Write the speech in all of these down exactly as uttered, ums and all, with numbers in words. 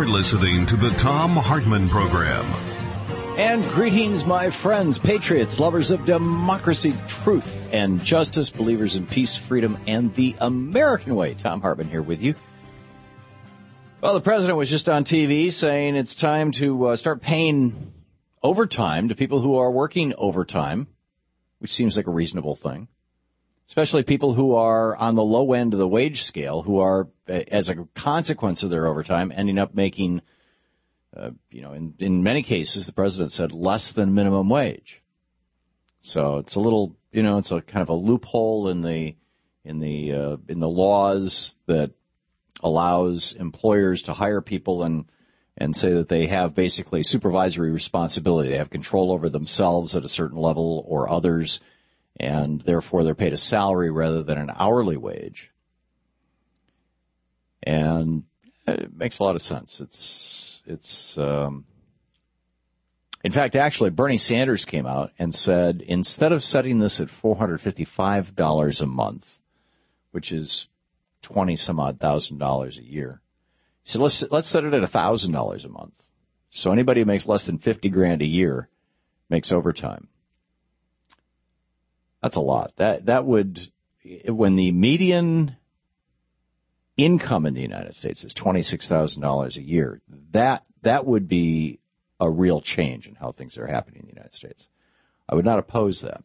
You're listening to the Thom Hartmann Program. And greetings, my friends, patriots, lovers of democracy, truth, and justice, believers in peace, freedom, and the American way. Thom Hartmann here with you. Well, the president was just on T V saying it's time to uh, start paying overtime to people who are working overtime, which seems like a reasonable thing, especially people who are on the low end of the wage scale, who are, as a consequence of their overtime, ending up making Uh, you know, in, in many cases, the president said less than minimum wage. So it's a little, you know, it's a kind of a loophole in the in the uh, in the laws that allows employers to hire people and and say that they have basically supervisory responsibility. They have control over themselves at a certain level or others, and therefore they're paid a salary rather than an hourly wage. And it makes a lot of sense. It's It's, um, in fact, actually, Bernie Sanders came out and said instead of setting this at four hundred fifty-five dollars a month, which is twenty some odd thousand dollars a year, he said let's let's set it at a thousand dollars a month. So anybody who makes less than fifty grand a year makes overtime. That's a lot. That that would, when the median income in the United States is twenty-six thousand dollars a year, that that would be a real change in how things are happening in the United States. I would not oppose that.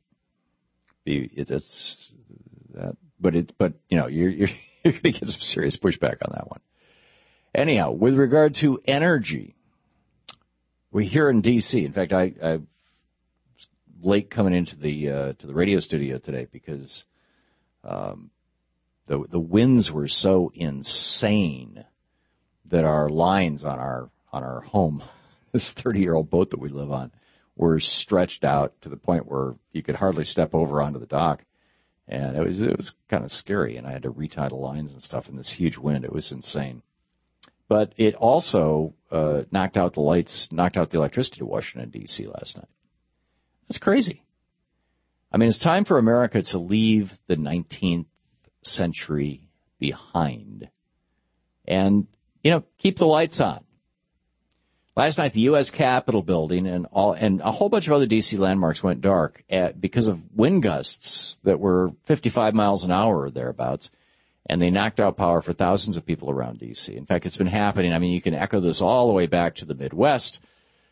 It's that, but it, but you know, you're you're, you're going to get some serious pushback on that one. Anyhow, with regard to energy, we here in D C. In fact, I, I was late coming into the uh, to the radio studio today because Um, The, the winds were so insane that our lines on our on our home, this thirty-year-old boat that we live on, were stretched out to the point where you could hardly step over onto the dock, and it was it was kind of scary. And I had to retie the lines and stuff in this huge wind. It was insane. But it also uh, knocked out the lights, knocked out the electricity to Washington D C last night. That's crazy. I mean, it's time for America to leave the nineteenth century behind and, you know, keep the lights on. Last night, the U S Capitol building and all and a whole bunch of other D C landmarks went dark at, because of wind gusts that were fifty-five miles an hour or thereabouts, and they knocked out power for thousands of people around D C. In fact, it's been happening. I mean, you can echo this all the way back to the Midwest.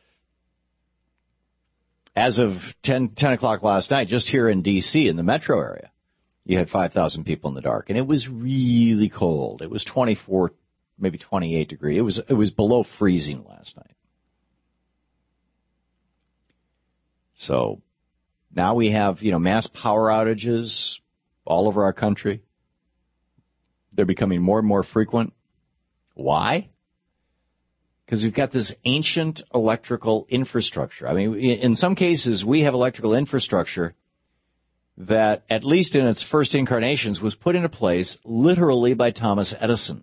As of ten, ten o'clock last night, just here in D C, in the metro area, you had five thousand people in the dark, and it was really cold. It was twenty-four, maybe twenty-eight degrees. It was it was below freezing last night. So now we have, you know, mass power outages all over our country. They're becoming more and more frequent. Why? Because we've got this ancient electrical infrastructure. I mean, in some cases, we have electrical infrastructure that, at least in its first incarnations, was put into place literally by Thomas Edison.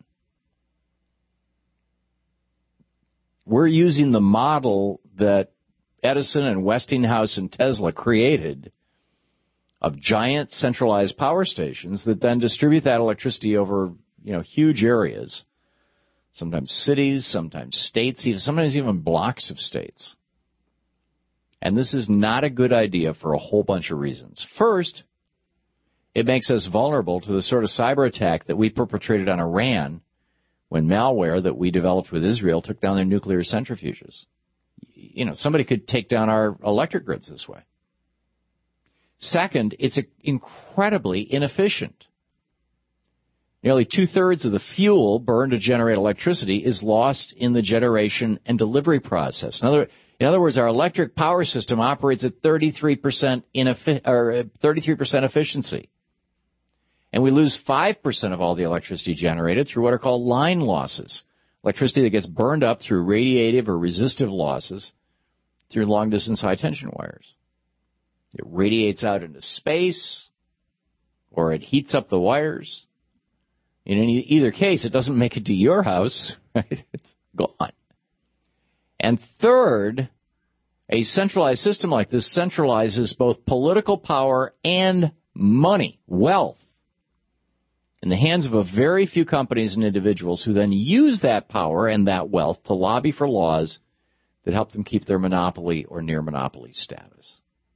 We're using the model that Edison and Westinghouse and Tesla created of giant centralized power stations that then distribute that electricity over, you know, huge areas, sometimes cities, sometimes states, even sometimes even blocks of states. And this is not a good idea for a whole bunch of reasons. First, it makes us vulnerable to the sort of cyber attack that we perpetrated on Iran when malware that we developed with Israel took down their nuclear centrifuges. You know, somebody could take down our electric grids this way. Second, it's incredibly inefficient. Nearly two-thirds of the fuel burned to generate electricity is lost in the generation and delivery process. In other, in other words, our electric power system operates at thirty-three percent ineffi- or thirty-three percent efficiency. And we lose five percent of all the electricity generated through what are called line losses, electricity that gets burned up through radiative or resistive losses through long-distance high-tension wires. It radiates out into space, or it heats up the wires. In any, either case, it doesn't make it to your house, right? It's gone. And third, a centralized system like this centralizes both political power and money, wealth, in the hands of a very few companies and individuals who then use that power and that wealth to lobby for laws that help them keep their monopoly or near monopoly status.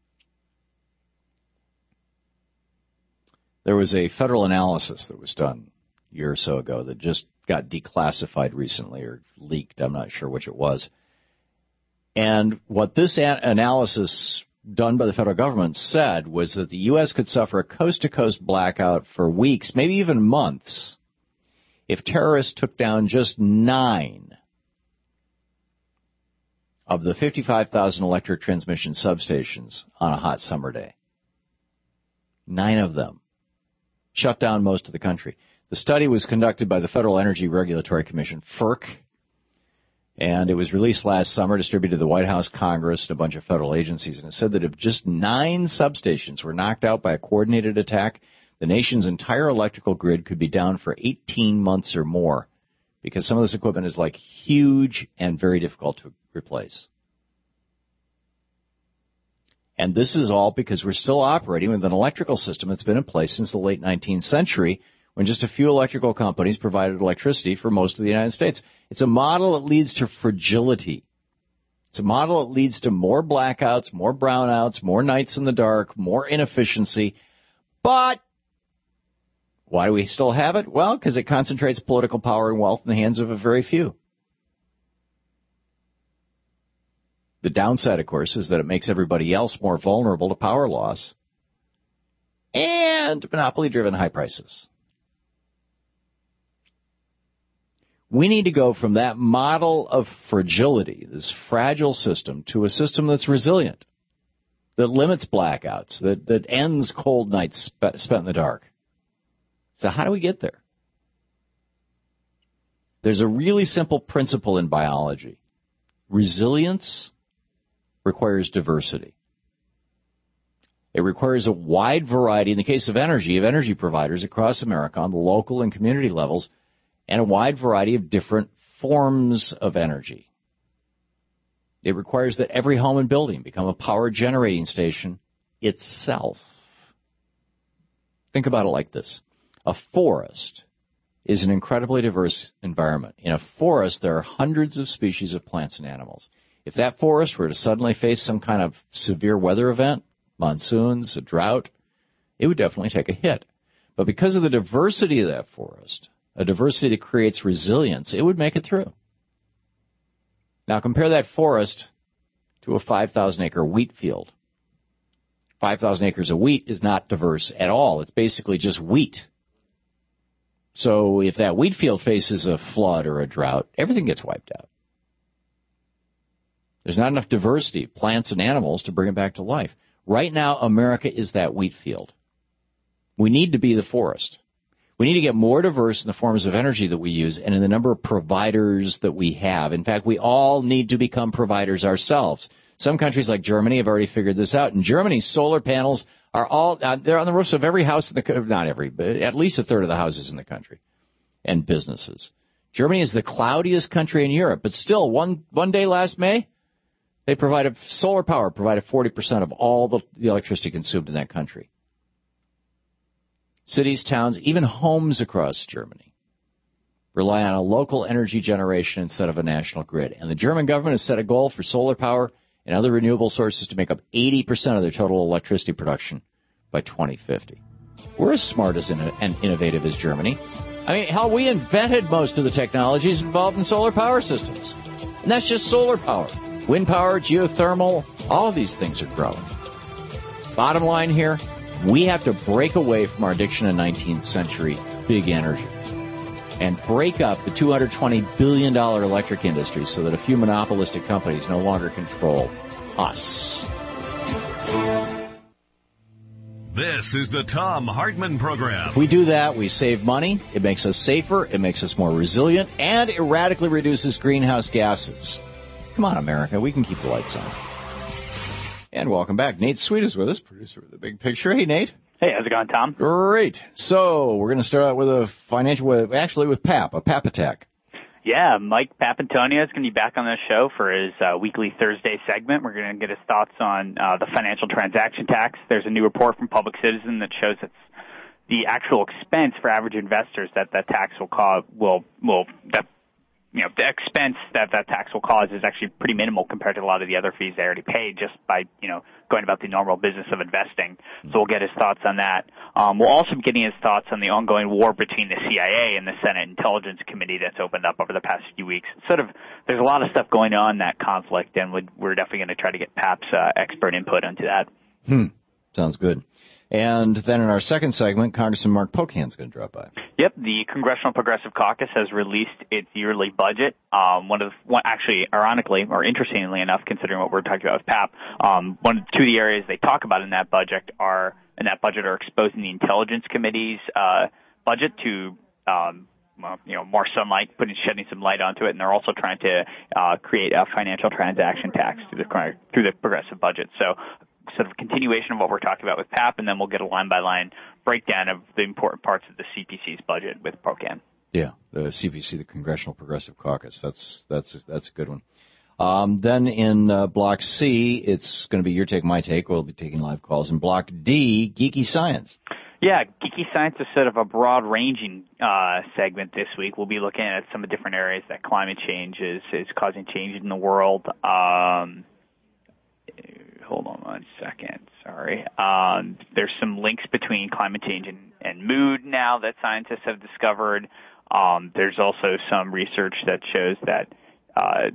There was a federal analysis that was done a year or so ago that just got declassified recently or leaked. I'm not sure which it was. And what this a- analysis done by the federal government said was that the U S could suffer a coast-to-coast blackout for weeks, maybe even months, if terrorists took down just nine of the fifty-five thousand electric transmission substations on a hot summer day. Nine of them. Shut down most of the country. The study was conducted by the Federal Energy Regulatory Commission, FERC, and it was released last summer, distributed to the White House, Congress, and a bunch of federal agencies. And it said that if just nine substations were knocked out by a coordinated attack, the nation's entire electrical grid could be down for eighteen months or more, because some of this equipment is like huge and very difficult to replace. And this is all because we're still operating with an electrical system that's been in place since the late nineteenth century, when just a few electrical companies provided electricity for most of the United States. It's a model that leads to fragility. It's a model that leads to more blackouts, more brownouts, more nights in the dark, more inefficiency. But why do we still have it? Well, because it concentrates political power and wealth in the hands of a very few. The downside, of course, is that it makes everybody else more vulnerable to power loss and monopoly-driven high prices. We need to go from that model of fragility, this fragile system, to a system that's resilient, that limits blackouts, that, that ends cold nights sp- spent in the dark. So how do we get there? There's a really simple principle in biology. Resilience requires diversity. It requires a wide variety, in the case of energy, of energy providers across America on the local and community levels, and a wide variety of different forms of energy. It requires that every home and building become a power generating station itself. Think about it like this. A forest is an incredibly diverse environment. In a forest, there are hundreds of species of plants and animals. If that forest were to suddenly face some kind of severe weather event, monsoons, a drought, it would definitely take a hit. But because of the diversity of that forest, a diversity that creates resilience, it would make it through. Now compare that forest to a five thousand acre wheat field. five thousand acres of wheat is not diverse at all. It's basically just wheat. So if that wheat field faces a flood or a drought, everything gets wiped out. There's not enough diversity of plants and animals to bring it back to life. Right now, America is that wheat field. We need to be the forest. We need to get more diverse in the forms of energy that we use and in the number of providers that we have. In fact, we all need to become providers ourselves. Some countries like Germany have already figured this out. In Germany, solar panels are all, uh, they're on the roofs of every house in the country, not every, but at least a third of the houses in the country and businesses. Germany is the cloudiest country in Europe, but still, one, one day last May, they provided, solar power provided forty percent of all the, the electricity consumed in that country. Cities, towns, even homes across Germany rely on a local energy generation instead of a national grid. And the German government has set a goal for solar power and other renewable sources to make up eighty percent of their total electricity production by twenty fifty. We're as smart as in, and innovative as Germany. I mean, hell, we invented most of the technologies involved in solar power systems. And that's just solar power. Wind power, geothermal, all of these things are growing. Bottom line here, we have to break away from our addiction to nineteenth century big energy and break up the two hundred twenty billion dollars electric industry so that a few monopolistic companies no longer control us. This is the Thom Hartmann Program. If we do that, we save money, it makes us safer, it makes us more resilient, and it radically reduces greenhouse gases. Come on, America, we can keep the lights on. And welcome back. Nate Sweet is with us, producer of The Big Picture. Hey, Nate. Hey, how's it going, Tom? Great. So we're going to start out with a financial, with, actually with Pap, a Pap attack. Yeah, Mike Papantonio is going to be back on the show for his uh, weekly Thursday segment. We're going to get his thoughts on uh, the financial transaction tax. There's a new report from Public Citizen that shows it's the actual expense for average investors that that tax will cause will will that you know the expense that that tax will cause is actually pretty minimal compared to a lot of the other fees they already paid just by you know going about the normal business of investing. So we'll get his thoughts on that. Um, we'll also be getting his thoughts on the ongoing war between the C I A and the Senate Intelligence Committee that's opened up over the past few weeks. Sort of, there's a lot of stuff going on in that conflict, and we're definitely going to try to get Pap's uh, expert input into that. Hmm. Sounds good. And then in our second segment, Congressman Mark Pocahn's going to drop by. Yep, the Congressional Progressive Caucus has released its yearly budget. Um, one of the, one, actually, ironically or interestingly enough, considering what we're talking about with Pap, um, one two of the areas they talk about in that budget are in that budget are exposing the Intelligence Committee's uh, budget to um, well, you know, more sunlight, putting shedding some light onto it, and they're also trying to uh, create a financial transaction tax through the through the progressive budget. So. Sort of continuation of what we're talking about with Pap, and then we'll get a line-by-line breakdown of the important parts of the C P C's budget with Pocan. Yeah, the C P C, the Congressional Progressive Caucus. That's that's that's a good one. Um, then in uh, Block C, it's going to be your take, my take. We'll be taking live calls. In Block D, Geeky Science. Yeah, Geeky Science is sort of a broad-ranging uh, segment this week. We'll be looking at some different areas that climate change is, is causing change in the world. Um Hold on one second. Sorry. Um, there's some links between climate change and, and mood now that scientists have discovered. Um, there's also some research that shows that uh,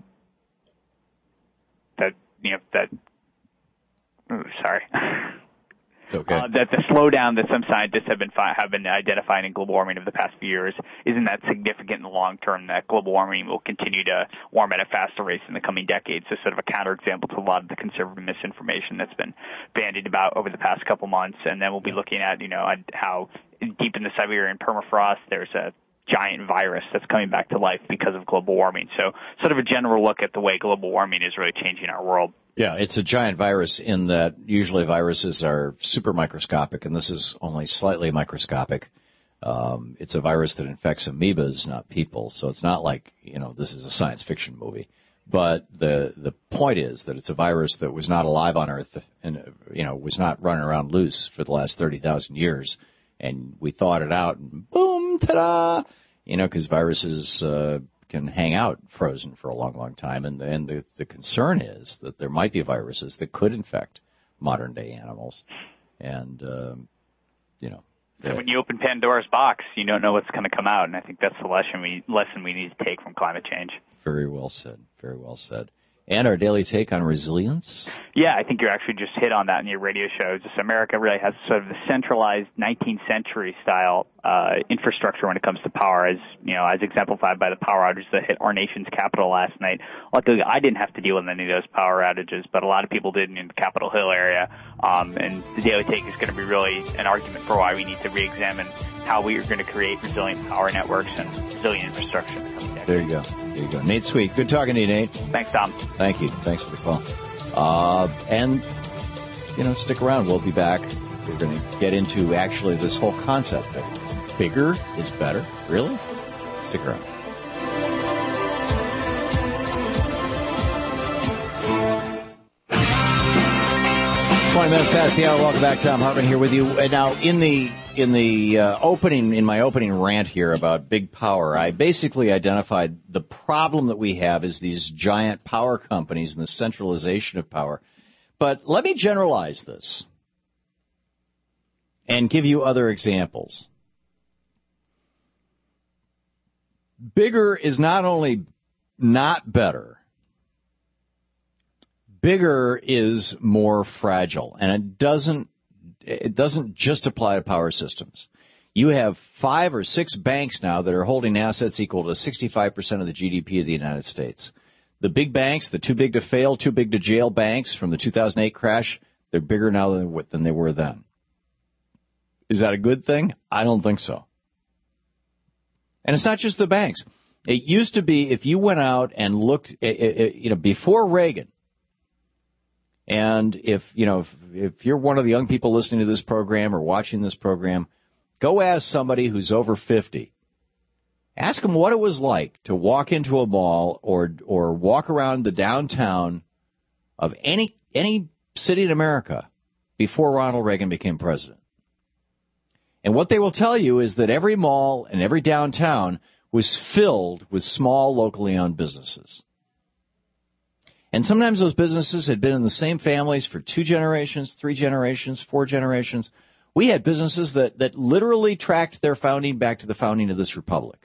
that you know that. Oh, sorry. Okay. Uh, that the slowdown that some scientists have been fi- have been identifying in global warming over the past few years isn't that significant in the long term. That global warming will continue to warm at a faster rate in the coming decades. So, sort of a counterexample to a lot of the conservative misinformation that's been bandied about over the past couple months. And then we'll be looking at you know how deep in the Siberian permafrost there's a giant virus that's coming back to life because of global warming. So, sort of a general look at the way global warming is really changing our world. Yeah, it's a giant virus in that usually viruses are super microscopic, and this is only slightly microscopic. Um, it's a virus that infects amoebas, not people, so it's not like, you know, this is a science fiction movie. But the the point is that it's a virus that was not alive on Earth and, you know, was not running around loose for the last thirty thousand years, and we thawed it out, and boom, ta-da! You know, because viruses uh, can hang out frozen for a long, long time, and, and the, the concern is that there might be viruses that could infect modern-day animals, and, um, you know. And when you open Pandora's box, you don't know what's going to come out, and I think that's the lesson we lesson we need to take from climate change. Very well said, very well said. And our daily take on resilience? Yeah, I think you actually just hit on that in your radio show. Just America really has sort of the centralized nineteenth century style uh, infrastructure when it comes to power, as you know, as exemplified by the power outages that hit our nation's capital last night. Luckily, I didn't have to deal with any of those power outages, but a lot of people did in the Capitol Hill area. Um, and the daily take is going to be really an argument for why we need to re-examine how we are going to create resilient power networks and resilient infrastructure. There you go. There you go. Nate Sweet. Good talking to you, Nate. Thanks, Tom. Thank you. Thanks for the call. Uh, and, you know, stick around. We'll be back. We're going to get into actually this whole concept of bigger is better. Really? Stick around. twenty minutes past the hour. Welcome back. Tom Hartman here with you. And now, in the in the uh, opening, in my opening rant here about big power, I basically identified the problem that we have is these giant power companies and the centralization of power. But let me generalize this and give you other examples. Bigger is not only not better. Bigger is more fragile, and it doesn't it doesn't just apply to power systems. You have five or six banks now that are holding assets equal to sixty-five percent of the G D P of the United States. The big banks, the too big to fail, too big to jail banks from the two thousand eight crash, they're bigger now than, than they were then. Is that a good thing? I don't think so. And it's not just the banks. It used to be if you went out and looked, you know, before Reagan, and if, you know, if, if you're one of the young people listening to this program or watching this program, go ask somebody who's over fifty. Ask them what it was like to walk into a mall or or walk around the downtown of any any city in America before Ronald Reagan became president. And what they will tell you is that every mall and every downtown was filled with small, locally owned businesses. And sometimes those businesses had been in the same families for two generations, three generations, four generations. We had businesses that, that literally tracked their founding back to the founding of this republic.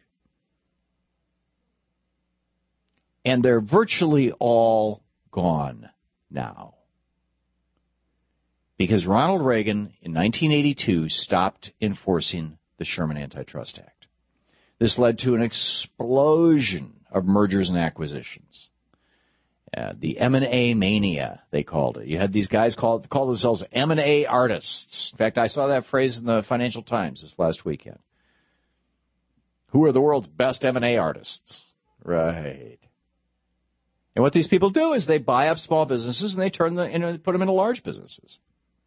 And they're virtually all gone now. Because Ronald Reagan in nineteen eighty-two stopped enforcing the Sherman Antitrust Act. This led to an explosion of mergers and acquisitions. Uh, the M and A mania, they called it. You had these guys call, call themselves M and A artists. In fact, I saw that phrase in the Financial Times this last weekend. Who are the world's best M and A artists? Right. And what these people do is they buy up small businesses and they turn them, you know, put them into large businesses.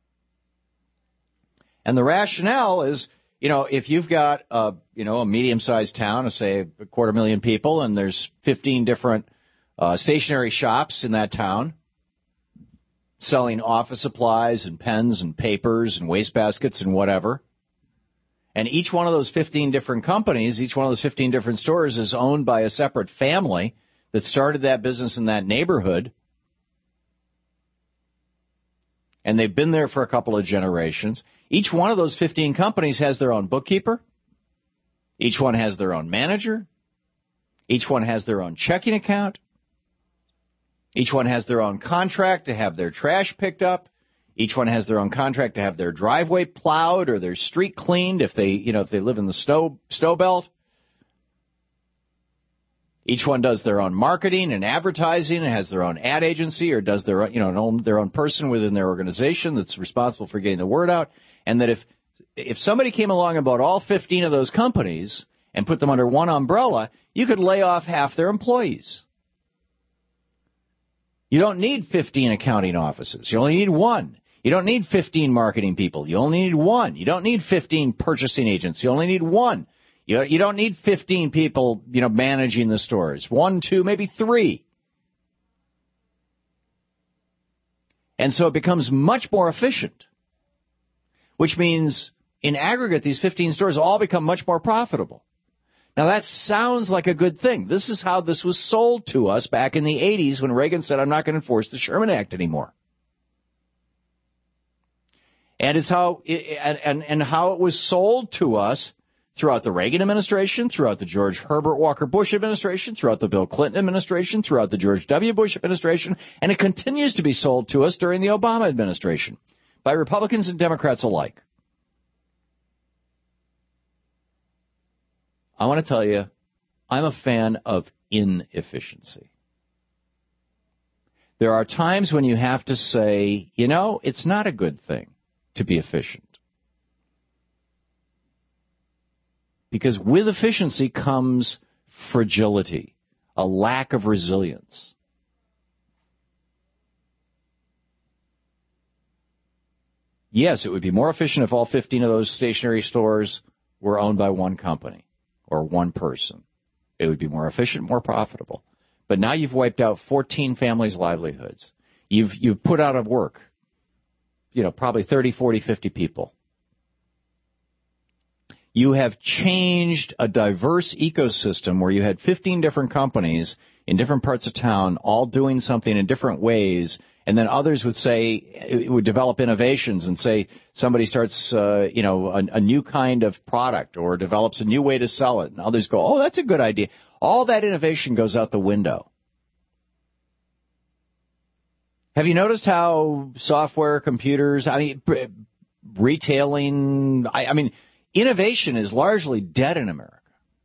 And the rationale is, you know, if you've got a, you know, a medium-sized town of, say, a quarter million people, and there's fifteen different uh, stationery shops in that town selling office supplies and pens and papers and wastebaskets and whatever, and each one of those fifteen different companies, each one of those fifteen different stores is owned by a separate family that started that business in that neighborhood, and they've been there for a couple of generations. Each one of those fifteen companies has their own bookkeeper. Each one has their own manager. Each one has their own checking account. Each one has their own contract to have their trash picked up. Each one has their own contract to have their driveway plowed or their street cleaned if they, you know, if they live in the snow, snow belt. Each one does their own marketing and advertising and has their own ad agency or does their, you know, own, their own person within their organization that's responsible for getting the word out. And that if if somebody came along and bought all fifteen of those companies and put them under one umbrella, you could lay off half their employees. You don't need fifteen accounting offices. You only need one. You don't need fifteen marketing people. You only need one. You don't need fifteen purchasing agents. You only need one. You you don't need fifteen people, you know, managing the stores. One, two, maybe three. And so it becomes much more efficient, which means in aggregate these fifteen stores all become much more profitable. Now that sounds like a good thing. This is how this was sold to us back in the eighties when Reagan said, I'm not going to enforce the Sherman Act anymore. And it's how it, and, and how it was sold to us throughout the Reagan administration, throughout the George Herbert Walker Bush administration, throughout the Bill Clinton administration, throughout the George W. Bush administration, and it continues to be sold to us during the Obama administration by Republicans and Democrats alike. I want to tell you, I'm a fan of inefficiency. There are times when you have to say, you know, it's not a good thing to be efficient. Because with efficiency comes fragility, a lack of resilience. Yes, it would be more efficient if all fifteen of those stationery stores were owned by one company or one person. It would be more efficient, more profitable. But now you've wiped out fourteen families' livelihoods. You've you've put out of work, you know, probably thirty, forty, fifty people. You have changed a diverse ecosystem where you had fifteen different companies in different parts of town all doing something in different ways, and then others would say, it would develop innovations and say somebody starts, uh, you know, a, a new kind of product or develops a new way to sell it, and others go, oh, that's a good idea. All that innovation goes out the window. Have you noticed how software, computers, I mean, retailing, I, I mean, innovation is largely dead in America.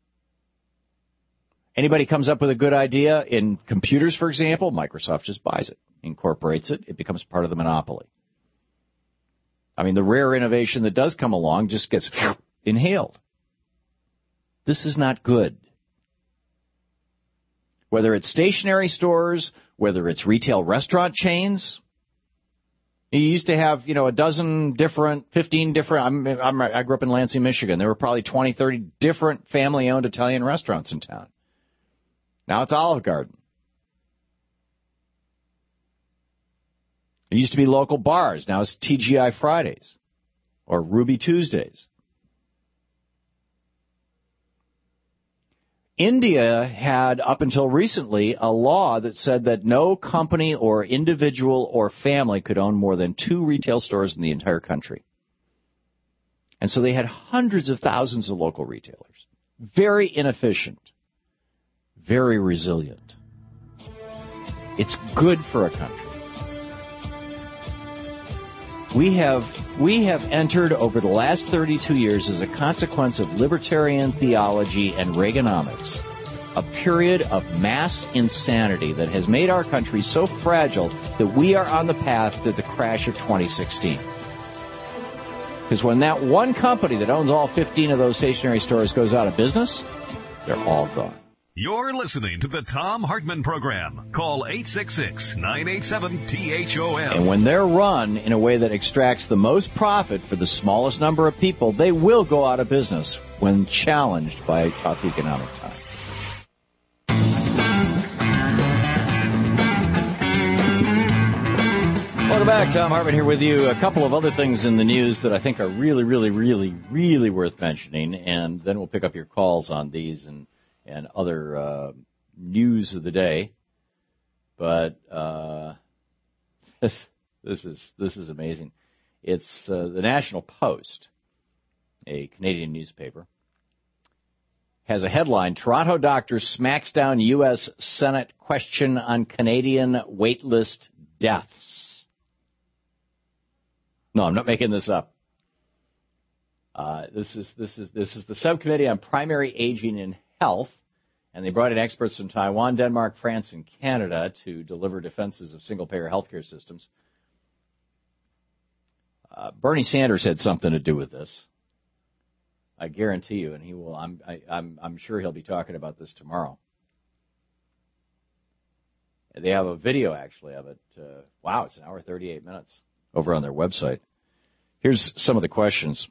Anybody comes up with a good idea in computers, for example, Microsoft just buys it, incorporates it, it becomes part of the monopoly. I mean, the rare innovation that does come along just gets inhaled. This is not good. Whether it's stationery stores, whether it's retail restaurant chains. You used to have, you know, a dozen different, fifteen different, I'm, I'm, I grew up in Lansing, Michigan. There were probably twenty, thirty different family-owned Italian restaurants in town. Now it's Olive Garden. There used to be local bars. Now it's T G I Fridays or Ruby Tuesdays. India had, up until recently, a law that said that no company or individual or family could own more than two retail stores in the entire country. And so they had hundreds of thousands of local retailers. Very inefficient. Very resilient. It's good for a country. We have we have entered over the last thirty-two years as a consequence of libertarian theology and Reaganomics, a period of mass insanity that has made our country so fragile that we are on the path to the crash of twenty sixteen. Because when that one company that owns all fifteen of those stationery stores goes out of business, they're all gone. You're listening to the Thom Hartmann Program. Call eight six six, nine eight seven, T H O M. And when they're run in a way that extracts the most profit for the smallest number of people, they will go out of business when challenged by tough economic times. Welcome back. Thom Hartmann here with you. A couple of other things in the news that I think are really, really, really, really worth mentioning, and then we'll pick up your calls on these and and other uh, news of the day. But uh, this this is this is amazing. It's uh, the National Post, a Canadian newspaper, has a headline: Toronto doctor smacks down U S Senate question on Canadian waitlist deaths. No, I'm not making this up. Uh, this is this is this is the Subcommittee on Primary Aging and Health, and they brought in experts from Taiwan, Denmark, France, and Canada to deliver defenses of single-payer healthcare systems. Uh, Bernie Sanders had something to do with this, I guarantee you, and he will. I'm I, I'm I'm sure he'll be talking about this tomorrow. They have a video actually of it. Uh, wow, it's an hour thirty-eight minutes over on their website. Here's some of the questions.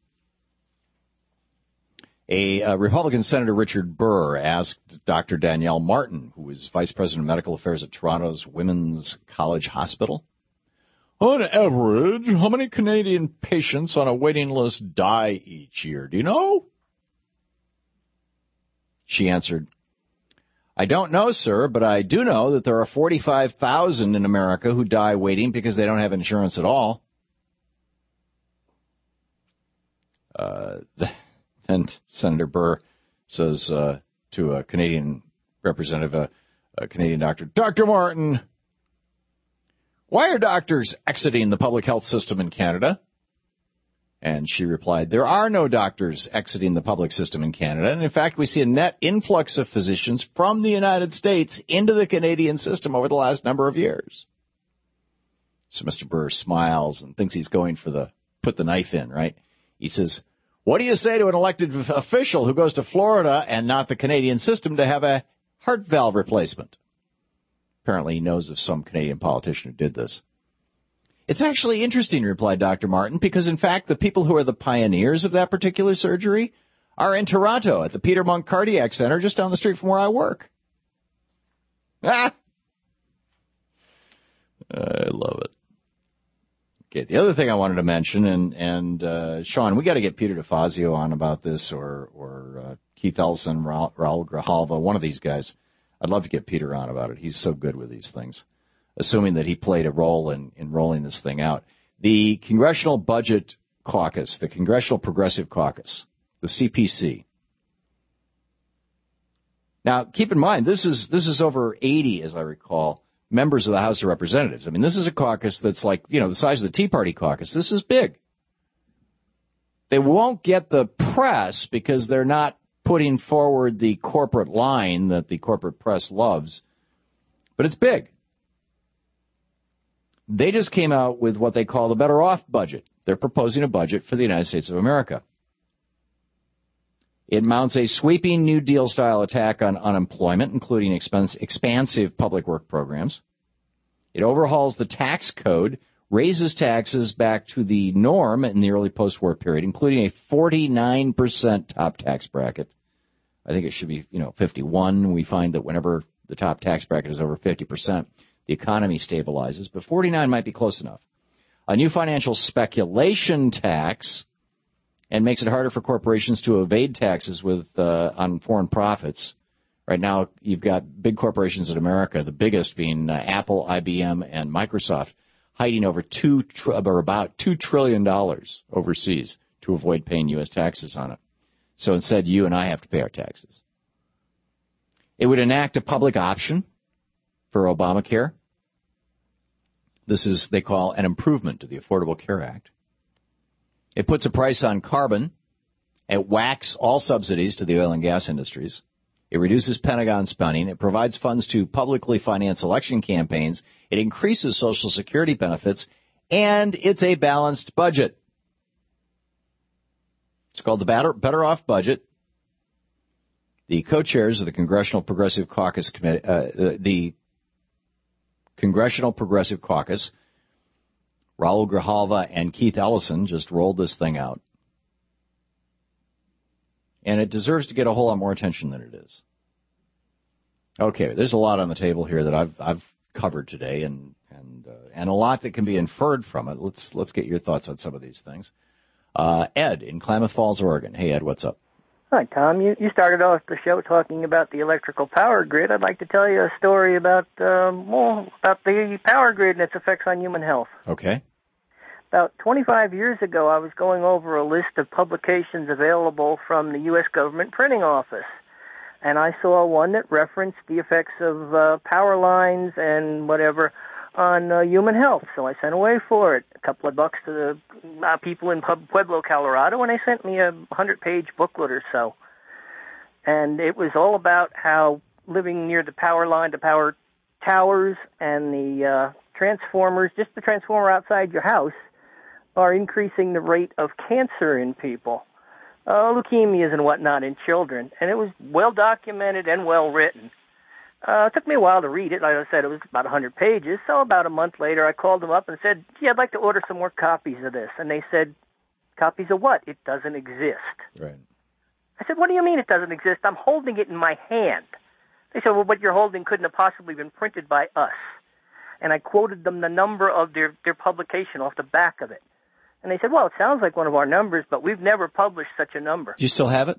A uh, Republican Senator Richard Burr asked Doctor Danielle Martin, who is Vice President of Medical Affairs at Toronto's Women's College Hospital, on average, how many Canadian patients on a waiting list die each year? Do you know? She answered, I don't know, sir, but I do know that there are forty-five thousand in America who die waiting because they don't have insurance at all. Uh, and Senator Burr says uh, to a Canadian representative, a, a Canadian doctor, Doctor Martin, why are doctors exiting the public health system in Canada? And she replied, there are no doctors exiting the public system in Canada. And in fact, we see a net influx of physicians from the United States into the Canadian system over the last number of years. So Mister Burr smiles and thinks he's going for the put the knife in, right? He says, what do you say to an elected official who goes to Florida and not the Canadian system to have a heart valve replacement? Apparently he knows of some Canadian politician who did this. It's actually interesting, replied Doctor Martin, because in fact the people who are the pioneers of that particular surgery are in Toronto at the Peter Monk Cardiac Center just down the street from where I work. Ah! I love it. Okay, the other thing I wanted to mention, and, and uh, Sean, we got to get Peter DeFazio on about this, or, or uh, Keith Ellison, Raul, Raul Grijalva, one of these guys. I'd love to get Peter on about it. He's so good with these things, assuming that he played a role in, in rolling this thing out. The Congressional Budget Caucus, the Congressional Progressive Caucus, the C P C. Now, keep in mind, this is this is over eighty, as I recall, members of the House of Representatives. I mean, this is a caucus that's like, you know, the size of the Tea Party caucus. This is big. They won't get the press because they're not putting forward the corporate line that the corporate press loves, but it's big. They just came out with what they call the Better Off budget. They're proposing a budget for the United States of America. It mounts a sweeping New Deal-style attack on unemployment, including expense, expansive public work programs. It overhauls the tax code, raises taxes back to the norm in the early post-war period, including a forty-nine percent top tax bracket. I think it should be, you know, fifty-one. We find that whenever the top tax bracket is over fifty percent, the economy stabilizes, but forty-nine might be close enough. A new financial speculation tax, and makes it harder for corporations to evade taxes with uh, on foreign profits. Right now, you've got big corporations in America, the biggest being uh, Apple, I B M, and Microsoft, hiding over two tr- or about two trillion dollars overseas to avoid paying U S taxes on it. So instead, you and I have to pay our taxes. It would enact a public option for Obamacare. This is, they call, an improvement to the Affordable Care Act. It puts a price on carbon. It whacks all subsidies to the oil and gas industries. It reduces Pentagon spending. It provides funds to publicly finance election campaigns. It increases Social Security benefits. And it's a balanced budget. It's called the Better, Better Off Budget. The co-chairs of the Congressional Progressive Caucus Committee, uh, the Congressional Progressive Caucus, Raul Grijalva and Keith Ellison, just rolled this thing out. And it deserves to get a whole lot more attention than it is. Okay, there's a lot on the table here that I've I've covered today, and and uh, and a lot that can be inferred from it. Let's let's get your thoughts on some of these things. Uh, Ed in Klamath Falls, Oregon. Hey, Ed, what's up? Hi, Tom. You, you started off the show talking about the electrical power grid. I'd like to tell you a story about um, well, about the power grid and its effects on human health. Okay. About twenty-five years ago, I was going over a list of publications available from the U S government printing office, and I saw one that referenced the effects of uh, power lines and whatever on uh, human health. So I sent away for it, a couple of bucks to the uh, people in Pueblo, Colorado, and they sent me a hundred-page booklet or so. And it was all about how living near the power line, the power towers, and the uh, transformers, just the transformer outside your house, are increasing the rate of cancer in people, uh, leukemias and whatnot in children. And it was well documented and well written. Uh, it took me a while to read it. Like I said, it was about one hundred pages. So about a month later, I called them up and said, gee, I'd like to order some more copies of this. And they said, copies of what? It doesn't exist. Right. I said, what do you mean it doesn't exist? I'm holding it in my hand. They said, well, what you're holding couldn't have possibly been printed by us. And I quoted them the number of their, their publication off the back of it. And they said, well, it sounds like one of our numbers, but we've never published such a number. Do you still have it?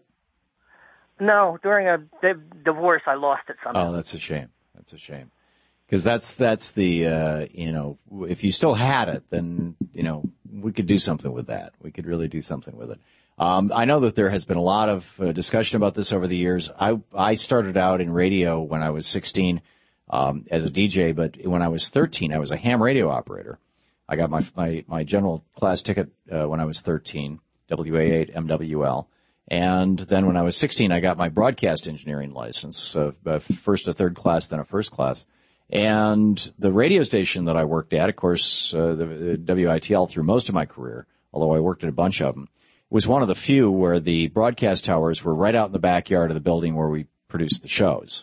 No, during a di- divorce, I lost it somehow. Oh, that's a shame. That's a shame. Because that's, that's the, uh, you know, if you still had it, then, you know, we could do something with that. We could really do something with it. Um, I know that there has been a lot of uh, discussion about this over the years. I, I started out in radio when I was sixteen um, as a D J, but when I was thirteen, I was a ham radio operator. I got my my, my general class ticket uh, when I was thirteen, W A eight M W L. And then when I was sixteen, I got my broadcast engineering license, uh, first a third class, then a first class. And the radio station that I worked at, of course, uh, the, the W I T L through most of my career, although I worked at a bunch of them, was one of the few where the broadcast towers were right out in the backyard of the building where we produced the shows.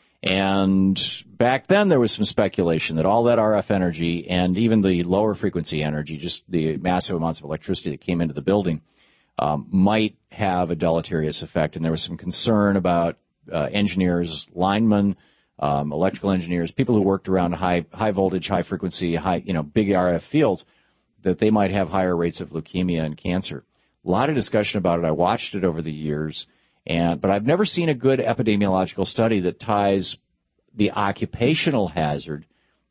And back then there was some speculation that all that R F energy and even the lower frequency energy, just the massive amounts of electricity that came into the building, um, might have a deleterious effect. And there was some concern about uh, engineers, linemen, um, electrical engineers, people who worked around high high voltage, high frequency, high you know big R F fields, that they might have higher rates of leukemia and cancer. A lot of discussion about it. I watched it over the years. And, but I've never seen a good epidemiological study that ties the occupational hazard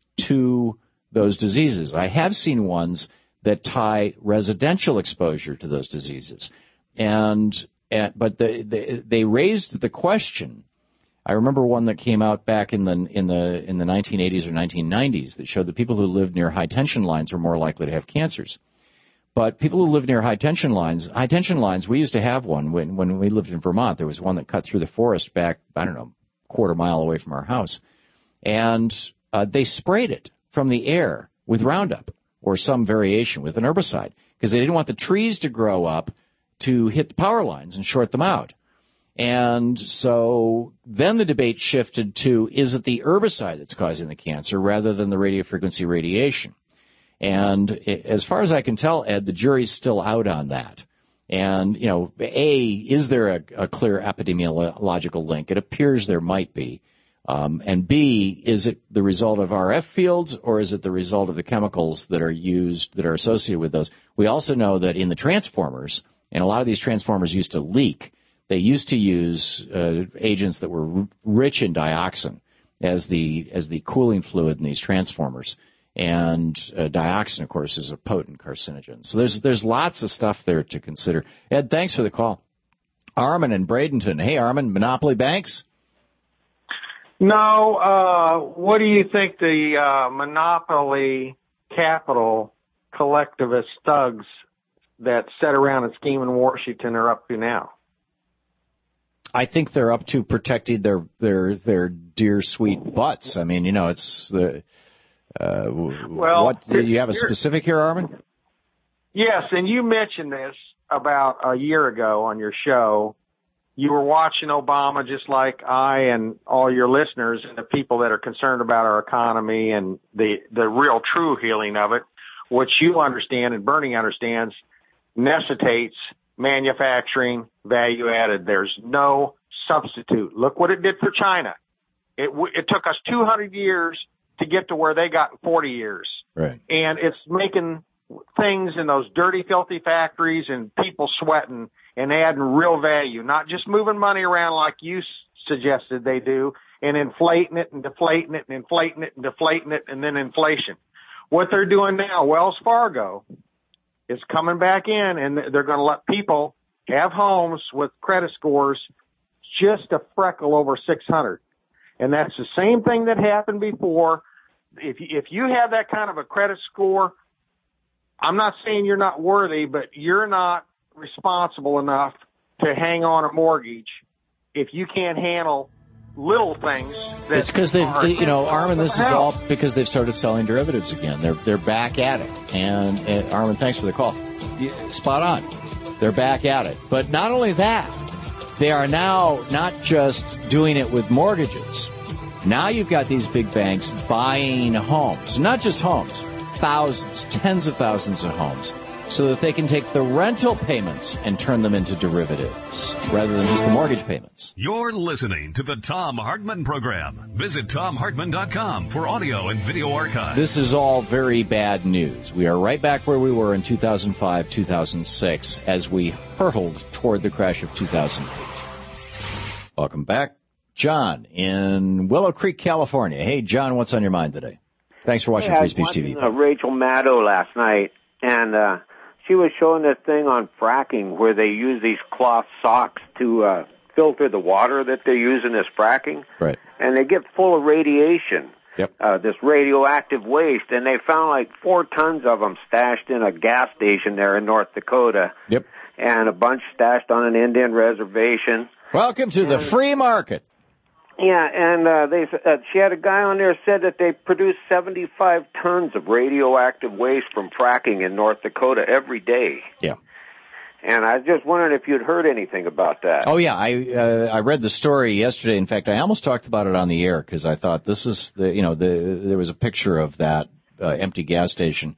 to those diseases. I have seen ones that tie residential exposure to those diseases. And, and but they, they, they raised the question. I remember one that came out back in the in the in the nineteen eighties or nineteen nineties that showed that people who lived near high tension lines were more likely to have cancers. But people who live near high-tension lines, high-tension lines, we used to have one when, when we lived in Vermont. There was one that cut through the forest back, I don't know, a quarter mile away from our house. And uh, they sprayed it from the air with Roundup or some variation with an herbicide because they didn't want the trees to grow up to hit the power lines and short them out. And so then the debate shifted to, is it the herbicide that's causing the cancer rather than the radiofrequency radiation? And as far as I can tell, Ed, the jury's still out on that. And, you know, A, is there a, a clear epidemiological link? It appears there might be. Um, and B, is it the result of R F fields or is it the result of the chemicals that are used, that are associated with those? We also know that in the transformers And a lot of these transformers used to leak. They used to use uh, agents that were rich in dioxin as the as the cooling fluid in these transformers. And uh, dioxin, of course, is a potent carcinogen. So there's there's lots of stuff there to consider. Ed, thanks for the call. Armin in Bradenton. Hey, Armin, monopoly banks? No. Uh, what do you think the uh, monopoly capital collectivist thugs that sit around and scheme in Washington are up to now? I think they're up to protecting their their their dear sweet butts. I mean, you know, it's the uh, well. What do you have a specific here, Armin? Yes, and you mentioned this about a year ago on your show. You were watching Obama just like I and all your listeners and the people that are concerned about our economy and the the real true healing of it, which you understand and Bernie understands, necessitates manufacturing value added. There's no substitute. Look what it did for China. It it took us two hundred years to get to where they got in forty years. Right. And it's making things in those dirty, filthy factories and people sweating and adding real value, not just moving money around like you suggested they do and inflating it and deflating it and inflating it and deflating it and then inflation. What they're doing now, Wells Fargo, is coming back in, and they're going to let people have homes with credit scores just a freckle over six hundred. And that's the same thing that happened before. If you, if you have that kind of a credit score, I'm not saying you're not worthy, but you're not responsible enough to hang on a mortgage if you can't handle little things. That it's because they've, they, you know, Armin, this is all because they've started selling derivatives again. They're they're back at it. And, and Armin, thanks for the call. Spot on. They're back at it. But not only that, they are now not just doing it with mortgages. Now you've got these big banks buying homes, not just homes, thousands, tens of thousands of homes, so that they can take the rental payments and turn them into derivatives rather than just the mortgage payments. You're listening to the Thom Hartmann Program. Visit Thom Hartmann dot com for audio and video archives. This is all very bad news. We are right back where we were in two thousand five, two thousand six as we hurtled toward the crash of two thousand eight. Welcome back. John in Willow Creek, California. Hey, John, what's on your mind today? Thanks for watching hey, Free Speech T V. I was watching uh, Rachel Maddow last night, and uh, she was showing this thing on fracking where they use these cloth socks to uh, filter the water that they're using as fracking. Right. And they get full of radiation, yep. uh, this radioactive waste, and they found like four tons of them stashed in a gas station there in North Dakota. Yep. And a bunch stashed on an Indian reservation. Welcome to and, the free market. Yeah, and uh, they uh, she had a guy on there said that they produce seventy-five tons of radioactive waste from fracking in North Dakota every day. Yeah. And I was just wondering if you'd heard anything about that. Oh, yeah, I uh, I read the story yesterday. In fact, I almost talked about it on the air because I thought this is the, you know, the there was a picture of that uh, empty gas station.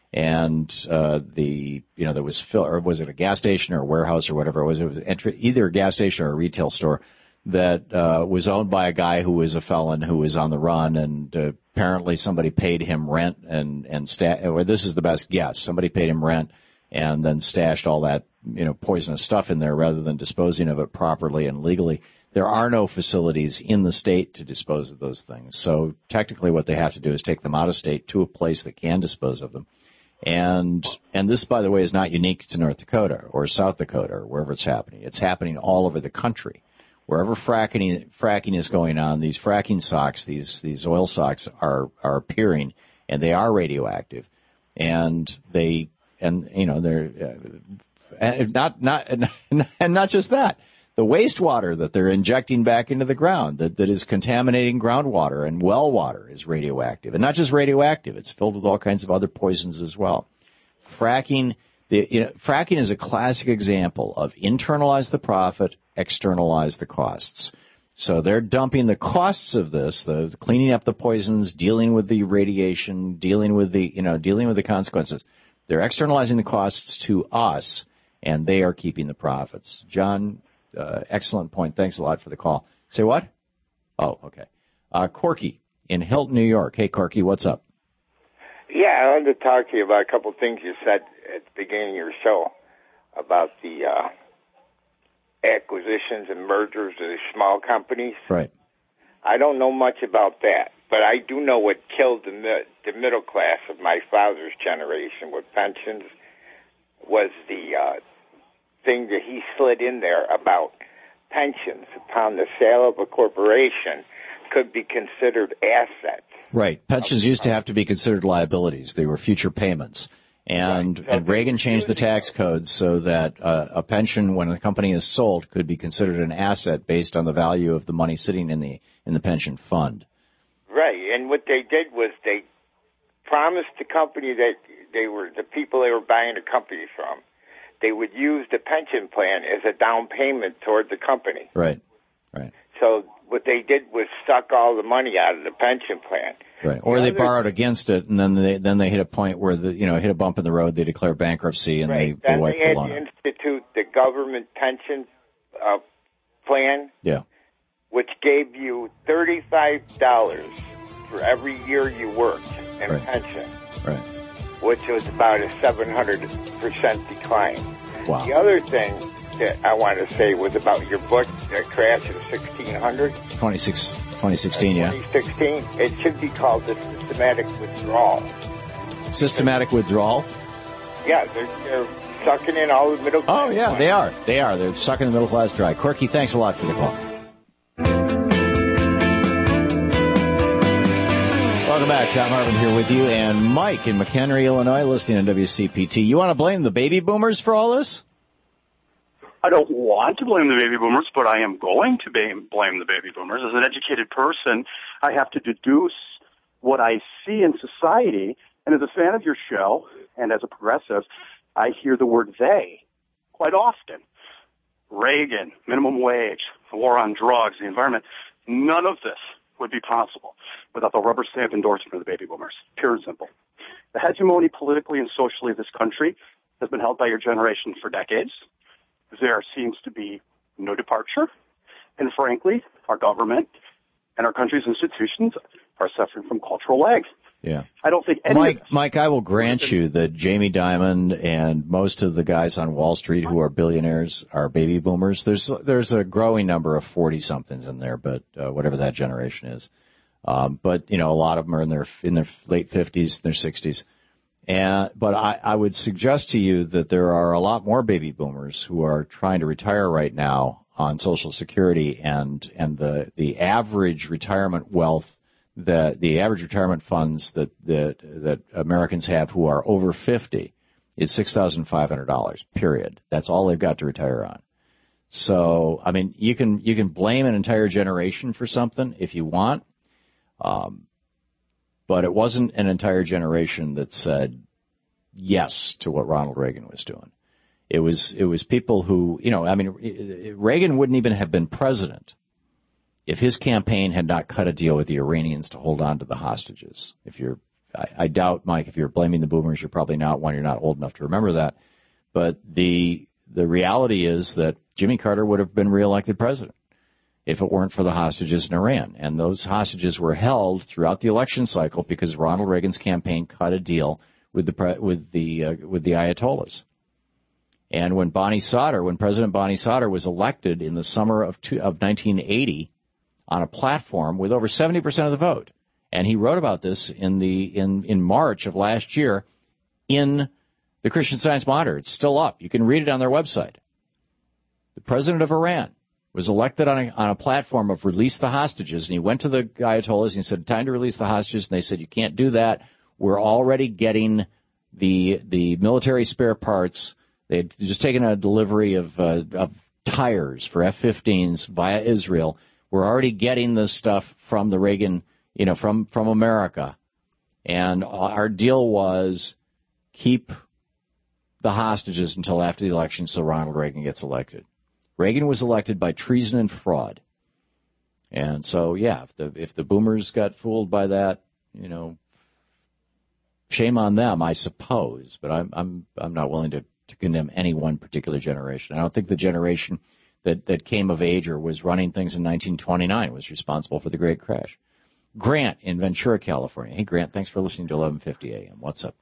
And uh, the, you know, there was, fill, or was it a gas station or a warehouse or whatever it was? It was entry, either a gas station or a retail store that uh, was owned by a guy who was a felon who was on the run, and uh, apparently somebody paid him rent and and sta- or this is the best guess. Somebody paid him rent and then stashed all that, you know, poisonous stuff in there rather than disposing of it properly and legally. There are no facilities in the state to dispose of those things. So technically what they have to do is take them out of state to a place that can dispose of them. And and this, by the way, is not unique to North Dakota or South Dakota or wherever it's happening. It's happening all over the country. Wherever fracking fracking is going on, these fracking socks, these these oil socks are are appearing, and they are radioactive, and they and you know they're uh, not not and not just that. The wastewater that they're injecting back into the ground that, that is contaminating groundwater and well water is radioactive. And not just radioactive, it's filled with all kinds of other poisons as well. Fracking, the, you know, fracking is a classic example of internalize the profit, externalize the costs. So they're dumping the costs of this, the, the cleaning up the poisons, dealing with the radiation, dealing with the, you know, dealing with the consequences. They're externalizing the costs to us, and they are keeping the profits. John, Uh, excellent point. Thanks a lot for the call. Say what? Oh, okay. Uh, Corky in Hilton, New York. Hey, Corky, what's up? Yeah, I wanted to talk to you about a couple of things you said at the beginning of your show. about the uh, acquisitions and mergers of the small companies. Right. I don't know much about that, but I do know what killed the, the middle class of my father's generation with pensions was the uh, thing that he slid in there about pensions upon the sale of a corporation could be considered assets. Right. Pensions used to have to be considered liabilities. They were future payments. And, right. so and Reagan changed the tax code so that uh, a pension, when a company is sold, could be considered an asset based on the value of the money sitting in the in the pension fund. Right. And what they did was they promised the company that they were the people they were buying the company from, they would use the pension plan as a down payment toward the company. Right. Right. So what they did was suck all the money out of the pension plan. Right. Or the they other, borrowed against it, and then they then they hit a point where the you know hit a bump in the road. They declare bankruptcy, and right. they, they then wipe they the loan. Then they had to institute the government pension uh, plan. Yeah. Which gave you thirty-five dollars for every year you worked in right. pension. Right. Which was about a seven hundred percent decline. Wow. The other thing that I want to say was about your book, the crash of sixteen hundred. twenty-six, twenty sixteen, uh, yeah. twenty sixteen. It should be called the systematic withdrawal. Systematic withdrawal? Yeah, they're, they're sucking in all the middle class. Oh, yeah, money. they are. They are. They're sucking the middle class dry. Corky, thanks a lot for the call. Welcome back. Tom Hartman here with you, and Mike in McHenry, Illinois, listening on W C P T. You want to blame the baby boomers for all this? I don't want to blame the baby boomers, but I am going to blame the baby boomers. As an educated person, I have to deduce what I see in society. And as a fan of your show, and as a progressive, I hear the word they quite often. Reagan, minimum wage, the war on drugs, the environment. None of this would be possible without the rubber stamp endorsement of the baby boomers. Pure and simple. The hegemony politically and socially of this country has been held by your generation for decades. There seems to be no departure. And frankly, our government and our country's institutions are suffering from cultural lag. Yeah. I don't think any Mike, of this Mike, I will grant you that Jamie Dimon and most of the guys on Wall Street who are billionaires are baby boomers. There's there's a growing number of forty-somethings in there, but uh, whatever that generation is. Um, but, you know, a lot of them are in their in their late fifties, their sixties. And, but I, I would suggest to you that there are a lot more baby boomers who are trying to retire right now on Social Security, and, and the, the average retirement wealth, the, the average retirement funds that, that, that Americans have who are over fifty is six thousand five hundred dollars, period. That's all they've got to retire on. So, I mean, you can, you can blame an entire generation for something if you want. Um, But it wasn't an entire generation that said yes to what Ronald Reagan was doing. It was it was people who, you know, I mean, Reagan wouldn't even have been president if his campaign had not cut a deal with the Iranians to hold on to the hostages. If you're, I, I doubt, Mike, if you're blaming the boomers, you're probably not one. You're not old enough to remember that. But the the reality is that Jimmy Carter would have been reelected president if it weren't for the hostages in Iran. And those hostages were held throughout the election cycle because Ronald Reagan's campaign cut a deal with the with the uh, with the Ayatollahs. And when Bonnie Sauter, when President Bonnie Sauter was elected in the summer of two, of nineteen eighty on a platform with over seventy percent of the vote, and he wrote about this in the in in March of last year in the Christian Science Monitor. It's still up. You can read it on their website. The president of Iran was elected on a, on a platform of release the hostages, and he went to the Ayatollahs and he said, time to release the hostages, and they said, you can't do that. We're already getting the the military spare parts. They had just taken a delivery of, uh, of tires for F fifteens via Israel. We're already getting this stuff from the Reagan, you know, from, from America. And our deal was keep the hostages until after the election so Ronald Reagan gets elected. Reagan was elected by treason and fraud. And so, yeah, if the if the boomers got fooled by that, you know, shame on them, I suppose. But I'm I'm I'm not willing to, to condemn any one particular generation. I don't think the generation that, that came of age or was running things in nineteen twenty-nine was responsible for the Great Crash. Grant in Ventura, California. Hey, Grant, thanks for listening to eleven fifty A M. What's up?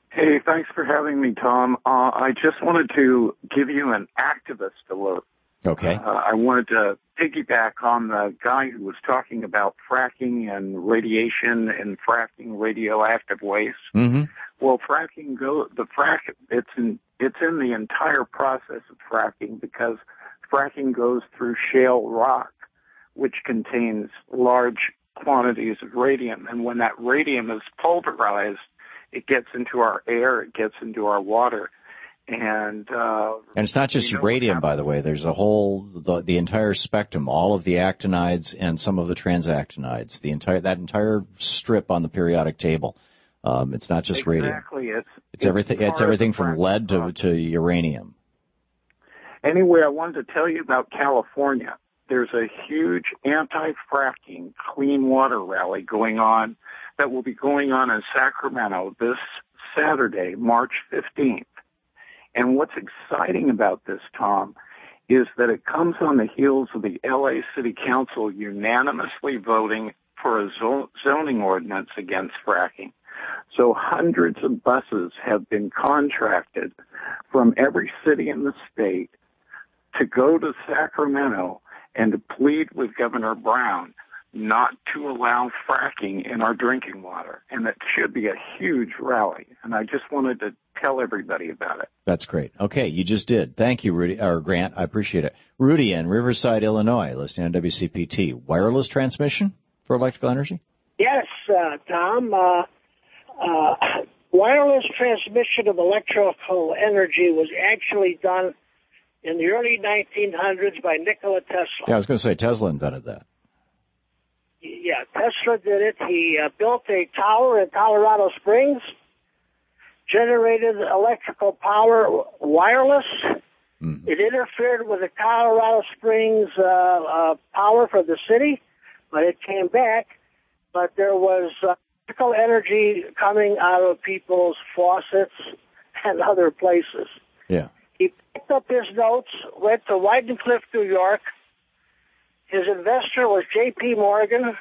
Hey, thanks for having me, Tom. Uh, I just wanted to give you an activist alert. Okay. Uh, I wanted to piggyback on the guy who was talking about fracking and radiation and fracking radioactive waste. Mm-hmm. Well, fracking go the frack it's in it's in the entire process of fracking because fracking goes through shale rock, which contains large quantities of radium, and when that radium is pulverized, it gets into our air, it gets into our water. And uh, and it's not just uranium, by the way. There's a whole, the, the entire spectrum, all of the actinides and some of the transactinides, the entire that entire strip on the periodic table. Um, it's not just exactly. radium. Exactly. It's, it's everything. It's everything from lead to, to uranium. Anyway, I wanted to tell you about California. There's a huge anti-fracking clean water rally going on that will be going on in Sacramento this Saturday, March fifteenth. And what's exciting about this, Tom, is that it comes on the heels of the L A City Council unanimously voting for a zoning ordinance against fracking. So hundreds of buses have been contracted from every city in the state to go to Sacramento and to plead with Governor Brown not to allow fracking in our drinking water. And it should be a huge rally. And I just wanted to tell everybody about it. That's great. Okay, you just did. Thank you, Rudy, or Grant. I appreciate it. Rudy in Riverside, Illinois, listening on W C P T. Wireless transmission for electrical energy? Yes, uh, Tom. Uh, uh, wireless transmission of electrical energy was actually done in the early nineteen hundreds by Nikola Tesla. Yeah, I was going to say Tesla invented that. Yeah, Tesla did it. He uh, built a tower in Colorado Springs, generated electrical power wireless. Mm-hmm. It interfered with the Colorado Springs uh, uh, power for the city, but it came back. But there was uh, electrical energy coming out of people's faucets and other places. Yeah. He picked up his notes, went to Weidencliff, New York. His investor was J P. Morgan.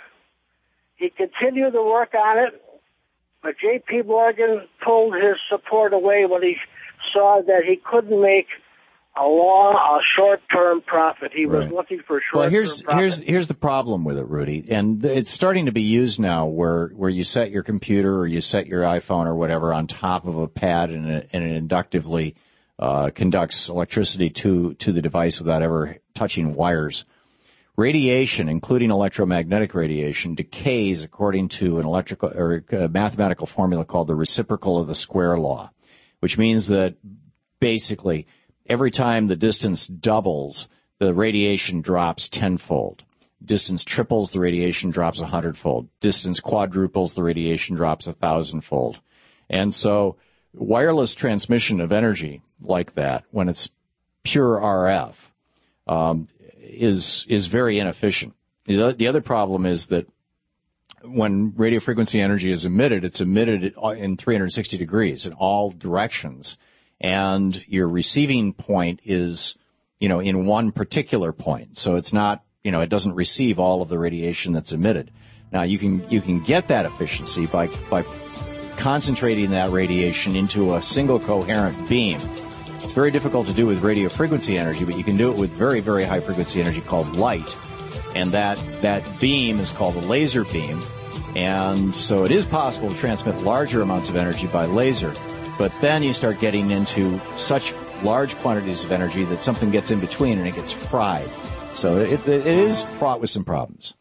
He continued to work on it, but J P. Morgan pulled his support away when he saw that he couldn't make a long, a short-term profit. He was right. looking for short-term well, here's, profit. Here's, here's the problem with it, Rudy, and it's starting to be used now where, where you set your computer or you set your iPhone or whatever on top of a pad and it, and it inductively uh, conducts electricity to, to the device without ever touching wires. Radiation, including electromagnetic radiation, decays according to an electrical or a mathematical formula called the reciprocal of the square law, which means that basically every time the distance doubles, the radiation drops tenfold. Distance triples, the radiation drops a hundredfold. Distance quadruples, the radiation drops a thousandfold. And so wireless transmission of energy like that, when it's pure R F, um, is is very inefficient. The, the other problem is that when radio frequency energy is emitted, it's emitted in three hundred sixty degrees in all directions, and your receiving point is, you know, in one particular point. So it's not, you know, it doesn't receive all of the radiation that's emitted. Now you can you can get that efficiency by by concentrating that radiation into a single coherent beam. It's very difficult to do with radio frequency energy, but you can do it with very, very high frequency energy called light. And that, that beam is called a laser beam. And so it is possible to transmit larger amounts of energy by laser. But then you start getting into such large quantities of energy that something gets in between and it gets fried. So it, it is fraught with some problems.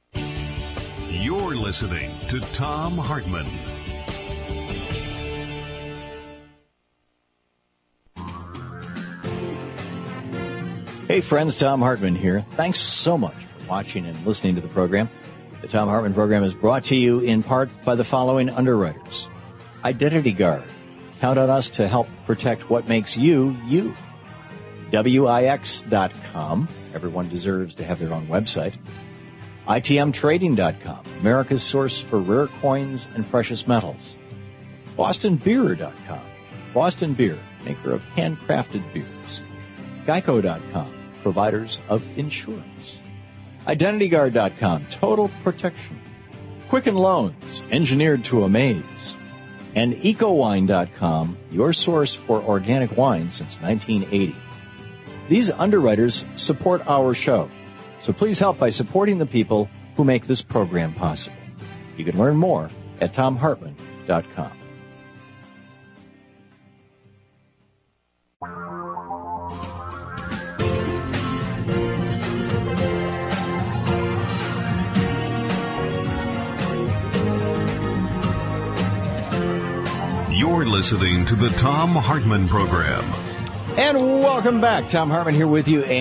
You're listening to Thom Hartmann. Hey friends, Thom Hartmann here. Thanks so much for watching and listening to the program. The Thom Hartmann program is brought to you in part by the following underwriters. Identity Guard. Count on us to help protect what makes you, you. W I X dot com. Everyone deserves to have their own website. I T M Trading dot com. America's source for rare coins and precious metals. Boston Beer dot com. Boston Beer, maker of handcrafted beers. Geico dot com. Providers of insurance. Identity Guard dot com, total protection. Quicken Loans, engineered to amaze. and eco wine dot com, your source for organic wine since nineteen eighty. These underwriters support our show, so please help by supporting the people who make this program possible. You can learn more at tom hartman dot com. You're listening to the Thom Hartmann Program. And welcome back. Thom Hartmann here with you,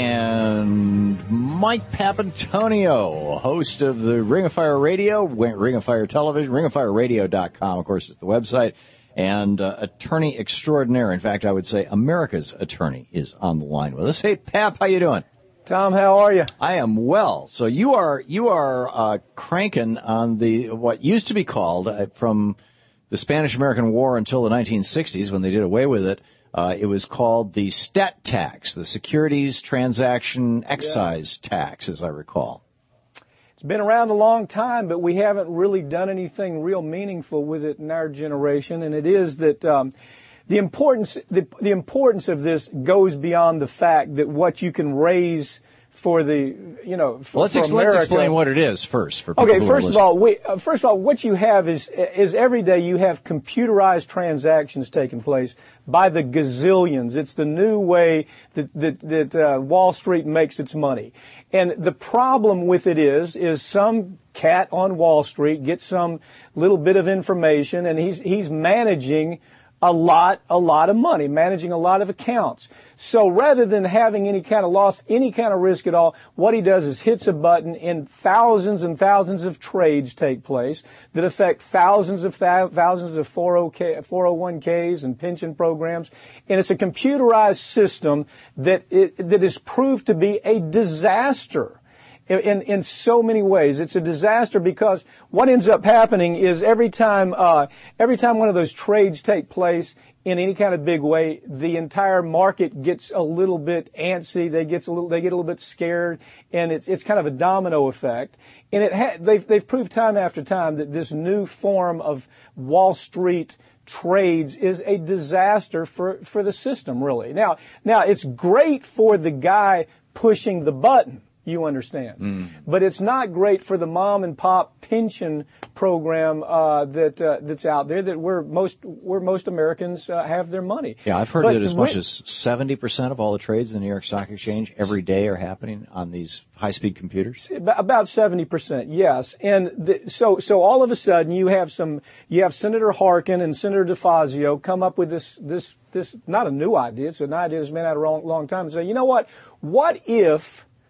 and Mike Papantonio, host of the Ring of Fire Radio, Ring of Fire Television, ring of fire radio dot com, of course, is the website, and uh, attorney extraordinaire. In fact, I would say America's attorney is on the line with us. Hey, Pap, how you doing? Tom, how are you? I am well. So you are you are uh, cranking on the what used to be called uh, from the Spanish-American War until the nineteen sixties, when they did away with it, uh, it was called the STAT tax, the Securities Transaction Excise yeah. Tax, as I recall. It's been around a long time, but we haven't really done anything real meaningful with it in our generation, and it is that um, the importance the, the importance of this goes beyond the fact that what you can raise for the, you know, for, well, let's, for ex- America. Let's explain what it is first. For people okay, who first are of all, we, uh, first of all, what you have is is every day you have computerized transactions taking place by the gazillions. It's the new way that that, that uh, Wall Street makes its money, and the problem with it is is some cat on Wall Street gets some little bit of information, and he's he's managing a lot, a lot of money, managing a lot of accounts. So rather than having any kind of loss, any kind of risk at all, what he does is hits a button and thousands and thousands of trades take place that affect thousands of th- thousands of four oh one k's and pension programs. And it's a computerized system that it, that is proved to be a disaster. In, in so many ways. It's a disaster because what ends up happening is every time, uh, every time one of those trades take place in any kind of big way, the entire market gets a little bit antsy. They gets a little, they get a little bit scared, and it's, it's kind of a domino effect. And it ha- they've, they've proved time after time that this new form of Wall Street trades is a disaster for, for the system, really. Now, now it's great for the guy pushing the button. You understand. Mm. But it's not great for the mom and pop pension program uh, that uh, that's out there that where most where most Americans uh, have their money. Yeah, I've heard but that as much as seventy percent of all the trades in the New York Stock Exchange every day are happening on these high-speed computers. About seventy percent, yes. And the, so so all of a sudden you have some you have Senator Harkin and Senator DeFazio come up with this this this not a new idea. It's an idea that's been out a long, long time and say, you know what? What if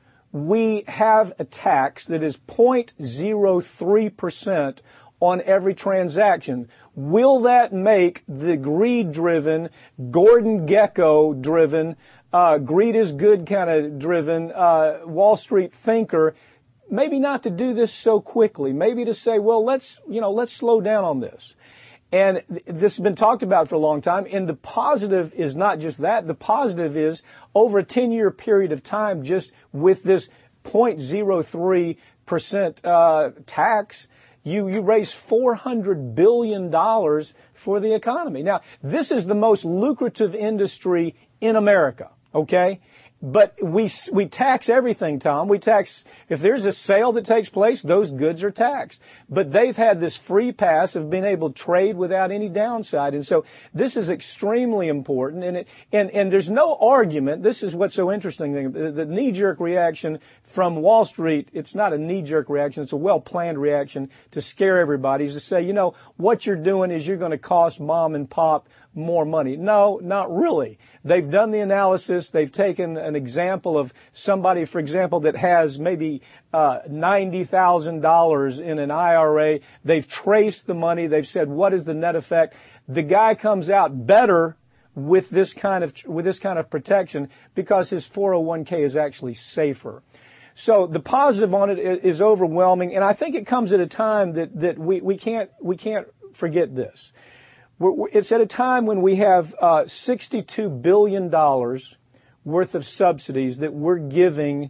we have a tax that is zero point zero three percent on every transaction? Will that make the greed-driven, Gordon Gekko-driven, uh, greed is good kind of driven, uh, Wall Street thinker, maybe not to do this so quickly, maybe to say, well, let's, you know, let's slow down on this. And this has been talked about for a long time, and the positive is not just that. The positive is over a ten-year period of time, just with this zero point zero three percent uh, tax, you, you raise four hundred billion dollars for the economy. Now, this is the most lucrative industry in America, okay? But we we tax everything, Tom. We tax, if there's a sale that takes place, those goods are taxed. But they've had this free pass of being able to trade without any downside. And so this is extremely important. And it, and, and there's no argument. This is what's so interesting. The, the knee-jerk reaction from Wall Street, it's not a knee-jerk reaction. It's a well-planned reaction to scare everybody, is to say, you know, what you're doing is you're going to cost mom and pop more money. No, not really. They've done the analysis. They've taken an example of somebody, for example, that has maybe uh, ninety thousand dollars in an I R A. They've traced the money. They've said, what is the net effect? The guy comes out better with this kind of with this kind of protection because his four oh one k is actually safer. So the positive on it is overwhelming, and I think it comes at a time that that we we can't we can't forget this. It's at a time when we have uh, sixty-two billion dollars worth of subsidies that we're giving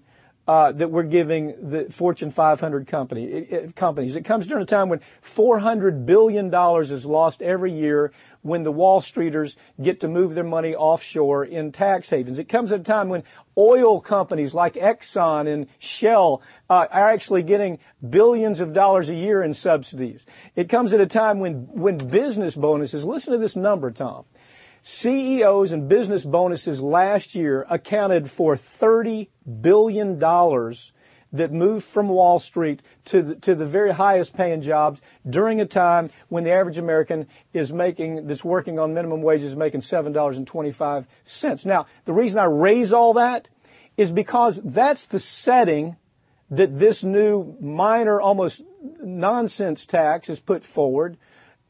uh, that we're giving the Fortune five hundred company, it, it, companies. It comes during a time when four hundred billion dollars is lost every year when the Wall Streeters get to move their money offshore in tax havens. It comes at a time when oil companies like Exxon and Shell uh, are actually getting billions of dollars a year in subsidies. It comes at a time when, when business bonuses, listen to this number, Tom. C E Os and business bonuses last year accounted for thirty billion dollars that moved from Wall Street to the, to the very highest paying jobs during a time when the average American is making, that's working on minimum wages, making seven dollars and twenty-five cents. Now, the reason I raise all that is because that's the setting that this new minor, almost nonsense tax is put forward.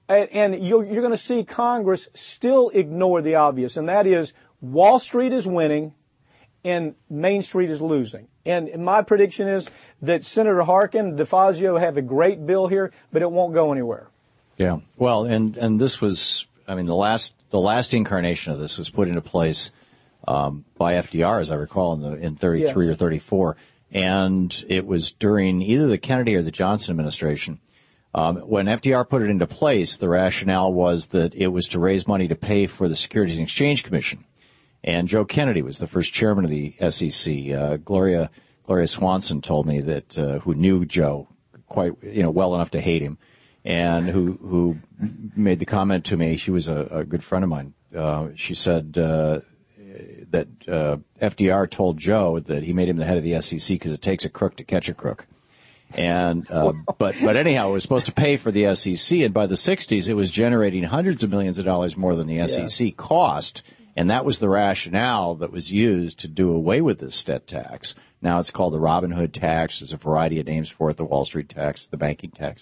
And you're going to see Congress still ignore the obvious, and that is Wall Street is winning and Main Street is losing. And my prediction is that Senator Harkin and DeFazio have a great bill here, but it won't go anywhere. Yeah. Well, and, and this was, I mean, the last the last incarnation of this was put into place um, by F D R, as I recall, in the in thirty-three yes. or thirty-four, and it was during either the Kennedy or the Johnson administration. Um, when F D R put it into place, the rationale was that it was to raise money to pay for the Securities and Exchange Commission. And Joe Kennedy was the first chairman of the S E C. Uh, Gloria Gloria Swanson told me that uh, who knew Joe quite you know well enough to hate him, and who who made the comment to me. She was a, a good friend of mine. Uh, she said uh, that uh, F D R told Joe that he made him the head of the S E C because it takes a crook to catch a crook. And uh, but but anyhow, it was supposed to pay for the S E C, and by the sixties, it was generating hundreds of millions of dollars more than the S E C yeah. cost, and that was the rationale that was used to do away with this stet tax. Now it's called the Robin Hood tax. There's a variety of names for it: the Wall Street tax, the banking tax.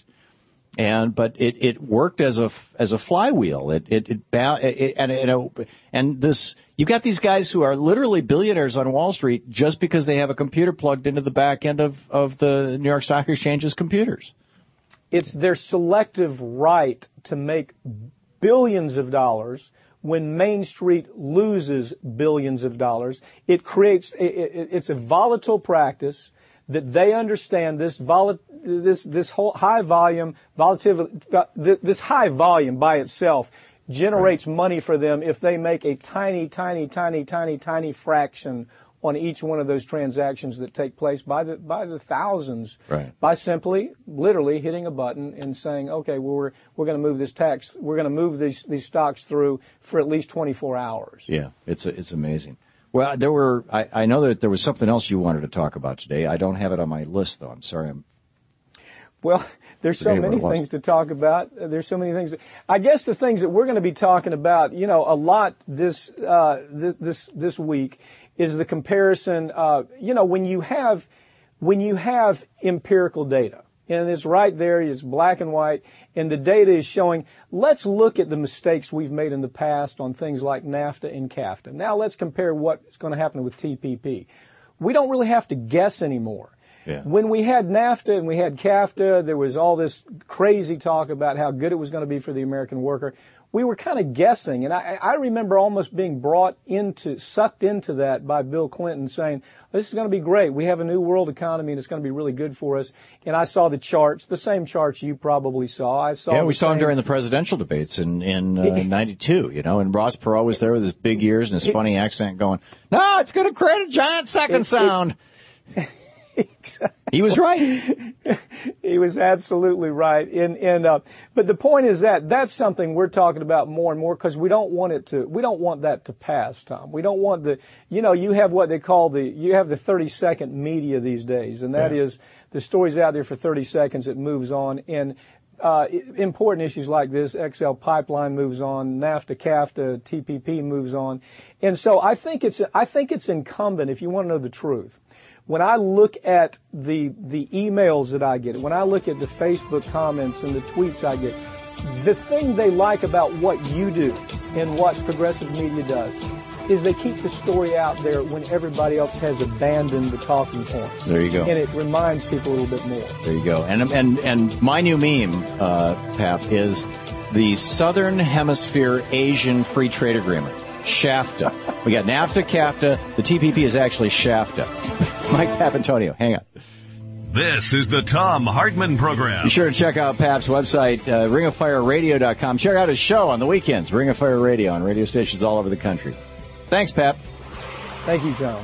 And but it, it worked as a as a flywheel. It it, it, it and it, and this you've got these guys who are literally billionaires on Wall Street just because they have a computer plugged into the back end of, of the New York Stock Exchange's computers. It's their selective right to make billions of dollars when Main Street loses billions of dollars. It creates it, it, it's a volatile practice. That they understand this vol- this this whole high volume volatility, this high volume by itself generates right. money for them if they make a tiny, tiny, tiny, tiny, tiny fraction on each one of those transactions that take place by the by the thousands right. by simply, literally hitting a button and saying, okay, well, we're we're going to move this tax, we're going to move these these stocks through for at least twenty-four hours. Yeah, it's a, it's amazing. Well, there were. I, I know that there was something else you wanted to talk about today. I don't have it on my list, though. I'm sorry. I'm well, there's so many things to talk about. There's so many things. I guess the things that we're going to be talking about, you know, a lot this uh, this, this this week is the comparison. Uh, you know, when you have when you have empirical data. And it's right there, it's black and white, and the data is showing, let's look at the mistakes we've made in the past on things like NAFTA and CAFTA. Now let's compare what's going to happen with T P P. We don't really have to guess anymore. Yeah. When we had NAFTA and we had CAFTA, there was all this crazy talk about how good it was going to be for the American worker. We were kind of guessing, and I, I remember almost being brought into, sucked into that by Bill Clinton saying, this is going to be great. We have a new world economy and it's going to be really good for us. And I saw the charts, the same charts you probably saw. I saw. Yeah, we saw same... them during the presidential debates in, in uh, ninety-two, you know, and Ross Perot was there with his big ears and his funny accent going, no, it's going to create a giant second it, sound. It, He was right. He was absolutely right. And, and, uh, but the point is that that's something we're talking about more and more because we don't want it to, we don't want that to pass, Tom. We don't want the, you know, you have what they call the, you have the thirty second media these days, and that yeah. is the story's out there for thirty seconds, it moves on. And, uh, important issues like this, X L pipeline moves on, NAFTA, CAFTA, T P P moves on. And so I think it's, I think it's incumbent, if you want to know the truth, when I look at the the emails that I get, when I look at the Facebook comments and the tweets I get, the thing they like about what you do and what progressive media does is they keep the story out there when everybody else has abandoned the talking point. There you go. And it reminds people a little bit more. There you go. And and and my new meme, uh, Pap, is the Southern Hemisphere Asian Free Trade Agreement. SHAFTA. We got NAFTA, CAFTA. The T P P is actually SHAFTA. Mike Papantonio, hang on. This is the Thom Hartmann Program. Be sure to check out Pap's website, uh, ring of fire radio dot com. Check out his show on the weekends, Ring of Fire Radio, on radio stations all over the country. Thanks, Pap. Thank you, Tom.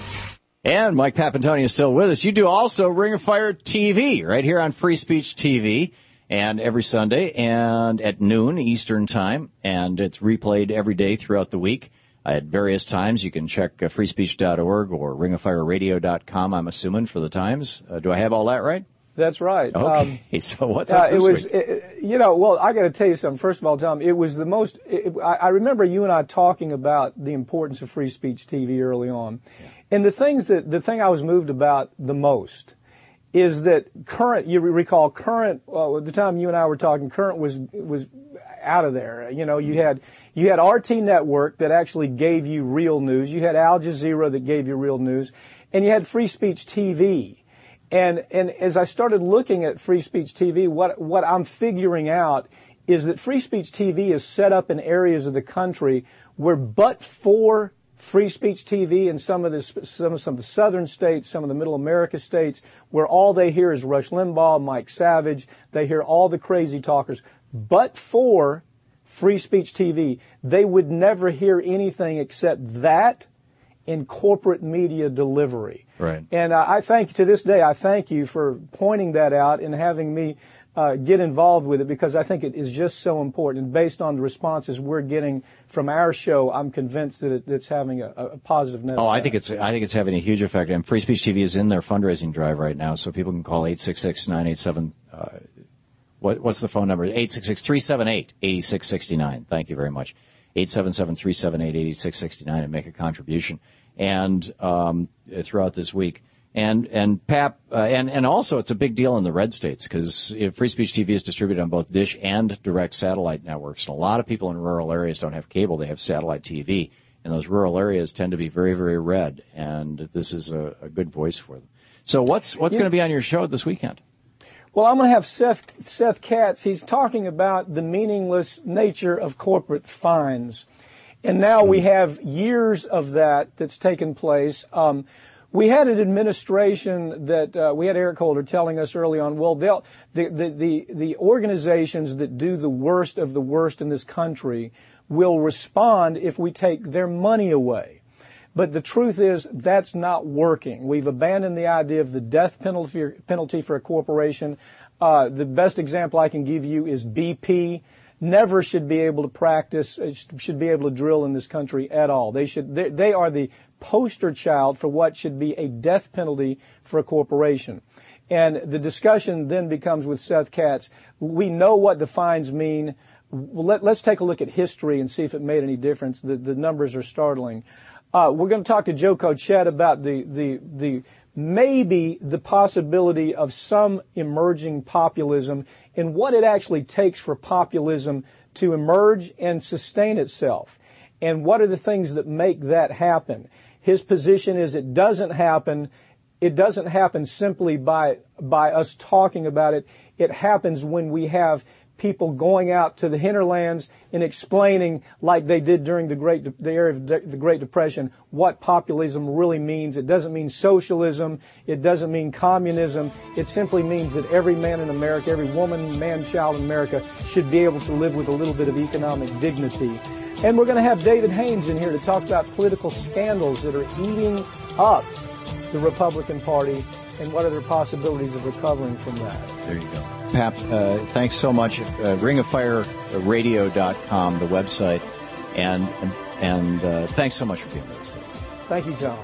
And Mike Papantonio is still with us. You do also Ring of Fire T V right here on Free Speech T V, and every Sunday and at noon Eastern Time, and it's replayed every day throughout the week at various times. You can check uh, free speech dot org or ring of fire radio dot com, I'm assuming, for the times. Uh, do I have all that right? That's right. Okay, um, so what's uh, up this it was, week? It, you know, well, I got to tell you something. First of all, Tom, it was the most, it, I, I remember you and I talking about the importance of free speech T V early on. Yeah. And the things that, the thing I was moved about the most is that Current, you recall Current, well, at the time you and I were talking, Current was, was out of there. You know, you had, you had R T Network that actually gave you real news. You had Al Jazeera that gave you real news. And you had Free Speech T V. And, and as I started looking at Free Speech T V, what, what I'm figuring out is that Free Speech T V is set up in areas of the country where but for Free Speech T V in some of the, some of, some of the southern states, some of the middle America states, where all they hear is Rush Limbaugh, Mike Savage, they hear all the crazy talkers. But for Free Speech T V, they would never hear anything except that in corporate media delivery. Right. And uh, I thank, to this day, I thank you for pointing that out and having me uh, get involved with it, because I think it is just so important. And based on the responses we're getting from our show, I'm convinced that it, it's having a, a positive net. Oh, I think it's I think it's having a huge effect. And Free Speech T V is in their fundraising drive right now, so people can call eight six six, nine eight seven, uh, what, what's the phone number? eight six six, three seven eight, eight six six nine. Thank you very much. eight seven seven, three seven eight, eight six six nine and make a contribution. And um, throughout this week. And and Pap, uh, and and also it's a big deal in the red states, because Free Speech T V is distributed on both Dish and direct satellite networks. And a lot of people in rural areas don't have cable; they have satellite T V, and those rural areas tend to be very, very red. And this is a, a good voice for them. So what's what's yeah. going to be on your show this weekend? Well, I'm going to have Seth Seth Katz. He's talking about the meaningless nature of corporate fines, and now we have years of that that's taken place. Um, We had an administration that uh, we had Eric Holder telling us early on. Well, they'll, the, the the the organizations that do the worst of the worst in this country will respond if we take their money away. But the truth is that's not working. We've abandoned the idea of the death penalty penalty for a corporation. Uh, the best example I can give you is B P. Never should be able to practice, should be able to drill in this country at all. They should, they, they are the poster child for what should be a death penalty for a corporation. And the discussion then becomes with Seth Katz. We know what the fines mean. Let, let's take a look at history and see if it made any difference. The, the numbers are startling. Uh, we're going to talk to Joe Cochette about the, the, the, maybe the possibility of some emerging populism and what it actually takes for populism to emerge and sustain itself. And what are the things that make that happen? His position is it doesn't happen. It doesn't happen simply by, by us talking about it. It happens when we have people going out to the hinterlands and explaining, like they did during the Great, the era of the Great Depression, what populism really means. It doesn't mean socialism. It doesn't mean communism. It simply means that every man in America, every woman, man, child in America should be able to live with a little bit of economic dignity. And we're going to have David Haynes in here to talk about political scandals that are eating up the Republican Party and what are the possibilities of recovering from that. There you go. Pap, uh, thanks so much. Uh, ring of fire radio dot com, the website. And and, and uh, thanks so much for being with us today. Thank you, John.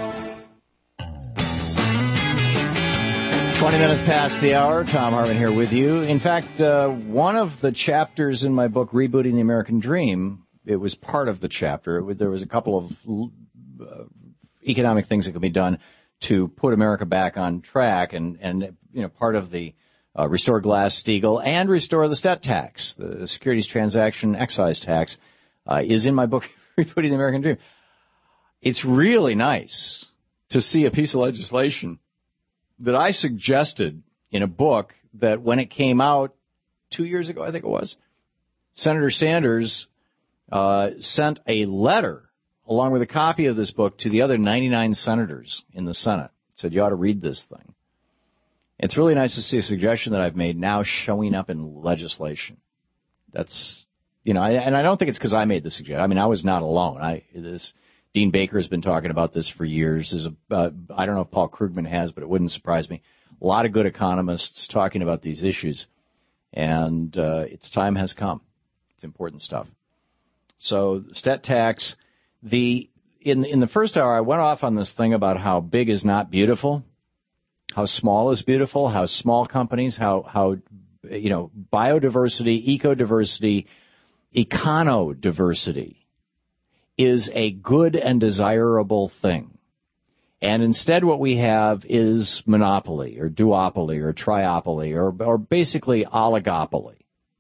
twenty minutes past the hour. Thom Hartmann here with you. In fact, uh, one of the chapters in my book, Rebooting the American Dream, it was part of the chapter. It was, there was a couple of uh, economic things that could be done to put America back on track, and, and you know, part of the uh, restore Glass-Steagall and restore the STET tax, the Securities Transaction Excise Tax, uh, is in my book, Rebooting the American Dream. It's really nice to see a piece of legislation that I suggested in a book that when it came out two years ago, I think it was, Senator Sanders uh, sent a letter along with a copy of this book to the other ninety-nine senators in the Senate. Said, you ought to read this thing. It's really nice to see a suggestion that I've made now showing up in legislation. That's, you know, I, and I don't think it's because I made the suggestion. I mean, I was not alone. I this Dean Baker has been talking about this for years. There's a, uh, I don't know if Paul Krugman has, but it wouldn't surprise me. A lot of good economists talking about these issues, and uh, its time has come. It's important stuff. So, stat tax. The in in the first hour, I went off on this thing about how big is not beautiful, how small is beautiful, how small companies, how how you know biodiversity, ecodiversity, econodiversity is a good and desirable thing. And instead what we have is monopoly or duopoly or triopoly or, or basically oligopoly.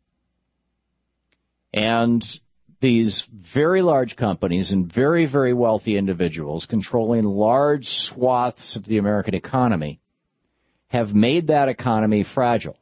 And these very large companies and very, very wealthy individuals controlling large swaths of the American economy have made that economy fragile.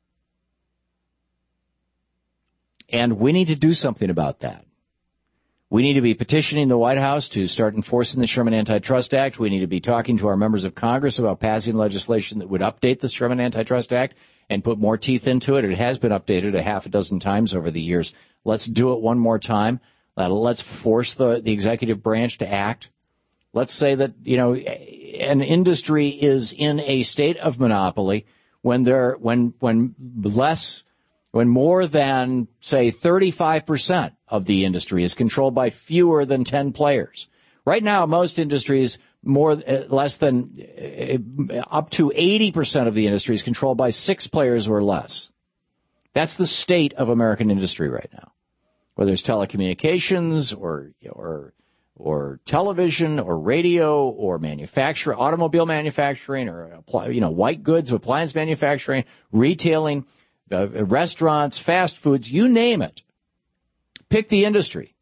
And we need to do something about that. We need to be petitioning the White House to start enforcing the Sherman Antitrust Act. We need to be talking to our members of Congress about passing legislation that would update the Sherman Antitrust Act and put more teeth into it. It has been updated a half a dozen times over the years. Let's do it one more time. Let's force the, the executive branch to act. Let's say that, you know, an industry is in a state of monopoly when there, when, when less, when more than, say, thirty-five percent of the industry is controlled by fewer than ten players. Right now, most industries, more, less than, up to eighty percent of the industry is controlled by six players or less. That's the state of American industry right now. Whether it's telecommunications or, or, or television or radio or manufacturing, automobile manufacturing or, you know, white goods, appliance manufacturing, retailing, uh, restaurants, fast foods, you name it. Pick the industry.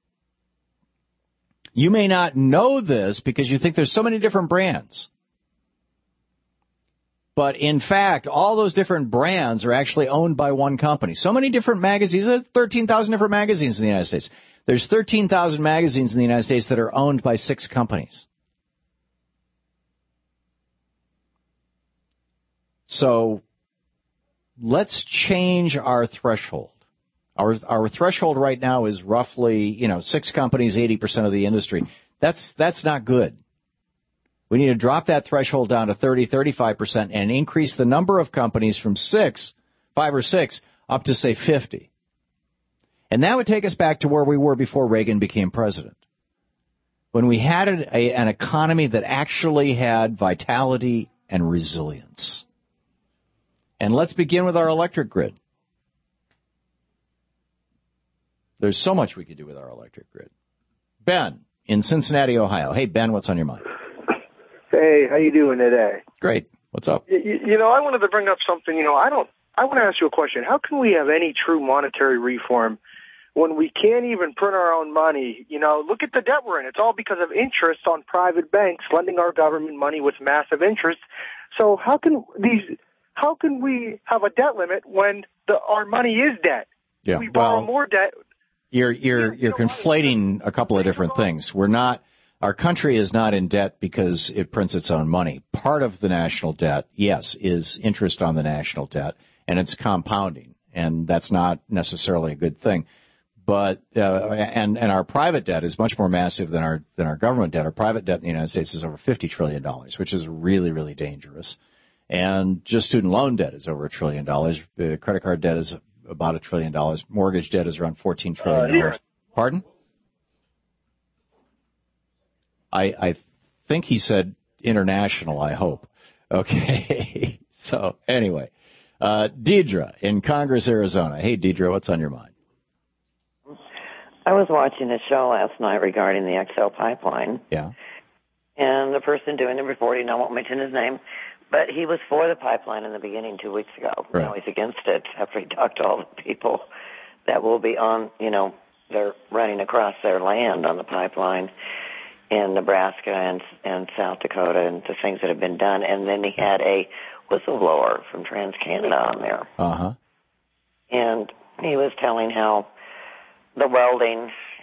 You may not know this because you think there's so many different brands. But in fact, all those different brands are actually owned by one company. So many different magazines, there's thirteen thousand different magazines in the United States. There's thirteen thousand magazines in the United States that are owned by six companies. So let's change our threshold. Our our threshold right now is roughly, you know, six companies, eighty percent of the industry. That's that's not good. We need to drop that threshold down to thirty, thirty-five percent and increase the number of companies from six, five or six, up to, say, fifty. And that would take us back to where we were before Reagan became president, when we had a, an economy that actually had vitality and resilience. And let's begin with our electric grid. There's so much we could do with our electric grid. Ben in Cincinnati, Ohio. Hey, Ben, what's on your mind? Hey, how you doing today? Great. What's up? You, you know, I wanted to bring up something. You know, I don't. I want to ask you a question. How can we have any true monetary reform when we can't even print our own money? You know, look at the debt we're in. It's all because of interest on private banks lending our government money with massive interest. So how can these? How can we have a debt limit when the, our money is debt? Yeah. We borrow well, more debt. You're you're you're conflating a couple of different things. We're not. Our country is not in debt because it prints its own money. Part of the national debt, yes, is interest on the national debt, and it's compounding, and that's not necessarily a good thing. But uh, and and our private debt is much more massive than our than our government debt. Our private debt in the United States is over fifty trillion dollars, which is really really dangerous. And just student loan debt is over a trillion dollars. Uh, credit card debt is about a trillion dollars. Mortgage debt is around fourteen trillion dollars. Uh, Pardon? I, I think he said international, I hope. Okay. So, anyway. Uh, Deidre in Congress, Arizona. Hey, Deidre, what's on your mind? I was watching a show last night regarding the X L pipeline. Yeah. And the person doing the reporting, I won't mention his name, but he was for the pipeline in the beginning two weeks ago. Right. Now he's against it after he talked to all the people that will be on, you know, they're running across their land on the pipeline in Nebraska and and South Dakota and the things that have been done. And then he had a whistleblower from TransCanada on there. Uh-huh. And he was telling how the welding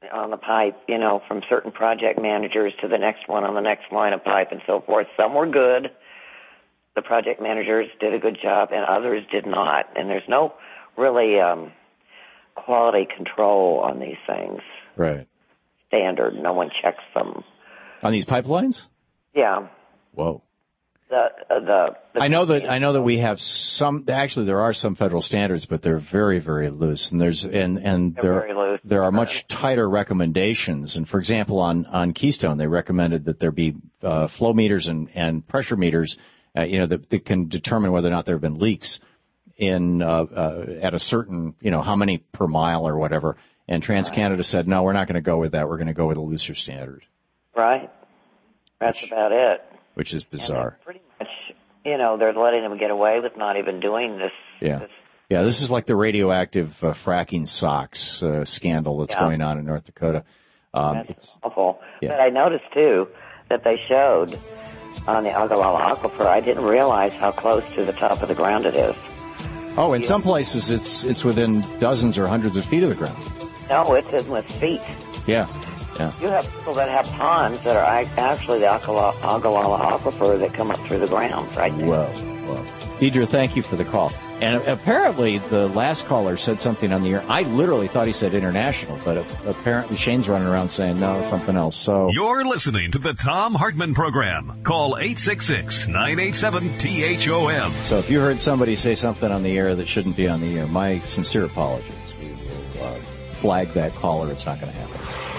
on the pipe, you know, from certain project managers to the next one on the next line of pipe and so forth. Some were good. The project managers did a good job, and others did not. And there's no really um, quality control on these things. Right. Standard. No one checks them. On these pipelines? Yeah. Whoa. The, uh, the, the I know that I know that we have some. Actually, there are some federal standards, but they're very, very loose, and there's and and They're there very loose. there are much tighter recommendations. And for example, on on Keystone, they recommended that there be uh, flow meters and and pressure meters, uh, you know, that, that can determine whether or not there have been leaks in uh, uh, at a certain, you know, how many per mile or whatever. And TransCanada right. said, no, we're not going to go with that. We're going to go with a looser standard. Right. That's which, about it. Which is bizarre. Pretty much, you know, they're letting them get away with not even doing this. Yeah. This. Yeah, this is like the radioactive uh, fracking socks uh, scandal that's yeah. going on in North Dakota. Um, that's it's awful. Yeah. But I noticed, too, that they showed on the Ogallala Aquifer, I didn't realize how close to the top of the ground it is. Oh, in you, some places it's it's within dozens or hundreds of feet of the ground. No, it's in with feet. Yeah, yeah. You have people that have ponds that are actually the Ogallala Aquifer that come up through the ground right there. Whoa, whoa. Deidre, thank you for the call. And apparently the last caller said something on the air. I literally thought he said international, but apparently Shane's running around saying, no, something else. So you're listening to the Tom Hartman Program. Call eight six six, nine eight seven, T H O M. So if you heard somebody say something on the air that shouldn't be on the air, my sincere apologies. We will uh, flag that caller. It's not going to happen.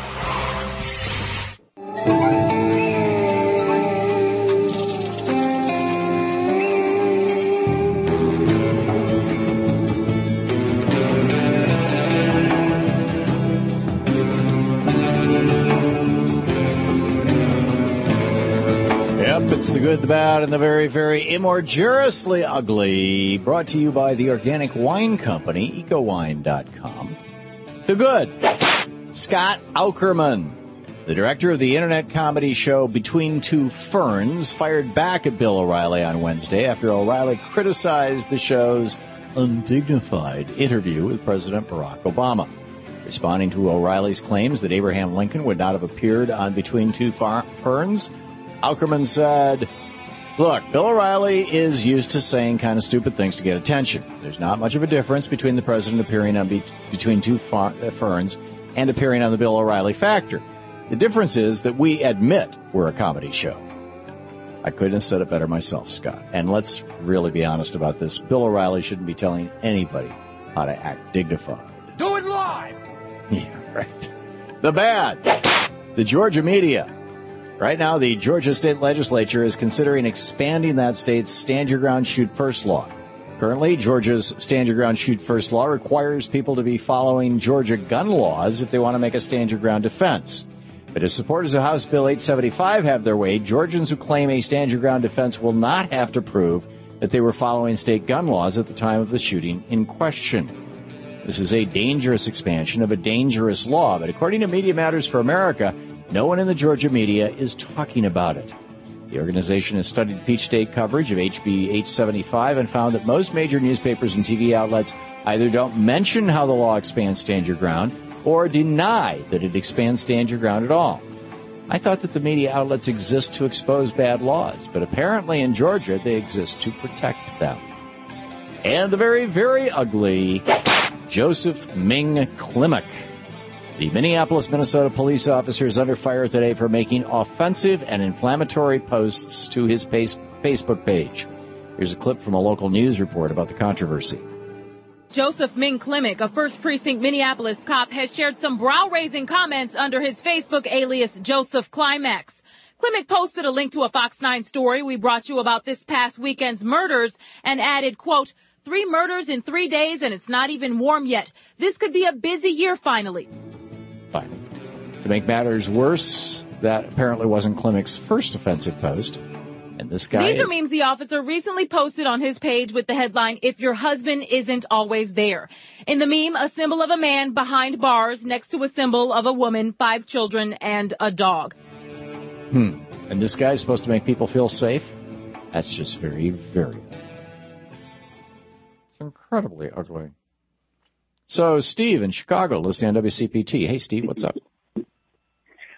It's the good, the bad, and the very, very immorgeously ugly. Brought to you by the Organic Wine Company, eco wine dot com. The good, Scott Aukerman, the director of the internet comedy show Between Two Ferns, fired back at Bill O'Reilly on Wednesday after O'Reilly criticized the show's undignified interview with President Barack Obama. Responding to O'Reilly's claims that Abraham Lincoln would not have appeared on Between Two Far- Ferns, Aukerman said, look, Bill O'Reilly is used to saying kind of stupid things to get attention. There's not much of a difference between the president appearing on be- Between Two far- uh, Ferns and appearing on the Bill O'Reilly Factor. The difference is that we admit we're a comedy show. I couldn't have said it better myself, Scott. And let's really be honest about this. Bill O'Reilly shouldn't be telling anybody how to act dignified. Do it live! Yeah, right. The bad. The Georgia media. Right now, the Georgia State Legislature is considering expanding that state's Stand Your Ground, Shoot First law. Currently, Georgia's Stand Your Ground, Shoot First law requires people to be following Georgia gun laws if they want to make a Stand Your Ground defense. But as supporters of House Bill eight seventy-five have their way, Georgians who claim a Stand Your Ground defense will not have to prove that they were following state gun laws at the time of the shooting in question. This is a dangerous expansion of a dangerous law, but according to Media Matters for America, no one in the Georgia media is talking about it. The organization has studied Peach State coverage of H B eight seventy-five and found that most major newspapers and T V outlets either don't mention how the law expands Stand Your Ground or deny that it expands Stand Your Ground at all. I thought that the media outlets exist to expose bad laws, but apparently in Georgia they exist to protect them. And the very, very ugly Joseph Ming Klimek. The Minneapolis, Minnesota police officer is under fire today for making offensive and inflammatory posts to his Facebook page. Here's a clip from a local news report about the controversy. Joseph Ming Klimek, a first Precinct Minneapolis cop, has shared some brow-raising comments under his Facebook alias Joseph Climax. Klimek posted a link to a Fox nine story we brought you about this past weekend's murders and added, quote, three murders in three days and it's not even warm yet. This could be a busy year finally. Fine. To make matters worse, that apparently wasn't Klimek's first offensive post. And this guy... These are memes the officer recently posted on his page with the headline, If Your Husband Isn't Always There. In the meme, a symbol of a man behind bars next to a symbol of a woman, five children, and a dog. Hmm. And this guy's supposed to make people feel safe? That's just very, very... It's incredibly ugly. So, Steve in Chicago, listening on W C P T. Hey, Steve, what's up?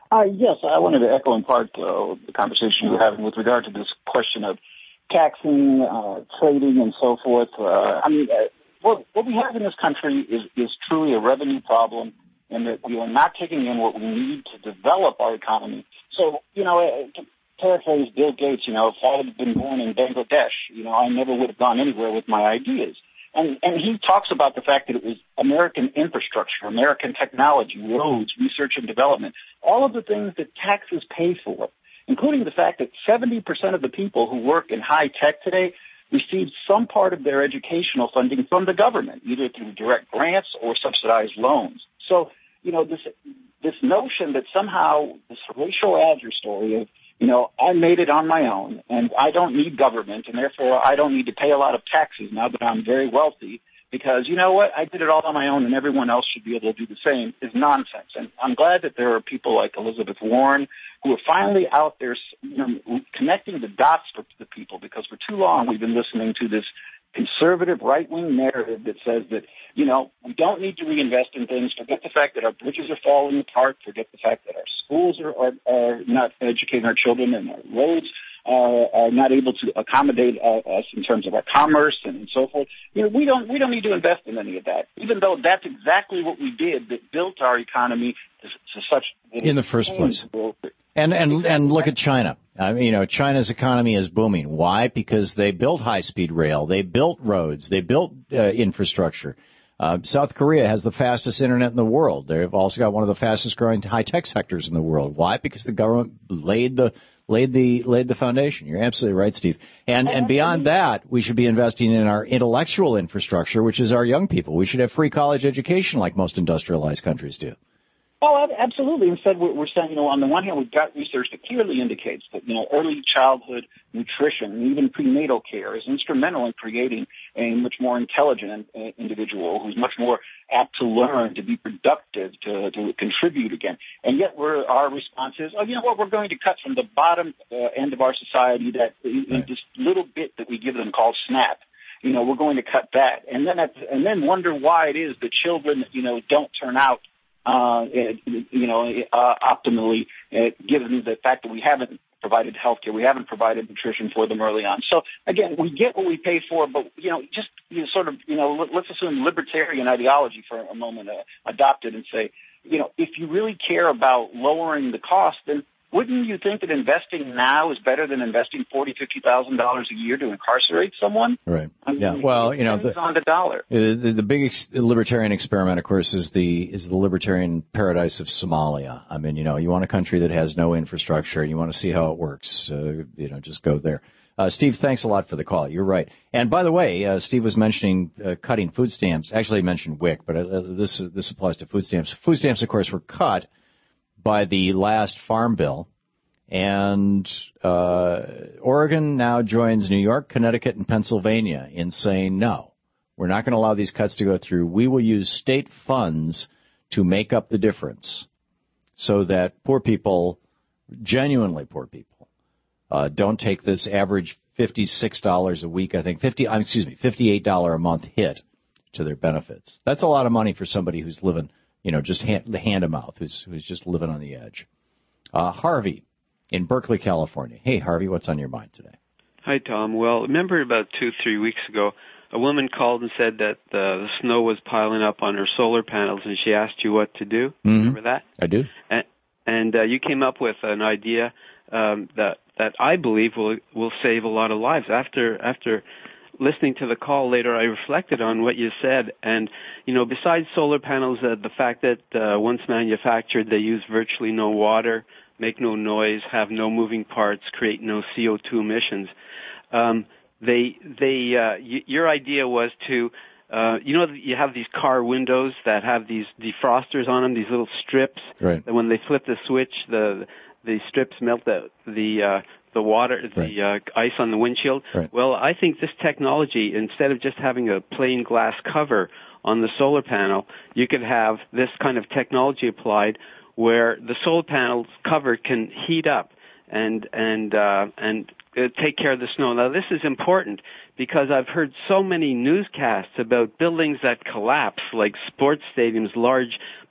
Uh, yes, I wanted to echo in part uh, the conversation you were having with regard to this question of taxing, uh, trading, and so forth. Uh, I mean, uh, what, what we have in this country is, is truly a revenue problem, and that we are not taking in what we need to develop our economy. So, you know, uh, to paraphrase Bill Gates, you know, if I had been born in Bangladesh, you know, I never would have gone anywhere with my ideas. And, and he talks about the fact that it was American infrastructure, American technology, roads, research and development, all of the things that taxes pay for, including the fact that seventy percent of the people who work in high tech today receive some part of their educational funding from the government, either through direct grants or subsidized loans. So, you know, this this notion that somehow this Horatio Alger story of, you know, I made it on my own and I don't need government and therefore I don't need to pay a lot of taxes now that I'm very wealthy because, you know what, I did it all on my own and everyone else should be able to do the same is nonsense. And I'm glad that there are people like Elizabeth Warren who are finally out there, you know, connecting the dots for the people, because for too long we've been listening to this conservative right-wing narrative that says that, you know, we don't need to reinvest in things. Forget the fact that our bridges are falling apart. Forget the fact that our schools are, are, are not educating our children and our roads are, are not able to accommodate uh, us in terms of our commerce and, and so forth. You know, we don't we don't need to invest in any of that, even though that's exactly what we did that built our economy to, to such in the first place. And and and look at China. I mean, you know, China's economy is booming. Why? Because they built high-speed rail, they built roads, they built uh, infrastructure. Uh, South Korea has the fastest internet in the world. They've also got one of the fastest-growing high-tech sectors in the world. Why? Because the government laid the laid the laid the foundation. You're absolutely right, Steve. And and beyond that, we should be investing in our intellectual infrastructure, which is our young people. We should have free college education like most industrialized countries do. Oh, absolutely. Instead, we're saying, you know, on the one hand, we've got research that clearly indicates that, you know, early childhood nutrition and even prenatal care is instrumental in creating a much more intelligent individual who's much more apt to learn, to be productive, to, to contribute again. And yet we're, our response is, oh, you know what, we're going to cut from the bottom uh, end of our society, that right. this little bit that we give them called SNAP. You know, we're going to cut that. And then, that's, and then wonder why it is that children, you know, don't turn out Uh, you know, uh, optimally, uh, given the fact that we haven't provided health care, we haven't provided nutrition for them early on. So, again, we get what we pay for, but, you know, just you know, sort of, you know, let's assume libertarian ideology for a moment uh, adopted and say, you know, if you really care about lowering the cost, then wouldn't you think that investing now is better than investing forty thousand dollars, fifty thousand dollars a year to incarcerate someone? Right. I mean, yeah. Well, you know, the, on the dollar. The, the big ex- libertarian experiment, of course, is the is the libertarian paradise of Somalia. I mean, you know, you want a country that has no infrastructure, and you want to see how it works. Uh, you know, just go there. Uh, Steve, thanks a lot for the call. You're right. And by the way, uh, Steve was mentioning uh, cutting food stamps. Actually, he mentioned W I C, but uh, this this applies to food stamps. Food stamps, of course, were cut by the last farm bill. And uh, Oregon now joins New York, Connecticut, and Pennsylvania in saying, no, we're not going to allow these cuts to go through. We will use state funds to make up the difference so that poor people, genuinely poor people, uh, don't take this average fifty-six dollars a week, I think, fifty, excuse me, fifty-eight dollars a month hit to their benefits. That's a lot of money for somebody who's living, you know, just hand, the hand to mouth, who's, who's just living on the edge. Uh, Harvey in Berkeley, California. Hey, Harvey, what's on your mind today? Hi, Tom. Well, remember about two, three weeks ago, a woman called and said that uh, the snow was piling up on her solar panels, and she asked you what to do. Mm-hmm. Remember that? I do. And, and uh, you came up with an idea um, that that I believe will will save a lot of lives. After after listening to the call later, I reflected on what you said, and you know, besides solar panels, uh, the fact that uh, once manufactured, they use virtually no water, make no noise, have no moving parts, create no C O two emissions. Um, they, they, uh, y- your idea was to, uh, you know, you have these car windows that have these defrosters on them, these little strips. Right. And when they flip the switch, the the strips melt the the uh, the water, the right. uh, ice on the windshield. Right. Well, I think this technology, instead of just having a plain glass cover on the solar panel, you could have this kind of technology applied, where the solar panel's cover can heat up and and uh, and uh, take care of the snow. Now, this is important because I've heard so many newscasts about buildings that collapse, like sports stadiums, large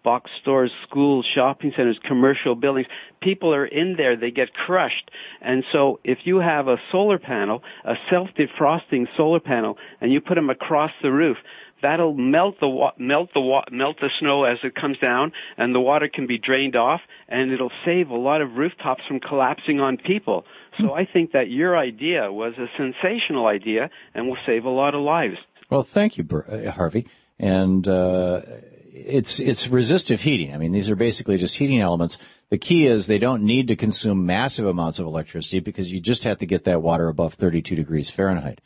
box stores, schools, shopping centers, commercial buildings. People are in there, they get crushed. And so if you have a solar panel, a self-defrosting solar panel, and you put them across the roof, that'll melt the wa- melt the wa- melt the snow as it comes down, and the water can be drained off, and it'll save a lot of rooftops from collapsing on people. So I think that your idea was a sensational idea and will save a lot of lives. Well, thank you, Harvey. And uh, it's it's resistive heating. I mean, these are basically just heating elements. The key is they don't need to consume massive amounts of electricity because you just have to get that water above thirty-two degrees Fahrenheit.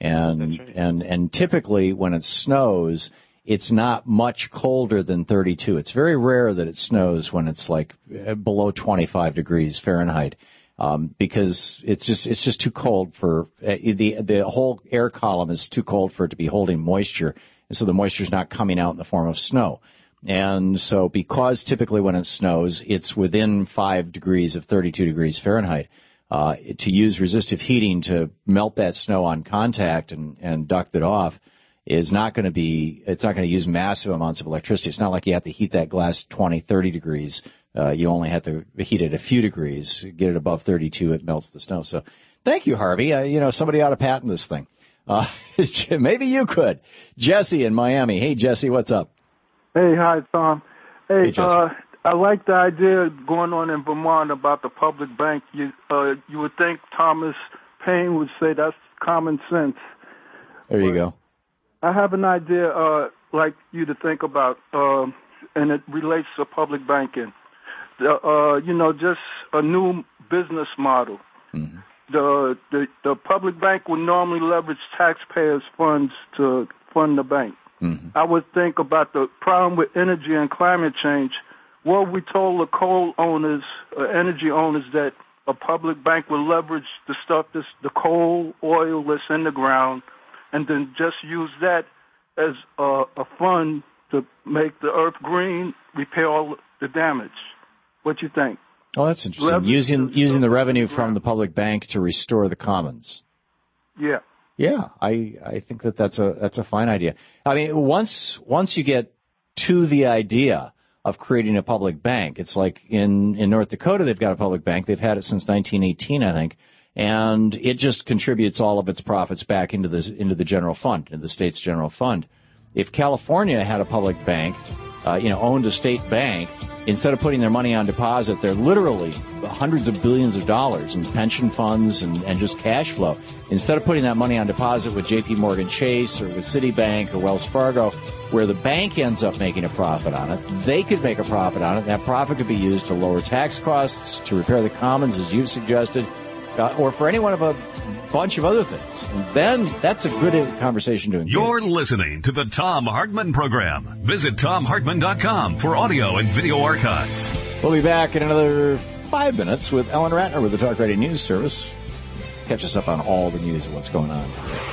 And right. and and typically when it snows, it's not much colder than thirty-two. It's very rare that it snows when it's like below twenty-five degrees Fahrenheit, um, because it's just it's just too cold for uh, the the whole air column is too cold for it to be holding moisture, and so the moisture is not coming out in the form of snow. And so because typically when it snows, it's within five degrees of thirty-two degrees Fahrenheit. Uh, to use resistive heating to melt that snow on contact and, and duct it off is not going to be, it's not going to use massive amounts of electricity. It's not like you have to heat that glass twenty, thirty degrees. Uh, you only have to heat it a few degrees. Get it above thirty-two, it melts the snow. So thank you, Harvey. Uh, you know, somebody ought to patent this thing. Uh, maybe you could. Jesse in Miami. Hey, Jesse, what's up? Hey, hi, Tom. Hey, hey Jesse. uh, I like the idea going on in Vermont about the public bank. You, uh, you would think Thomas Paine would say that's common sense. There you but go. I have an idea, uh, like you to think about, uh, and it relates to public banking. The, uh, you know, just a new business model. Mm-hmm. The, the the public bank would normally leverage taxpayers' funds to fund the bank. Mm-hmm. I would think about the problem with energy and climate change. What we told the coal owners, uh, energy owners, that a public bank will leverage the stuff, that's the coal, oil that's in the ground, and then just use that as a, a fund to make the earth green, repair all the damage. What you think? Oh, that's interesting. Leverage using using the revenue from the public bank to restore the commons. Yeah. Yeah, I I think that that's a that's a fine idea. I mean, once once you get to the idea of creating a public bank, it's like in in North Dakota they've got a public bank. They've had it since nineteen eighteen, I think, and it just contributes all of its profits back into the into the general fund, into the state's general fund. If California had a public bank, uh, you know, owned a state bank, instead of putting their money on deposit, they're literally hundreds of billions of dollars in pension funds and, and just cash flow. Instead of putting that money on deposit with J P Morgan Chase or with Citibank or Wells Fargo, where the bank ends up making a profit on it, they could make a profit on it. That profit could be used to lower tax costs, to repair the commons, as you've suggested, uh, or for any one of a bunch of other things. And then that's a good conversation to engage. You're listening to the Thom Hartmann Program. Visit Thom Hartmann dot com for audio and video archives. We'll be back in another five minutes with Ellen Ratner with the Talk Radio News Service. Catch us up on all the news of what's going on.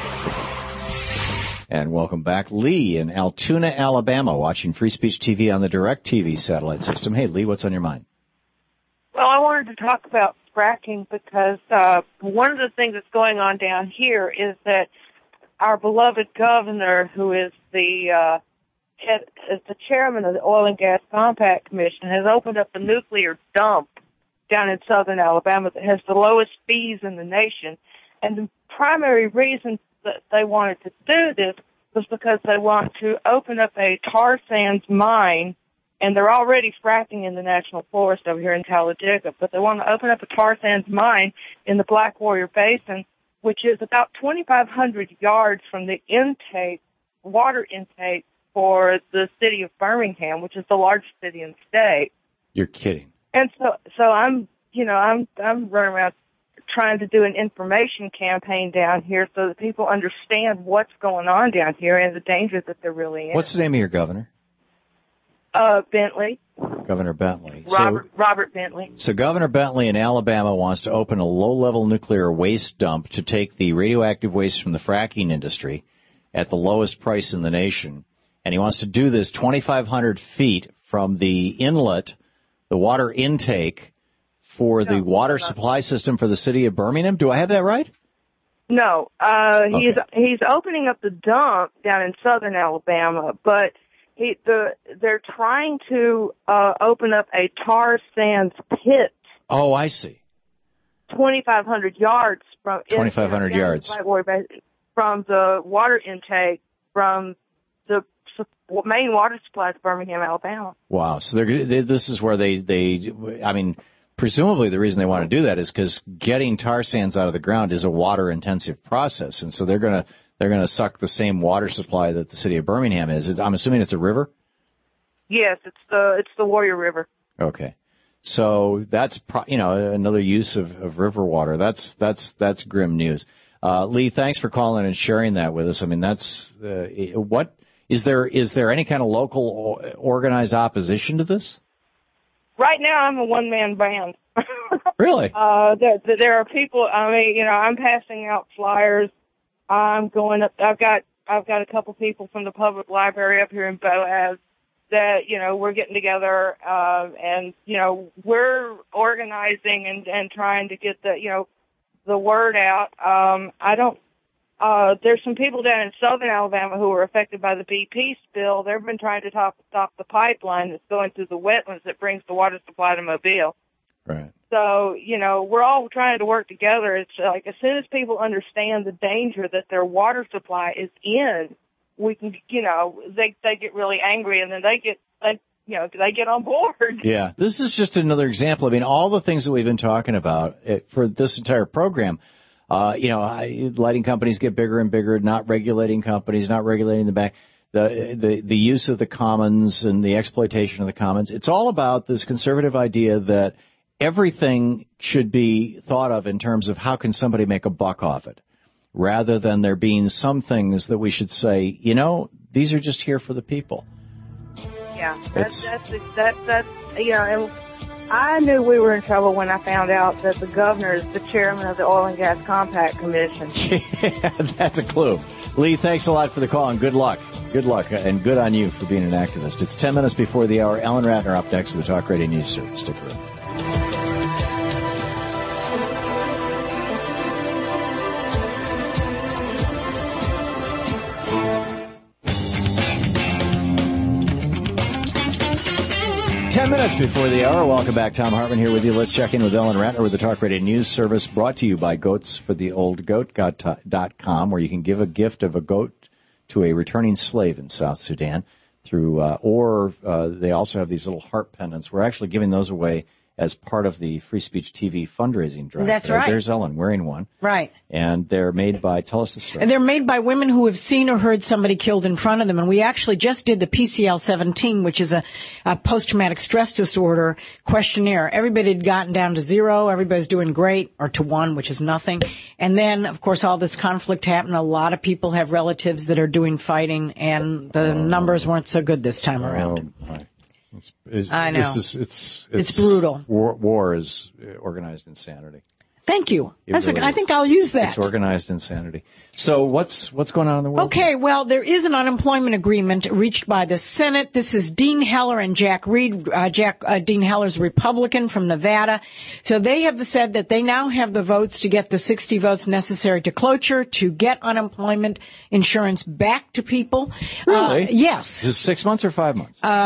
And welcome back, Lee in Altoona, Alabama, watching Free Speech T V on the DirecTV satellite system. Hey, Lee, what's on your mind? Well, I wanted to talk about fracking because uh, one of the things that's going on down here is that our beloved governor, who is the uh, head, is the chairman of the Oil and Gas Compact Commission, has opened up a nuclear dump down in southern Alabama that has the lowest fees in the nation. And the primary reason that they wanted to do this was because they want to open up a tar sands mine, and they're already fracking in the national forest over here in Talladega, but they want to open up a tar sands mine in the Black Warrior Basin, which is about twenty-five hundred yards from the intake, water intake for the city of Birmingham, which is the largest city in the state. You're kidding. And so, so I'm, you know, I'm, I'm running around trying to do an information campaign down here so that people understand what's going on down here and the danger that they're really in. What's the name of your governor? Uh, Bentley. Governor Bentley. Robert, so, Robert Bentley. So Governor Bentley in Alabama wants to open a low-level nuclear waste dump to take the radioactive waste from the fracking industry at the lowest price in the nation. And he wants to do this twenty-five hundred feet from the inlet, the water intake, for the water supply system for the city of Birmingham. Do I have that right? No. Uh, okay. he's, he's opening up the dump down in southern Alabama, but he, the, they're trying to uh, open up a tar sands pit. Oh, I see. twenty-five hundred yards from twenty-five hundred in, yards from the water intake from the main water supply to Birmingham, Alabama. Wow. So they're, they, this is where they, they, I mean, presumably the reason they want to do that is because getting tar sands out of the ground is a water-intensive process, and so they're going to they're going to suck the same water supply that the city of Birmingham is. I'm assuming it's a river? Yes, it's the it's the Warrior River. Okay. So that's, you know, another use of, of river water. That's that's that's grim news. Uh, Lee, thanks for calling and sharing that with us. I mean, that's uh, what is there is there any kind of local organized opposition to this? Right now, I'm a one man band. Really? Uh, there, there are people. I mean, you know, I'm passing out flyers. I'm going up. I've got I've got a couple people from the public library up here in Boaz. That, you know, we're getting together, uh, and, you know, we're organizing and, and trying to get the, you know, the word out. Um, I don't, uh, there's some people down in southern Alabama who are affected by the B P spill. They've been trying to top, stop the pipeline that's going through the wetlands that brings the water supply to Mobile. Right. So, you know, we're all trying to work together. It's like as soon as people understand the danger that their water supply is in, we can, you know, they they get really angry, and then they get, they, you know, they get on board. Yeah, this is just another example. I mean, all the things that we've been talking about for this entire program, uh, you know, letting companies get bigger and bigger, not regulating companies, not regulating the back, the the the use of the commons and the exploitation of the commons. It's all about this conservative idea that everything should be thought of in terms of how can somebody make a buck off it, rather than there being some things that we should say, you know, these are just here for the people. Yeah, that's, that's, that's, that's, you know, and I knew we were in trouble when I found out that the governor is the chairman of the Oil and Gas Compact Commission. Yeah, that's a clue. Lee, thanks a lot for the call, and good luck. Good luck, and good on you for being an activist. It's ten minutes before the hour. Ellen Ratner up next to the Talk Radio News Service. Stick around. Ten minutes before the hour. Welcome back. Tom Hartman here with you. Let's check in with Ellen Ratner with the Talk Radio News Service, brought to you by goats for the old goat dot com, where you can give a gift of a goat to a returning slave in South Sudan through, uh, or uh, they also have these little heart pendants. We're actually giving those away as part of the Free Speech T V fundraising drive. That's there. right. There's Ellen wearing one. Right. And they're made by, tell us the story. And they're made by women who have seen or heard somebody killed in front of them. And we actually just did the P C L seventeen, which is a, a post-traumatic stress disorder questionnaire. Everybody had gotten down to zero. Everybody's doing great, or to one, which is nothing. And then, of course, all this conflict happened. A lot of people have relatives that are doing fighting, and the oh. numbers weren't so good this time around. Oh, right. It's, it's, I know. This is, it's, it's, it's brutal. War, war is organized insanity. Thank you. That's really a, I think I'll use that. It's organized insanity. So what's what's going on in the world? Okay, well, there is an unemployment agreement reached by the Senate. This is Dean Heller and Jack Reed. Uh, Jack uh, Dean Heller's a Republican from Nevada. So they have said that they now have the votes to get the sixty votes necessary to cloture to get unemployment insurance back to people. Really? Uh, yes. Is it six months or five months? Uh,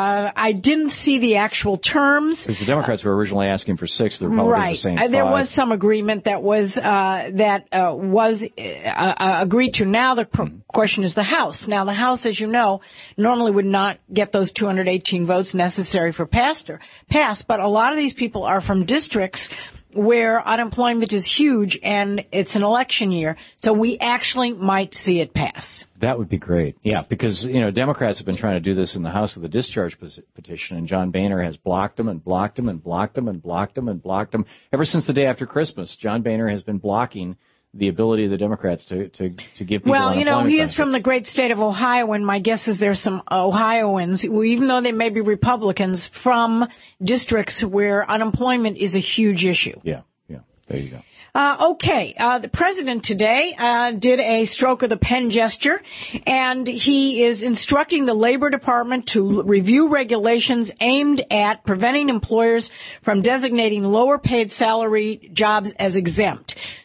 I didn't see the actual terms. Because the Democrats were originally asking for six. The Republicans right. were saying uh, five. There was some agreement that was uh, that uh, was uh, uh, agreed to. Now the pr- question is the House. Now the House, as you know, normally would not get those two hundred eighteen votes necessary for pastor, pass, but a lot of these people are from districts where unemployment is huge and it's an election year, so we actually might see it pass. That would be great. Yeah, because, you know, Democrats have been trying to do this in the House with a discharge petition, and John Boehner has blocked them and blocked them and blocked them and blocked them and blocked them. Ever since the day after Christmas, John Boehner has been blocking the ability of the Democrats to, to, to give people Well, you know, he benefits. is from the great state of Ohio, and my guess is there's some Ohioans, who, even though they may be Republicans, from districts where unemployment is a huge issue. Yeah, yeah, there you go. Uh, okay, uh, the president today uh, did a stroke of the pen gesture, and he is instructing the Labor Department to review regulations aimed at preventing employers from designating lower-paid salary jobs as exempt.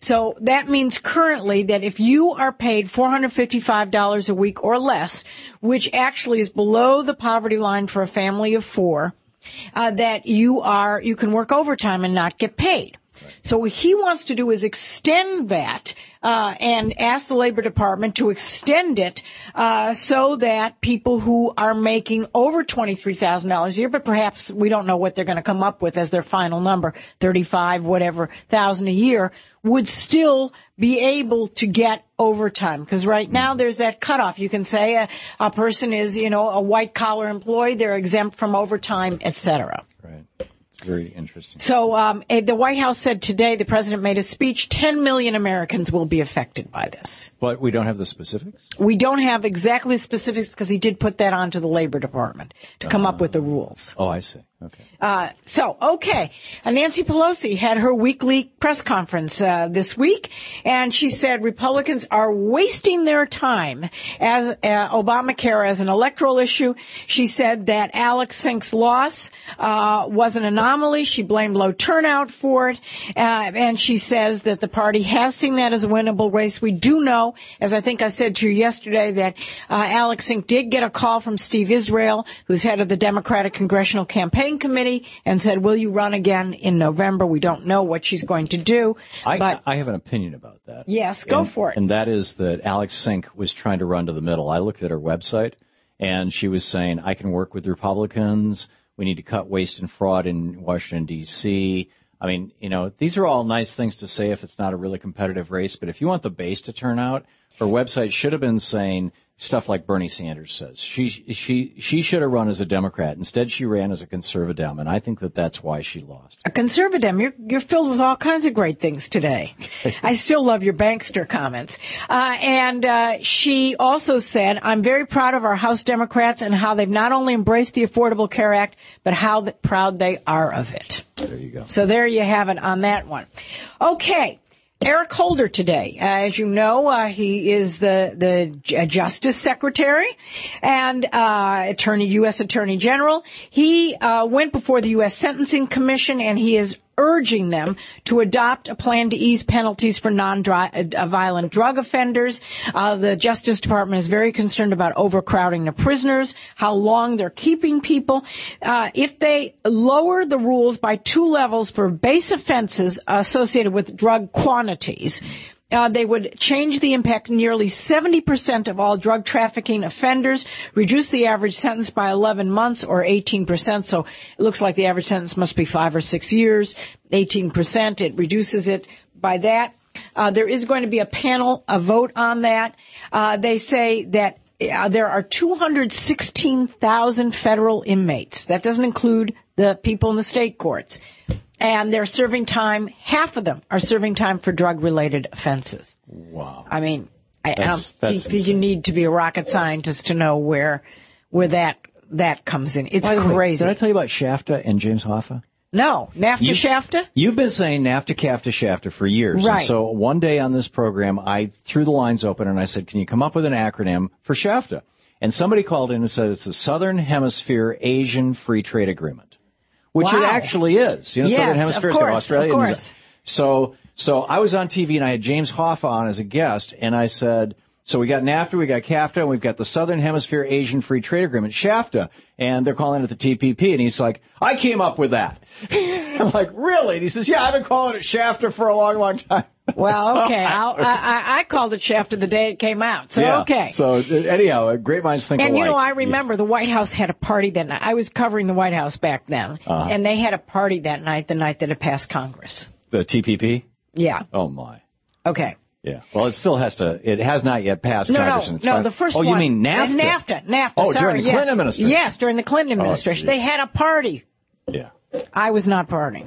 So that means currently that if you are paid four hundred fifty-five dollars a week or less, which actually is below the poverty line for a family of four, uh, that you are you can work overtime and not get paid. So what he wants to do is extend that uh, and ask the Labor Department to extend it uh, so that people who are making over twenty-three thousand dollars a year, but perhaps we don't know what they're going to come up with as their final number, thirty-five, whatever, thousand a year, would still be able to get overtime. Because right now there's that cutoff. You can say a, a person is, you know, a white-collar employee, they're exempt from overtime, et cetera. Right. Very interesting. So um, the White House said today, the president made a speech, ten million Americans will be affected by this. But we don't have the specifics? We don't have exactly the specifics because he did put that onto the Labor Department to come uh, up with the rules. Oh, I see. Okay. Uh, so, okay. Uh, Nancy Pelosi had her weekly press conference uh, this week, and she said Republicans are wasting their time as uh, Obamacare as an electoral issue. She said that Alex Sink's loss uh, was an anomaly. She blamed low turnout for it, uh, and she says that the party has seen that as a winnable race. We do know, as I think I said to you yesterday, that uh, Alex Sink did get a call from Steve Israel, who's head of the Democratic Congressional Campaign Committee, and said, will you run again in November? We don't know what she's going to do. I, but I have an opinion about that. Yes, go and, for it. And that is that Alex Sink was trying to run to the middle. I looked at her website, and she was saying, I can work with Republicans. We need to cut waste and fraud in Washington, D C I mean, you know, these are all nice things to say if it's not a really competitive race, but if you want the base to turn out, her website should have been saying stuff like Bernie Sanders says. She she she should have run as a Democrat. Instead, she ran as a conservative, and I think that that's why she lost. A conservative, you're you're filled with all kinds of great things today. I still love your bankster comments. Uh, and uh, she also said, I'm very proud of our House Democrats and how they've not only embraced the Affordable Care Act, but how the, proud they are of it. There you go. So there you have it on that one. Okay. Eric Holder today. Uh, as you know, uh, he is the, the Justice Secretary and uh, Attorney, U S Attorney General. He uh, went before the U S Sentencing Commission, and he is urging them to adopt a plan to ease penalties for non-violent drug offenders. Uh, the Justice Department is very concerned about overcrowding the prisoners, how long they're keeping people. Uh, if they lower the rules by two levels for base offenses associated with drug quantities, Uh, they would change the impact of nearly seventy percent of all drug trafficking offenders, reduce the average sentence by eleven months or eighteen percent. So it looks like the average sentence must be five or six years. eighteen percent, it reduces it by that. Uh, there is going to be a panel, a vote on that. Uh, they say that uh, there are two hundred sixteen thousand federal inmates. That doesn't include the people in the state courts. And they're serving time, half of them are serving time for drug-related offenses. Wow. I mean, I, that's, I don't that's think you need to be a rocket scientist to know where where that that comes in. It's crazy. Way, did I tell you about Shafta and James Hoffa? No. NAFTA, you, Shafta? You've been saying NAFTA, CAFTA, Shafta for years. Right. And so one day on this program, I threw the lines open and I said, can you come up with an acronym for Shafta? And somebody called in and said it's the Southern Hemisphere Asian Free Trade Agreement. Which wow. it actually is. You know, yes, Southern Hemisphere, of course, Australia. Of course. So, so I was on T V and I had James Hoffa on as a guest, and I said, so we got NAFTA, we got CAFTA, and we've got the Southern Hemisphere Asian Free Trade Agreement, Shafta, and they're calling it the T P P. And he's like, I came up with that. I'm like, really? And he says, yeah, I've been calling it Shafta for a long, long time. Well, okay. I'll, I, I called it Shafta the day it came out. So, yeah. okay. So, anyhow, great minds think and, alike. you know, I remember yeah. the White House had a party that night. I was covering the White House back then. Uh-huh. And they had a party that night, the night that it passed Congress. The T P P? Yeah. Oh, my. Okay. Yeah. Well, it still has to, it has not yet passed no, Congress. No, and it's no, fine. the first oh, one. Oh, you mean NAFTA? NAFTA, NAFTA, Oh, sorry, during the yes. Clinton administration? Yes, during the Clinton administration. Oh, they had a party. Yeah. I was not partying.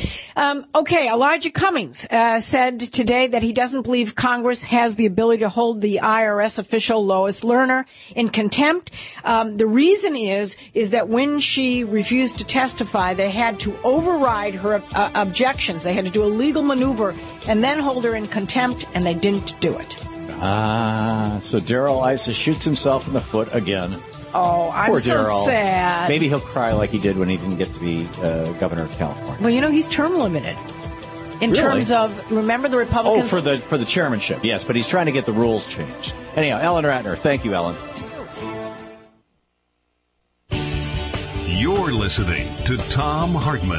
Um, okay, Elijah Cummings uh, said today that he doesn't believe Congress has the ability to hold the I R S official Lois Lerner in contempt. Um, the reason is is that when she refused to testify, they had to override her uh, objections. They had to do a legal maneuver and then hold her in contempt, and they didn't do it. Ah, so Darrell Issa shoots himself in the foot again. Oh, I'm Poor so Darrell. sad. Maybe he'll cry like he did when he didn't get to be uh, governor of California. Well, you know, he's term limited. In really? terms of, remember the Republicans? Oh, for the for the chairmanship, yes, but he's trying to get the rules changed. Anyhow, Ellen Ratner, thank you, Ellen. You're listening to Thom Hartmann.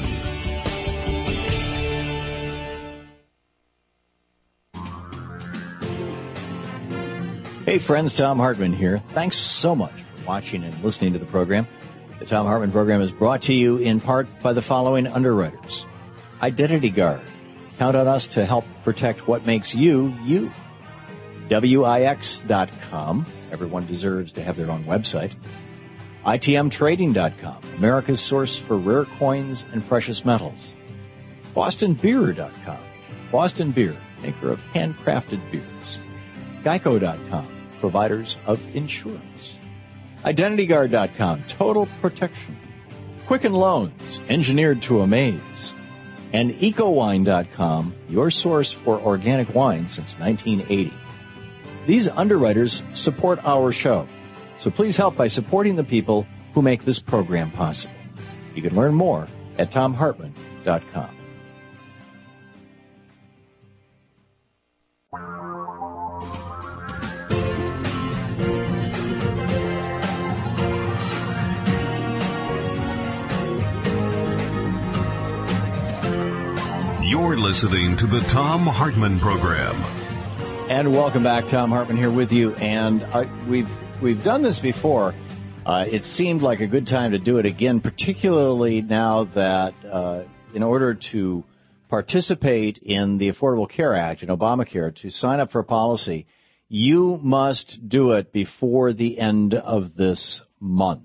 Hey friends, Thom Hartmann here. Thanks so much for watching and listening to the program. The Thom Hartmann program is brought to you in part by the following underwriters. Identity Guard. Count on us to help protect what makes you, you. W I X dot com. Everyone deserves to have their own website. I T M Trading dot com. America's source for rare coins and precious metals. Boston Beer dot com. Boston Beer, maker of handcrafted beers. Geico dot com. Providers of insurance. Identity Guard dot com. Total protection. Quicken Loans. Engineered to amaze. And Eco Wine dot com. Your source for organic wine since nineteen eighty. These underwriters support our show. So please help by supporting the people who make this program possible. You can learn more at Thom Hartmann dot com. You're listening to the Thom Hartmann program. And welcome back. Thom Hartmann here with you. And uh, we've we've done this before. Uh, it seemed like a good time to do it again, particularly now that uh, in order to participate in the Affordable Care Act, in Obamacare, to sign up for a policy, you must do it before the end of this month.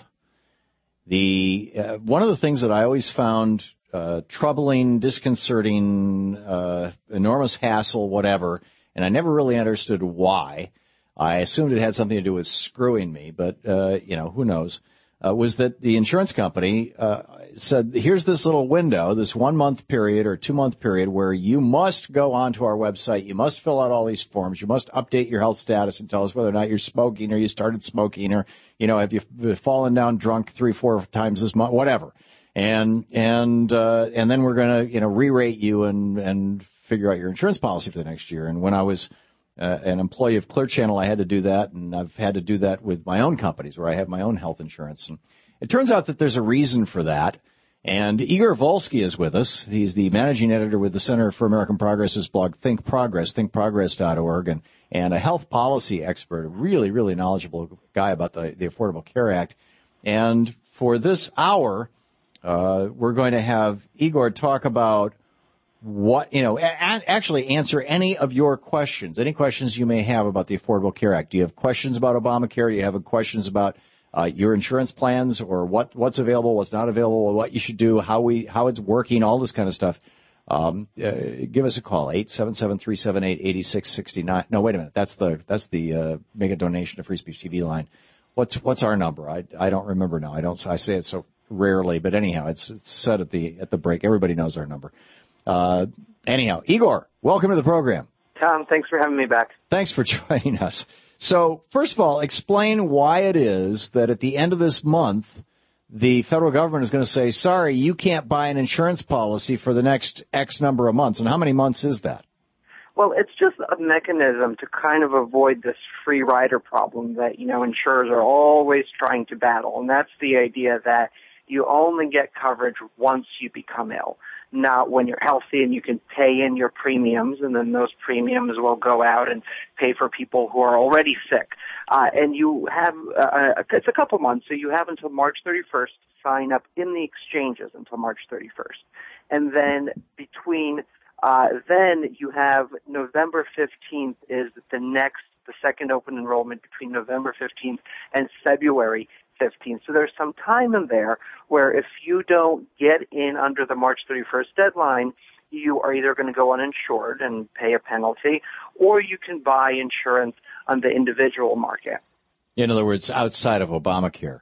The uh, one of the things that I always found uh, troubling, disconcerting, uh, enormous hassle, whatever, and I never really understood why. I assumed it had something to do with screwing me, but, uh, you know, who knows, uh, was that the insurance company uh, said, here's this little window, this one-month period or two-month period where you must go onto our website, you must fill out all these forms, you must update your health status and tell us whether or not you're smoking or you started smoking or, you know, have you fallen down drunk three, four times this month, whatever. And and uh, and then we're going to, you know, re-rate you and, and figure out your insurance policy for the next year. And when I was Uh, an employee of Clear Channel, I had to do that, and I've had to do that with my own companies where I have my own health insurance. And it turns out that there's a reason for that. And Igor Volsky is with us. He's the managing editor with the Center for American Progress's blog Think Progress, think progress dot org, and, and a health policy expert, a really, really knowledgeable guy about the, the Affordable Care Act. And for this hour, uh, we're going to have Igor talk about what, you know, a- actually answer any of your questions, any questions you may have about the Affordable Care Act. Do you have questions about Obamacare? Do you have questions about uh, your insurance plans or what, what's available, what's not available, what you should do, how we, how it's working, all this kind of stuff? Um, uh, give us a call, eight seven seven, three seven eight, eight six six nine. No, wait a minute. That's the, that's the, uh, make a donation to Free Speech T V line. What's, what's our number? I, I don't remember now. I don't, I say it so rarely, but anyhow, it's, it's said at the, at the break. Everybody knows our number. Uh, anyhow, Igor, welcome to the program. Tom, thanks for having me back. Thanks for joining us. So, first of all, explain why it is that at the end of this month, the federal government is going to say, sorry, you can't buy an insurance policy for the next X number of months. And how many months is that? Well, it's just a mechanism to kind of avoid this free rider problem that, you know, insurers are always trying to battle. And that's the idea that you only get coverage once you become ill, not when you're healthy and you can pay in your premiums, and then those premiums will go out and pay for people who are already sick. Uh, and you have, uh, it's a couple months, so you have until March thirty-first to sign up in the exchanges until March thirty-first. And then between, uh, then you have November fifteenth is the next, the second open enrollment between November fifteenth and February fifteenth. So there's some time in there where if you don't get in under the March thirty-first deadline, you are either going to go uninsured and pay a penalty, or you can buy insurance on the individual market. In other words, outside of Obamacare.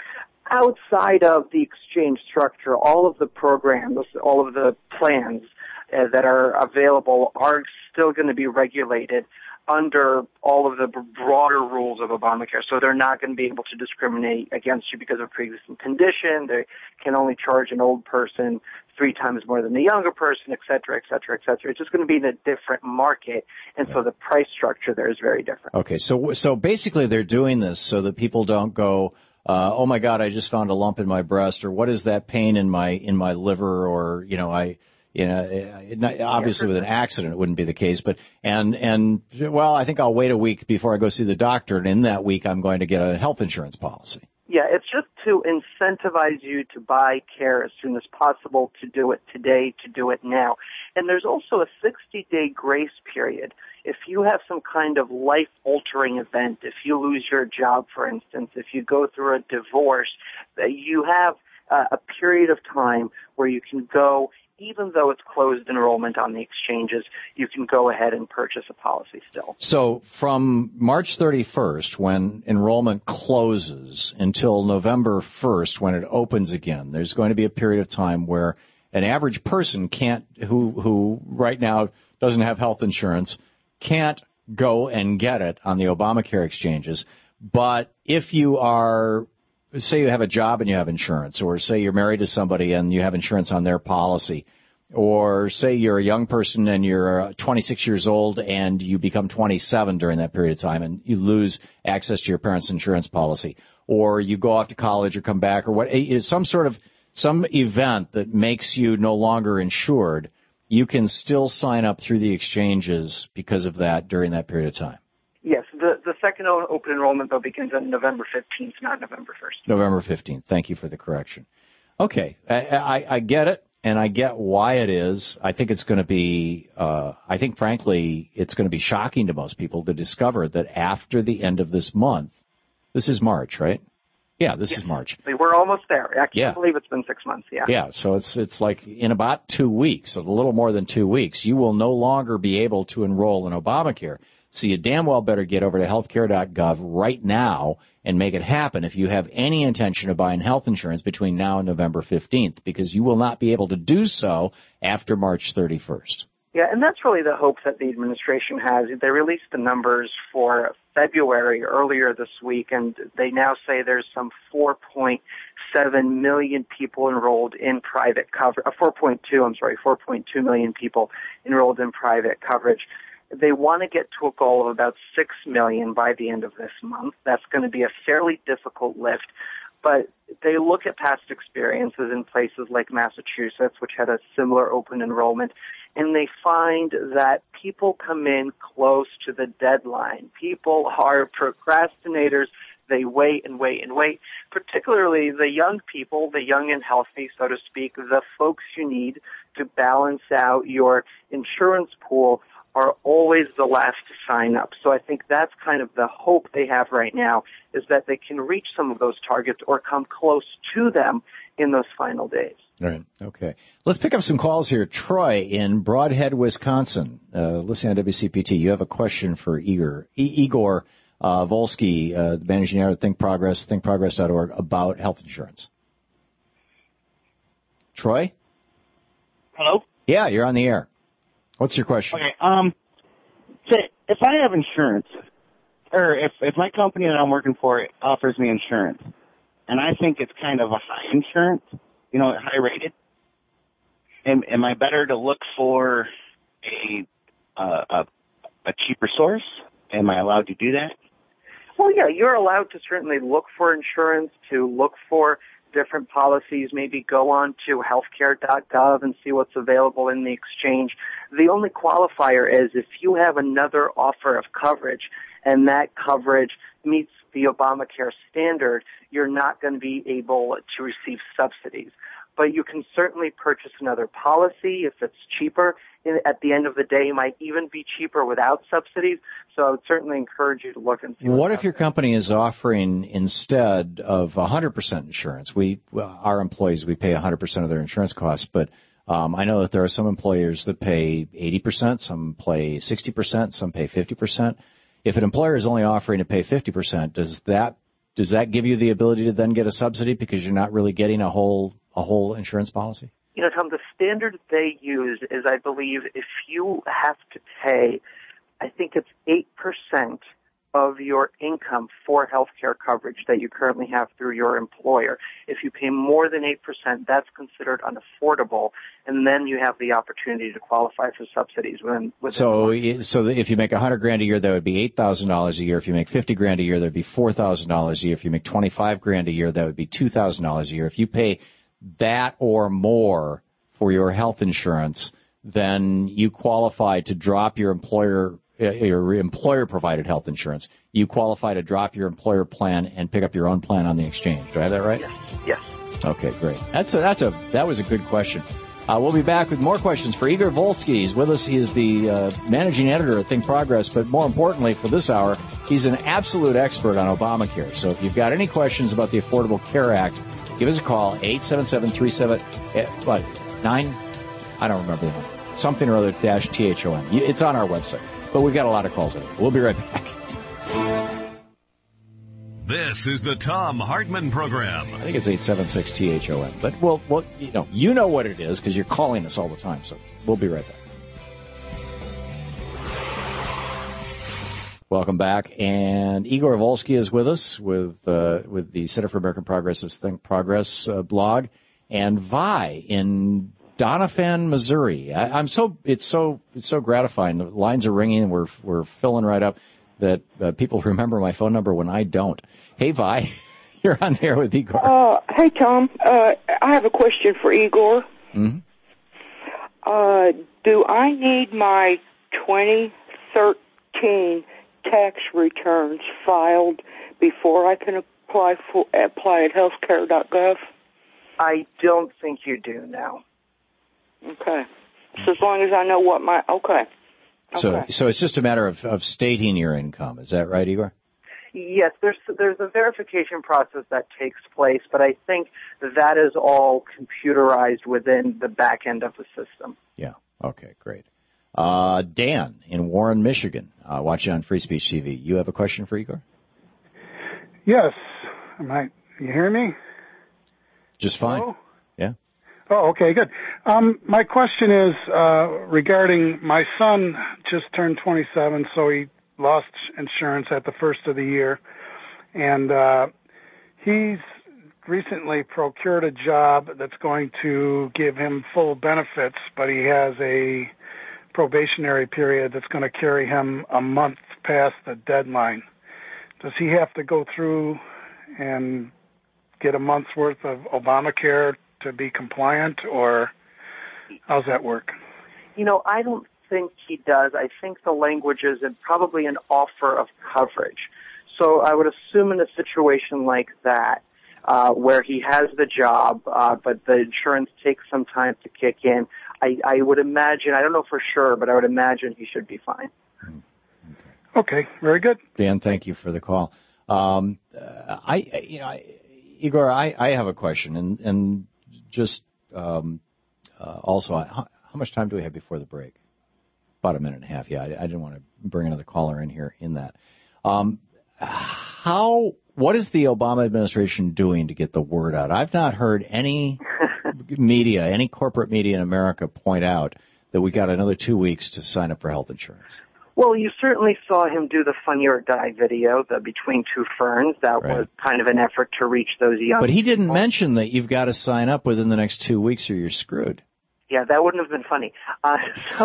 Outside of the exchange structure, all of the programs, all of the plans uh, that are available are still going to be regulated under all of the broader rules of Obamacare. So they're not going to be able to discriminate against you because of pre-existing condition. They can only charge an old person three times more than the younger person, et cetera, et cetera, et cetera. It's just going to be in a different market, and yeah. so the price structure there is very different. Okay, so so basically they're doing this so that people don't go, uh, oh my God, I just found a lump in my breast, or what is that pain in my in my liver, or you know, I. You know, it, not, obviously with an accident it wouldn't be the case, but and and well, I think I'll wait a week before I go see the doctor, and in that week I'm going to get a health insurance policy. Yeah, it's just to incentivize you to buy care as soon as possible, to do it today, to do it now. And there's also a sixty-day grace period. If you have some kind of life-altering event, if you lose your job, for instance, if you go through a divorce, you have uh, a period of time where you can go. Even though it's closed enrollment on the exchanges, you can go ahead and purchase a policy still. So from March thirty-first, when enrollment closes, until November first, when it opens again, there's going to be a period of time where an average person can't, who, who right now doesn't have health insurance, can't go and get it on the Obamacare exchanges. But if you are, say you have a job and you have insurance, or say you're married to somebody and you have insurance on their policy, or say you're a young person and you're twenty-six years old and you become twenty-seven during that period of time and you lose access to your parents' insurance policy, or you go off to college or come back, or what, some sort of, some event that makes you no longer insured, you can still sign up through the exchanges because of that during that period of time. Yes, the, the second open enrollment, though, begins on November fifteenth, not November first. November fifteenth. Thank you for the correction. Okay, I, I, I get it, and I get why it is. I think it's going to be, uh, I think, frankly, it's going to be shocking to most people to discover that after the end of this month, this is March, right? Yeah, this yes. is March. We're almost there. I can't yeah. believe it's been six months, yeah. Yeah, so it's it's like in about two weeks, a little more than two weeks, you will no longer be able to enroll in Obamacare. So you damn well better get over to healthcare dot gov right now and make it happen if you have any intention of buying health insurance between now and November fifteenth, because you will not be able to do so after March thirty-first. Yeah, and that's really the hope that the administration has. They released the numbers for February earlier this week, and they now say there's some four point seven million people enrolled in private coverage, uh, four point two, I'm sorry, four point two million people enrolled in private coverage. They want to get to a goal of about six million by the end of this month. That's going to be a fairly difficult lift, but they look at past experiences in places like Massachusetts, which had a similar open enrollment, and they find that people come in close to the deadline. People are procrastinators. They wait and wait and wait, particularly the young people, the young and healthy, so to speak, the folks you need to balance out your insurance pool are always the last to sign up. So I think that's kind of the hope they have right now, is that they can reach some of those targets or come close to them in those final days. All right. Okay. Let's pick up some calls here. Troy in Broadhead, Wisconsin. Uh, listening on W C P T, you have a question for Igor, e- Igor uh, Volsky, uh, the managing editor of Think Progress, think progress dot org, about health insurance. Troy? Hello? Yeah, you're on the air. What's your question? Okay, um, so if I have insurance, or if, if my company that I'm working for offers me insurance, and I think it's kind of a high insurance, you know, high rated, am, am I better to look for a, uh, a, a cheaper source? Am I allowed to do that? Well, yeah, you're allowed to certainly look for insurance, to look for different policies, maybe go on to healthcare dot gov and see what's available in the exchange. The only qualifier is if you have another offer of coverage and that coverage meets the Obamacare standard, you're not going to be able to receive subsidies. But you can certainly purchase another policy if it's cheaper. At the end of the day, it might even be cheaper without subsidies. So I would certainly encourage you to look and see. What if your company is offering, instead of one hundred percent insurance, we, our employees, we pay one hundred percent of their insurance costs, but um, I know that there are some employers that pay eighty percent, some pay sixty percent, some pay fifty percent. If an employer is only offering to pay fifty percent, does that does that give you the ability to then get a subsidy because you're not really getting a whole a whole insurance policy? You know, Tom, the standard they use is, I believe, if you have to pay, I think it's eight percent of your income for health care coverage that you currently have through your employer. If you pay more than eight percent, that's considered unaffordable, and then you have the opportunity to qualify for subsidies. Within, within so, so if you make one hundred grand a year, that would be eight thousand dollars a year. If you make fifty grand a year, that would be four thousand dollars a year. If you make twenty-five grand a year, that would be two thousand dollars a year. If you pay that or more for your health insurance, then you qualify to drop your employer your employer-provided health insurance. You qualify to drop your employer plan and pick up your own plan on the exchange. Do I have that right? Yes. Yes. Okay, great. That's a, that's a that was a good question. Uh, we'll be back with more questions for Igor Volsky. He's with us. He is the uh, managing editor at Think Progress, but more importantly for this hour, he's an absolute expert on Obamacare. So if you've got any questions about the Affordable Care Act, give us a call, eight seven seven, three seven, what, nine? I don't remember the number. Something or other, dash T H O N. It's on our website. But we've got a lot of calls in. We'll be right back. This is the Thom Hartmann Program. I think it's eight seven six T H O N. But we'll, we'll, you know, you know what it is because you're calling us all the time. So we'll be right back. Welcome back. And Igor Volsky is with us with uh, with the Center for American Progress's Think Progress uh, blog, and Vi in Doniphan, Missouri. I, I'm so it's so it's so gratifying. The lines are ringing, and we're we're filling right up. That uh, people remember my phone number when I don't. Hey, Vi, you're on there with Igor. Uh, hey, Tom. Uh, I have a question for Igor. Mm-hmm. Uh, do I need my twenty thirteen tax returns filed before I can apply for apply at healthcare dot gov? I don't think you do now. Okay. So as long as I know what my, okay. So, okay. so it's just a matter of, of stating your income. Is that right, Igor? Yes, there's there's a verification process that takes place, but I think that is all computerized within the back end of the system. Yeah. Okay, great. Uh, Dan in Warren, Michigan, uh, watching on Free Speech T V. You have a question for Igor? Yes. Am I, you hear me? Just fine. Hello? Yeah. Oh, okay, good. Um, my question is uh, regarding my son just turned twenty-seven, so he lost insurance at the first of the year, and uh, he's recently procured a job that's going to give him full benefits, but he has a probationary period that's going to carry him a month past the deadline. Does he have to go through and get a month's worth of Obamacare to be compliant, or how's that work? You know, I don't think he does. I think the language is probably an offer of coverage. So I would assume in a situation like that, uh, where he has the job, uh, but the insurance takes some time to kick in, I, I would imagine, I don't know for sure, but I would imagine he should be fine. Okay, very good. Dan, thank you for the call. Um, uh, I, you know, I, Igor, I, I have a question, and, and just um, uh, also, how, how much time do we have before the break? About a minute and a half. Yeah, I, I didn't want to bring another caller in here in that. Um, how? What is the Obama administration doing to get the word out? I've not heard any media, any corporate media in America point out that we got another two weeks to sign up for health insurance. Well, you certainly saw him do the Funny or Die video, the Between Two Ferns. That right. was kind of an effort to reach those young But he didn't people. mention that you've got to sign up within the next two weeks or you're screwed. Yeah, that wouldn't have been funny. Uh, so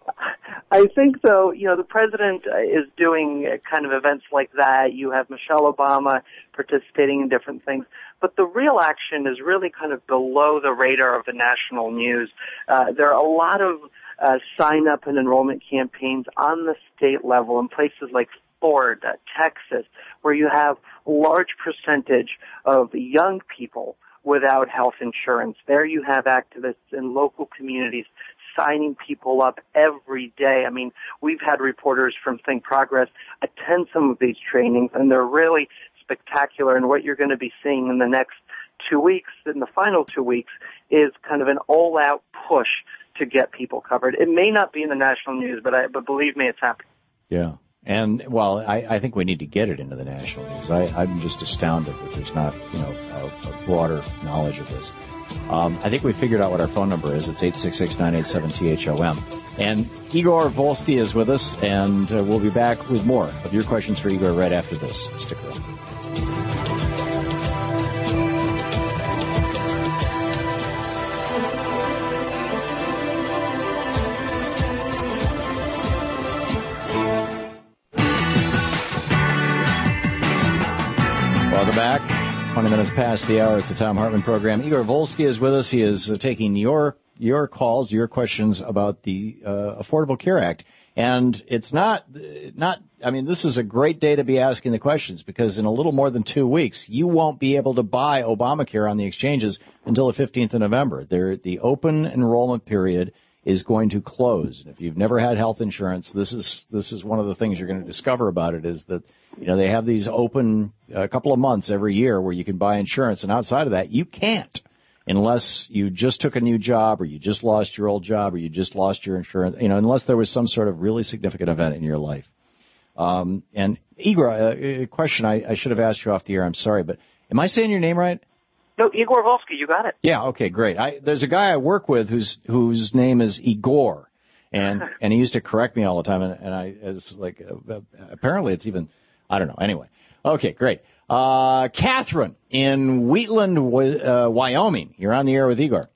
I think, though, you know, the president is doing kind of events like that. You have Michelle Obama participating in different things. But the real action is really kind of below the radar of the national news. Uh, there are a lot of uh, sign-up and enrollment campaigns on the state level in places like Florida, Texas, where you have a large percentage of young people without health insurance. There you have activists in local communities signing people up every day. I mean, we've had reporters from Think Progress attend some of these trainings, and they're really spectacular. And what you're going to be seeing in the next two weeks, in the final two weeks, is kind of an all-out push to get people covered. It may not be in the national news, but I, but believe me, it's happening. Yeah. And, well, I, I think we need to get it into the national news. I, I'm just astounded that there's not, you know, a, a broader knowledge of this. Um, I think we figured out what our phone number is. It's eight six six, nine eight seven, T H O M. And Igor Volsky is with us, and uh, we'll be back with more of your questions for Igor right after this. Stick around. Welcome back. twenty minutes past the hour. It's the Tom Hartman program. Igor Volsky is with us. He is uh, taking your your calls, your questions about the uh, Affordable Care Act. And it's not, not. I mean, this is a great day to be asking the questions because in a little more than two weeks, you won't be able to buy Obamacare on the exchanges until the fifteenth of November. There, the open enrollment period is going to close. If you've never had health insurance, this is this is one of the things you're going to discover about it is that, you know, they have these open a couple of months every year where you can buy insurance, and outside of that, you can't unless you just took a new job or you just lost your old job or you just lost your insurance, you know, unless there was some sort of really significant event in your life. Um, and Igor, a, a question I, I should have asked you off the air. I'm sorry, but am I saying your name right? No, Igor Volsky, you got it. Yeah, okay, great. I, there's a guy I work with whose whose name is Igor, and and he used to correct me all the time, and, and I it's like uh, apparently it's even I don't know. Anyway, okay, great. Uh, Catherine in Wheatland, uh, Wyoming. You're on the air with Igor.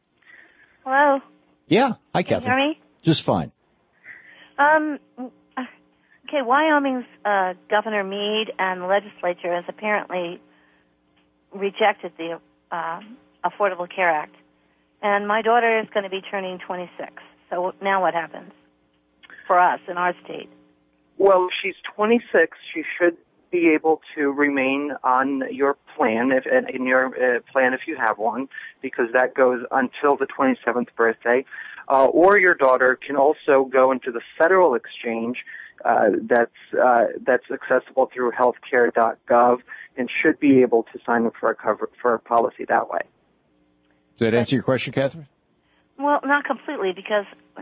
Hello. Yeah, hi, Can Catherine. you hear me? Just fine. Um. Okay, Wyoming's uh, Governor Meade and the legislature has apparently rejected the uh, Affordable Care Act, and my daughter is going to be turning twenty-six. So now what happens for us in our state? Well, she's twenty-six. She should be able to remain on your plan, if in your uh, plan if you have one, because that goes until the twenty-seventh birthday. Uh, or your daughter can also go into the federal exchange uh, that's uh, that's accessible through healthcare dot gov and should be able to sign up for a cover for a policy that way. Does that answer your question, Catherine? Well, not completely, because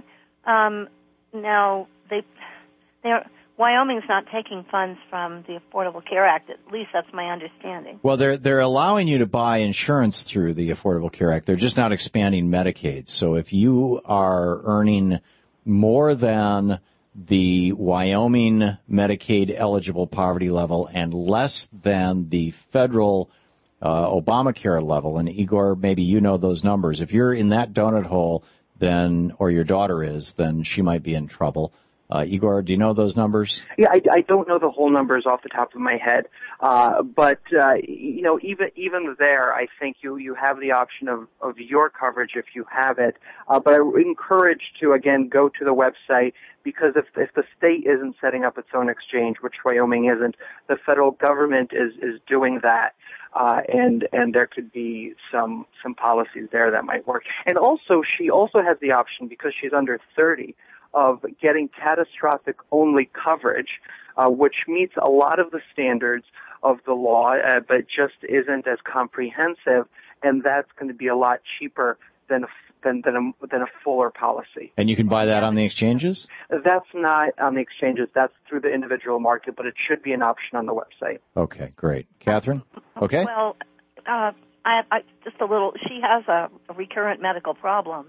um, now they they're. Wyoming's not taking funds from the Affordable Care Act. At least that's my understanding. Well, they're they're allowing you to buy insurance through the Affordable Care Act. They're just not expanding Medicaid. So if you are earning more than the Wyoming Medicaid eligible poverty level and less than the federal uh, Obamacare level, and Igor, maybe you know those numbers. If you're in that donut hole, then or your daughter is, then she might be in trouble. Uh, Igor, do you know those numbers? Yeah, I, I don't know the whole numbers off the top of my head, uh, but uh, you know, even even there, I think you you have the option of of your coverage if you have it. Uh, but I encourage to again go to the website, because if if the state isn't setting up its own exchange, which Wyoming isn't, the federal government is is doing that. Uh, and, and there could be some, some policies there that might work. And also, she also has the option, because she's under thirty, of getting catastrophic only coverage, uh, which meets a lot of the standards of the law, uh, but just isn't as comprehensive. And that's going to be a lot cheaper than a Than, than, a, than a fuller policy. And you can buy that on the exchanges? That's not on the exchanges. That's through the individual market, but it should be an option on the website. Okay, great. Catherine? Okay. Well, uh, I, I just a little. She has a, a recurrent medical problem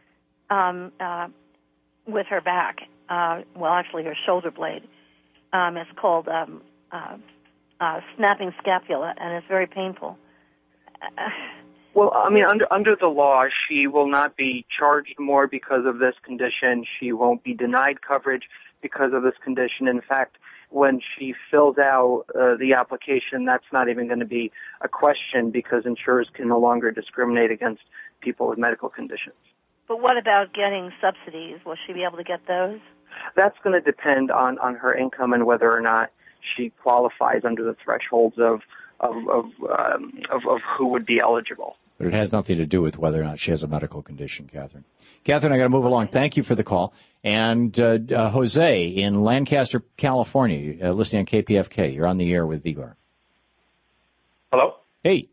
um, uh, with her back. Uh, well, actually, her shoulder blade. Um, it's called um, uh, uh, snapping scapula, and it's very painful. Uh, Well, I mean, under under the law, she will not be charged more because of this condition. She won't be denied coverage because of this condition. In fact, when she fills out uh, the application, that's not even going to be a question, because insurers can no longer discriminate against people with medical conditions. But what about getting subsidies? Will she be able to get those? That's going to depend on, on her income and whether or not she qualifies under the thresholds of of of, um, of of who would be eligible. But it has nothing to do with whether or not she has a medical condition, Catherine. Catherine, I got to move along. Thank you for the call. And uh, uh, Jose in Lancaster, California, uh, listening on K P F K. You're on the air with Igor. Hello? Hey.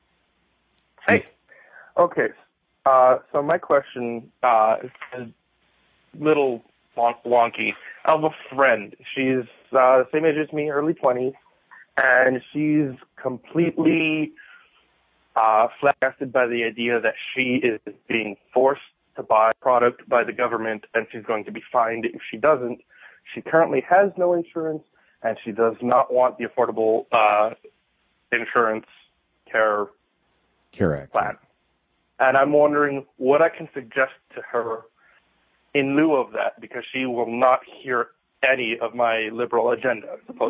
Hey. Okay. Uh, so my question uh, is a little won- wonky. I have a friend. She's uh, the same age as me, early twenties, and she's completely uh, flabbergasted by the idea that she is being forced to buy a product by the government, and she's going to be fined if she doesn't. She currently has no insurance, and she does not want the affordable uh, insurance care Correct. plan. And I'm wondering what I can suggest to her in lieu of that, because she will not hear any of my liberal agenda, I suppose.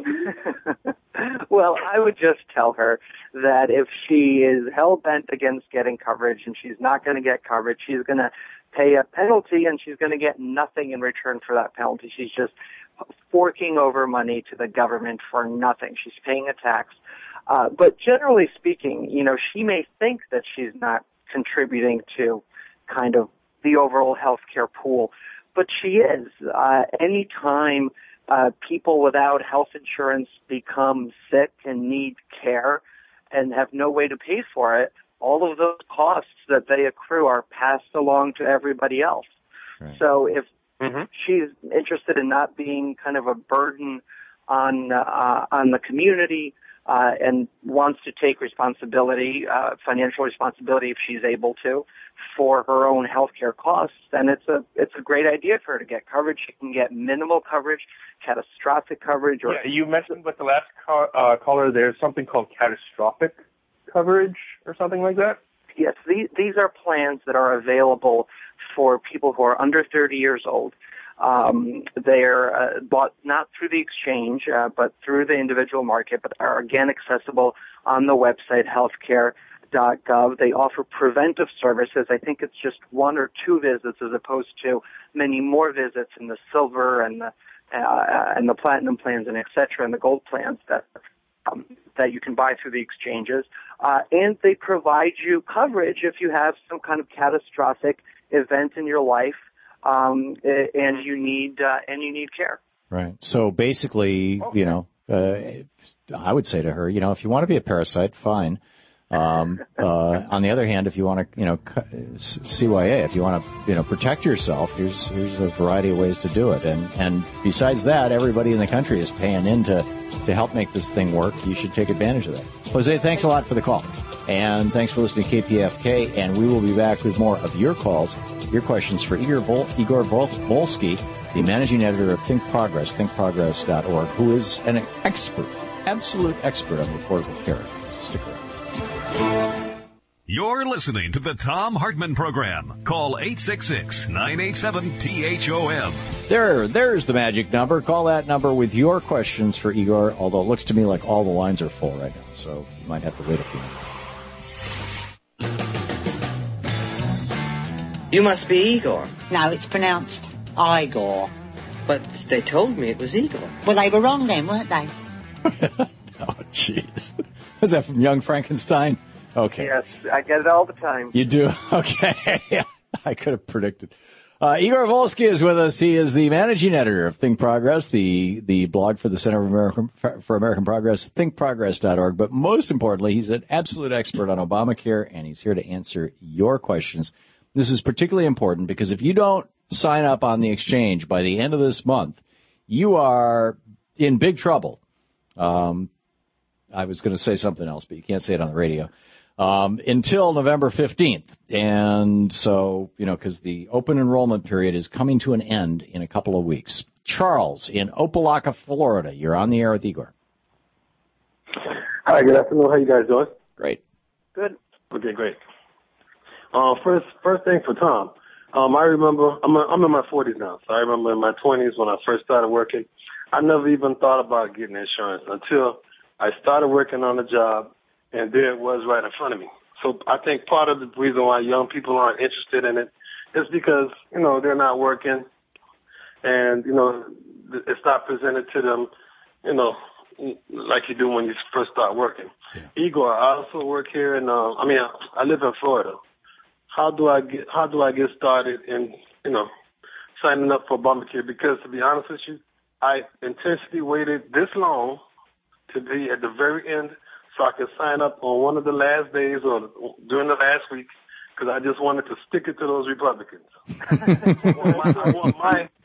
Well, I would just tell her that if she is hell-bent against getting coverage and she's not going to get coverage, she's going to pay a penalty and she's going to get nothing in return for that penalty. She's just forking over money to the government for nothing. She's paying a tax. Uh, but generally speaking, you know, she may think that she's not contributing to kind of the overall healthcare pool, but she is. Uh, any time uh, people without health insurance become sick and need care and have no way to pay for it, all of those costs that they accrue are passed along to everybody else. Right. So if mm-hmm. she's interested in not being kind of a burden on uh, on the community, Uh, and wants to take responsibility, uh, financial responsibility if she's able to, for her own health care costs, then it's a it's a great idea for her to get coverage. She can get minimal coverage, catastrophic coverage. Or yeah, you mentioned with the last ca- uh, caller there's something called catastrophic coverage or something like that? Yes, these, these are plans that are available for people who are under thirty years old. Um, they're uh, bought not through the exchange, uh, but through the individual market, but are again accessible on the website healthcare dot gov. They offer preventive services. I think it's just one or two visits as opposed to many more visits in the silver and the uh, and the platinum plans and et cetera, and the gold plans that um, that you can buy through the exchanges. Uh, and they provide you coverage if you have some kind of catastrophic event in your life. Um, and you need uh, and you need care. Right. So basically, okay. you know, uh, I would say to her, you know, if you want to be a parasite, fine. Um, uh, on the other hand, if you want to, you know, C Y A, if you want to, you know, protect yourself, here's here's a variety of ways to do it. And and besides that, everybody in the country is paying in to to help make this thing work. You should take advantage of that. Jose, thanks a lot for the call, and thanks for listening to K P F K. And we will be back with more of your calls. Your questions for Igor, Vol- Igor Vol- Volsky, the managing editor of Think Progress, think progress dot org, who is an expert, absolute expert on affordable care. Stick around. You're listening to the Thom Hartmann Program. Call eight six six, nine eight seven, T H O M. There, there's the magic number. Call that number with your questions for Igor, although it looks to me like all the lines are full right now, so you might have to wait a few minutes. You must be Igor. No, it's pronounced Igor. But they told me it was Igor. Well, they were wrong then, weren't they? Oh, jeez. Was that from Young Frankenstein? Okay. Yes, I get it all the time. You do? Okay. I could have predicted. Uh, Igor Volsky is with us. He is the managing editor of Think Progress, the, the blog for the Center of American, for American Progress, think progress dot org. But most importantly, he's an absolute expert on Obamacare, and he's here to answer your questions. This is particularly important because if you don't sign up on the exchange by the end of this month, you are in big trouble. Um, I was going to say something else, but you can't say it on the radio. Um, until November fifteenth. And so, you know, because the open enrollment period is coming to an end in a couple of weeks. Charles in Opelika, Florida. You're on the air with Igor. Hi, good afternoon. How you guys doing? Great. Good. Okay, great. Uh, first, first thing for Tom. Um, I remember, I'm, a, I'm in my forties now, so I remember in my twenties when I first started working, I never even thought about getting insurance until I started working on the job, and there it was right in front of me. So I think part of the reason why young people aren't interested in it is because, you know, they're not working, and, you know, it's not presented to them, you know, like you do when you first start working. Yeah. Igor, I also work here in, uh, I mean, I, I live in Florida. How do I get How do I get started in, you know, signing up for Obamacare? Because to be honest with you, I intentionally waited this long to be at the very end so I could sign up on one of the last days or during the last week because I just wanted to stick it to those Republicans. I, want my, I want my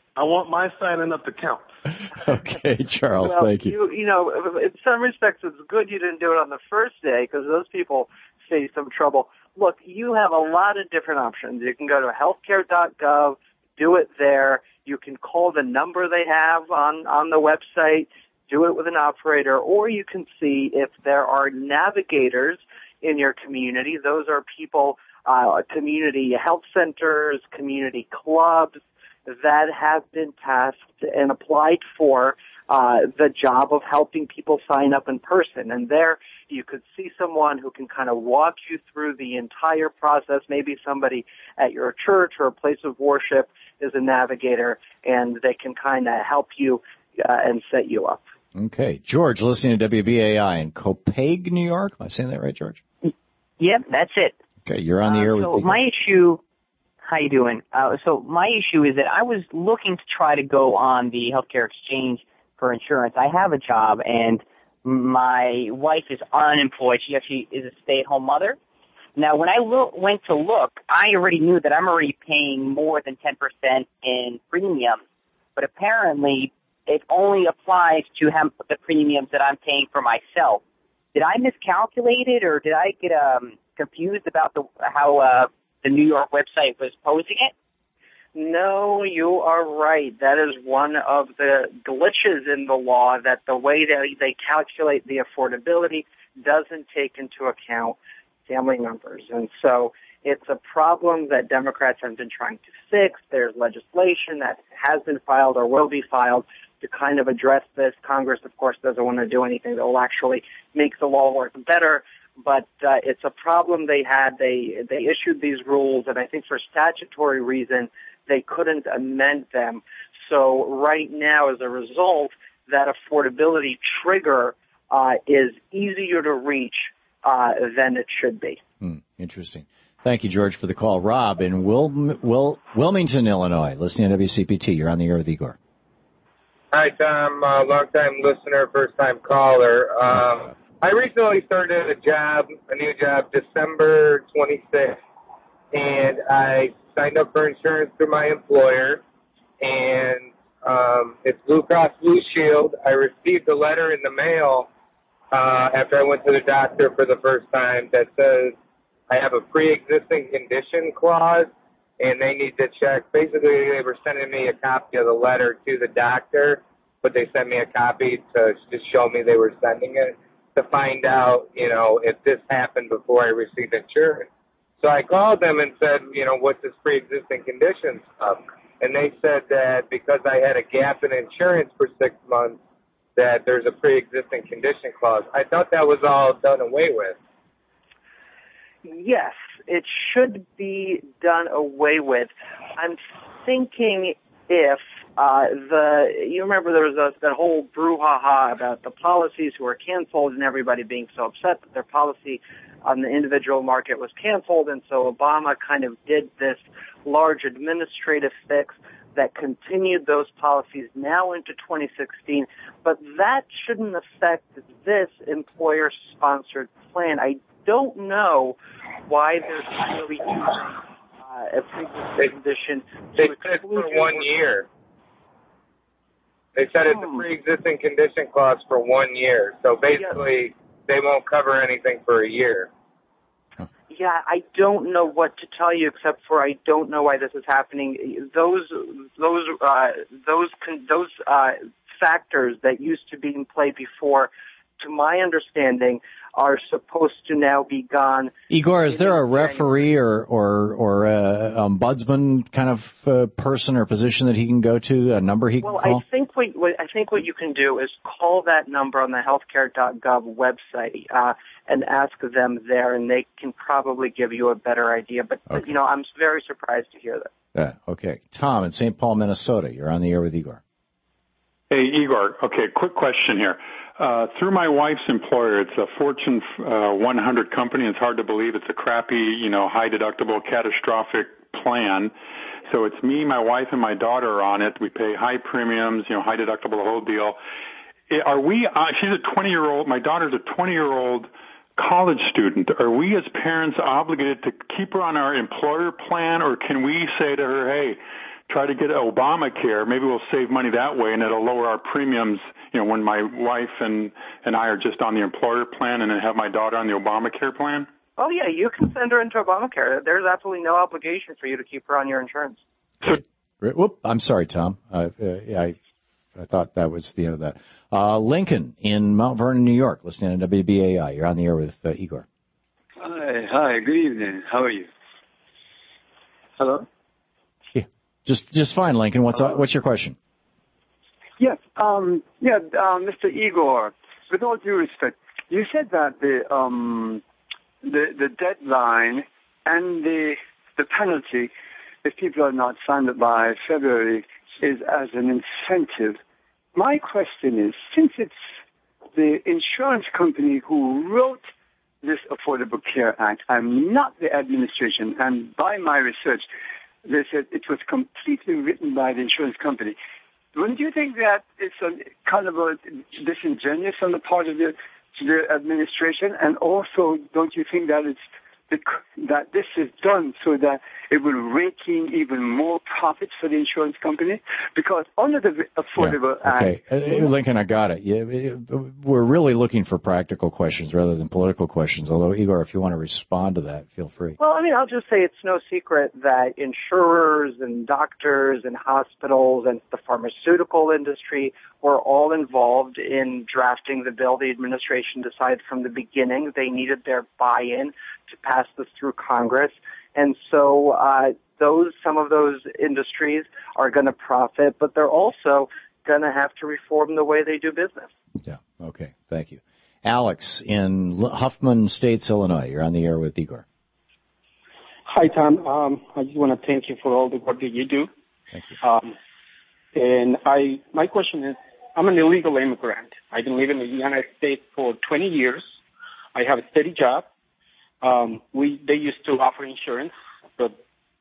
I want my signing up to count. Okay, Charles, well, thank you. you. You know, in some respects, it's good you didn't do it on the first day because those people face some trouble. Look, you have a lot of different options. You can go to healthcare dot gov, do it there. You can call the number they have on, on the website, do it with an operator, or you can see if there are navigators in your community. Those are people, uh, community health centers, community clubs that have been tasked and applied for uh, the job of helping people sign up in person. And there you could see someone who can kind of walk you through the entire process. Maybe somebody at your church or a place of worship is a navigator, and they can kind of help you uh, and set you up. Okay. George, listening to W B A I in Copaig, New York. Am I saying that right, George? Yep, that's it. Okay, you're on the air uh, with so the... my issue... How you doing? Uh, so my issue is that I was looking to try to go on the healthcare exchange for insurance. I have a job, and my wife is unemployed. She actually is a stay-at-home mother. Now, when I lo- went to look, I already knew that I'm already paying more than ten percent in premium, but apparently it only applies to hem- the premiums that I'm paying for myself. Did I miscalculate it, or did I get um, confused about the how uh, the New York website was posing it? No, you are right. That is one of the glitches in the law, that the way that they calculate the affordability doesn't take into account family members. And so it's a problem that Democrats have been trying to fix. There's legislation that has been filed or will be filed to kind of address this. Congress, of course, doesn't want to do anything that will actually make the law work better. But uh, it's a problem they had. They they issued these rules, and I think for statutory reason, they couldn't amend them. So right now, as a result, that affordability trigger uh, is easier to reach uh, than it should be. Hmm, interesting. Thank you, George, for the call. Rob in Wil- Wil- Wilmington, Illinois, listening to W C P T. You're on the air with Igor. Hi, Tom. Uh, long-time listener, first-time caller. Um, I recently started a job, a new job, December twenty-sixth, and I signed up for insurance through my employer, and um, it's Blue Cross Blue Shield. I received a letter in the mail uh, after I went to the doctor for the first time that says I have a pre-existing condition clause, and they need to check. Basically, they were sending me a copy of the letter to the doctor, but they sent me a copy to just show me they were sending it to find out, you know, if this happened before I received insurance. So I called them and said, you know, what's this pre-existing condition stuff? And they said that because I had a gap in insurance for six months, that there's a pre-existing condition clause. I thought that was all done away with. Yes, it should be done away with. I'm thinking if uh, the, you remember there was a, that whole brouhaha about the policies who were canceled and everybody being so upset that their policy on the individual market was canceled, and so Obama kind of did this large administrative fix that continued those policies now into twenty sixteen, but that shouldn't affect this employer-sponsored plan. I don't know why they're really using uh, a pre-existing condition. They said it for one year. They said it's a pre-existing condition clause for one year. So basically, they won't cover anything for a year. Yeah, I don't know what to tell you except for I don't know why this is happening. Those those uh, those those uh, factors that used to be in play before, to my understanding, are supposed to now be gone. Igor, is there a referee or or or a ombudsman kind of uh, person or position that he can go to? A number he can well, call? Well, I think what, what I think what you can do is call that number on the healthcare dot gov website uh, and ask them there, and they can probably give you a better idea. But, Okay. but you know, I'm very surprised to hear that. Yeah, okay. Tom in Saint Paul, Minnesota. You're on the air with Igor. Hey, Igor. Okay, quick question here. Uh, through my wife's employer, it's a Fortune uh, one hundred company. It's hard to believe it's a crappy, you know, high deductible catastrophic plan. So it's me, my wife, and my daughter are on it. We pay high premiums, you know, high deductible, the whole deal. Are we, uh, she's a twenty-year-old, my daughter's a twenty-year-old college student. Are we as parents obligated to keep her on our employer plan, or can we say to her, hey, try to get Obamacare. Maybe we'll save money that way, and it'll lower our premiums. You know, when my wife and and I are just on the employer plan, and then have my daughter on the Obamacare plan. Oh yeah, you can send her into Obamacare. There's absolutely no obligation for you to keep her on your insurance. Whoop! I'm sorry, Tom. Uh, uh, I I thought that was the end of that. Uh, Lincoln in Mount Vernon, New York, listening to W B A I. You're on the air with uh, Igor. Hi, hi. Good evening. How are you? Hello. Yeah, just just fine, Lincoln. What's uh, what's your question? Yes. Um. Yeah. Uh, Mister Igor. With all due respect, you said that the um the the deadline and the the penalty if people are not signed up by February is as an incentive. My question is, since it's the insurance company who wrote this Affordable Care Act, I'm not the administration, and by my research, they said it was completely written by the insurance company. Wouldn't you think that it's a kind of a disingenuous on the part of the, the administration? And also, don't you think that it's that this is done so that it will rake in even more profits for the insurance company? Because under the Affordable yeah. okay. Act... Okay, uh, Lincoln, I got it. Yeah, we're really looking for practical questions rather than political questions, although, Igor, if you want to respond to that, feel free. Well, I mean, I'll just say it's no secret that insurers and doctors and hospitals and the pharmaceutical industry were all involved in drafting the bill. The administration decided from the beginning they needed their buy-in to pass this through Congress. And so uh, those some of those industries are going to profit, but they're also going to have to reform the way they do business. Yeah, okay, thank you. Alex in Huffman Estates, Illinois. You're on the air with Igor. Hi, Tom. Um, I just want to thank you for all the work that you do. Thank you. Um, and I, my question is, I'm an illegal immigrant. I've been living in the United States for twenty years. I have a steady job. Um, we they used to offer insurance, but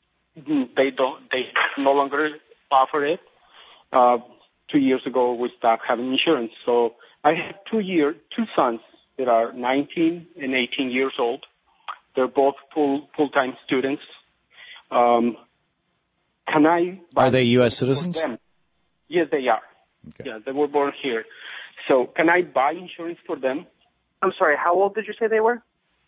they don't. They no longer offer it. Uh, two years ago, we stopped having insurance. So I have two year two sons that are nineteen and eighteen years old. They're both full full time students. Um, can I? Are they U S citizens? Them? Yes, they are. Okay. Yeah, they were born here. So can I buy insurance for them? I'm sorry. How old did you say they were?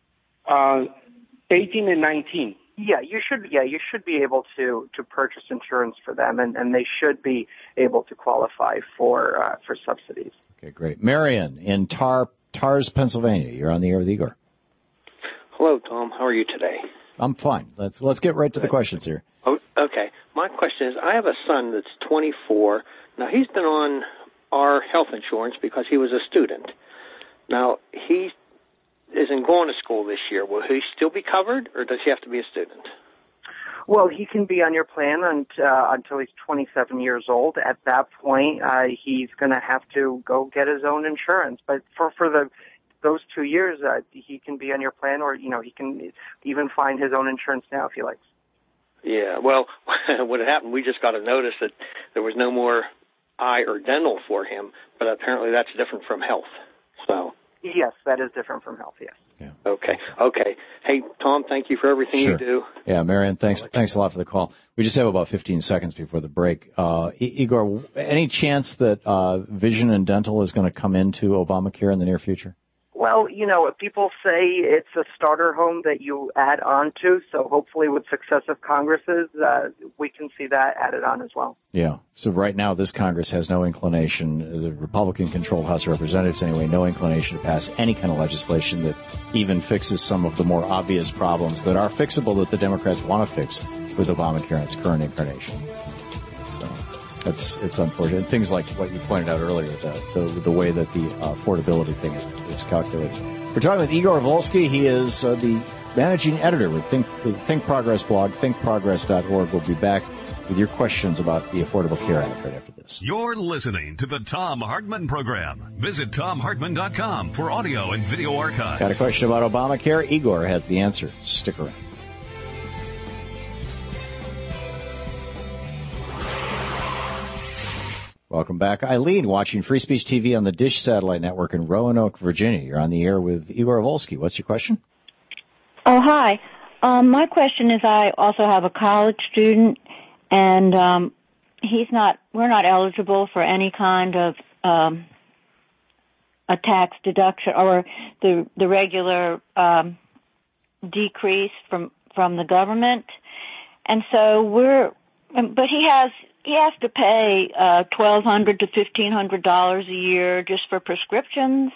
Uh, eighteen and nineteen. Yeah, you should. Yeah, you should be able to to purchase insurance for them, and, and they should be able to qualify for uh, for subsidies. Okay, great. Marion in Tar Tars, Pennsylvania. You're on the air with Igor. Hello, Tom. How are you today? I'm fine. Let's let's get right to the questions here. Oh, okay. My question is, I have a son that's twenty-four. Now, he's been on our health insurance because he was a student. Now, he isn't going to school this year. Will he still be covered, or does he have to be a student? Well, he can be on your plan until, uh, until he's twenty-seven years old. At that point, uh, he's going to have to go get his own insurance. But for, for the those two years, uh, he can be on your plan, or, you know, he can even find his own insurance now if he likes. Yeah, well, what had happened, we just got a notice that there was no more eye or dental for him, but apparently that's different from health. So. Yes, that is different from health, yes. Yeah. Okay, okay. Hey, Tom, thank you for everything sure. you do. Yeah, Marion, thanks thanks a lot for the call. We just have about fifteen seconds before the break. Uh, Igor, any chance that uh, vision and dental is going to come into Obamacare in the near future? Well, you know, people say it's a starter home that you add on to, so hopefully with successive Congresses, uh, we can see that added on as well. Yeah. So right now, this Congress has no inclination, the Republican-controlled House of Representatives anyway, no inclination to pass any kind of legislation that even fixes some of the more obvious problems that are fixable that the Democrats want to fix with Obamacare in its current incarnation. So it's it's unfortunate. Things like what you pointed out earlier, the the, the way that the uh, affordability thing is, is calculated. We're talking with Igor Volsky. He is uh, the managing editor with Think, the Think Progress blog, think progress dot org. We'll be back with your questions about the Affordable Care Act right after this. You're listening to the Tom Hartman Program. Visit tom hartman dot com for audio and video archives. Got a question about Obamacare? Igor has the answer. Stick around. Welcome back. Eileen, watching Free Speech T V on the Dish Satellite Network in Roanoke, Virginia. You're on the air with Igor Volsky. What's your question? Oh, hi. Um, my question is I also have a college student, and um, he's not. We're not eligible for any kind of um, a tax deduction or the the regular um, decrease from from the government, and so we're. But he has he has to pay uh, twelve hundred to fifteen hundred dollars a year just for prescriptions.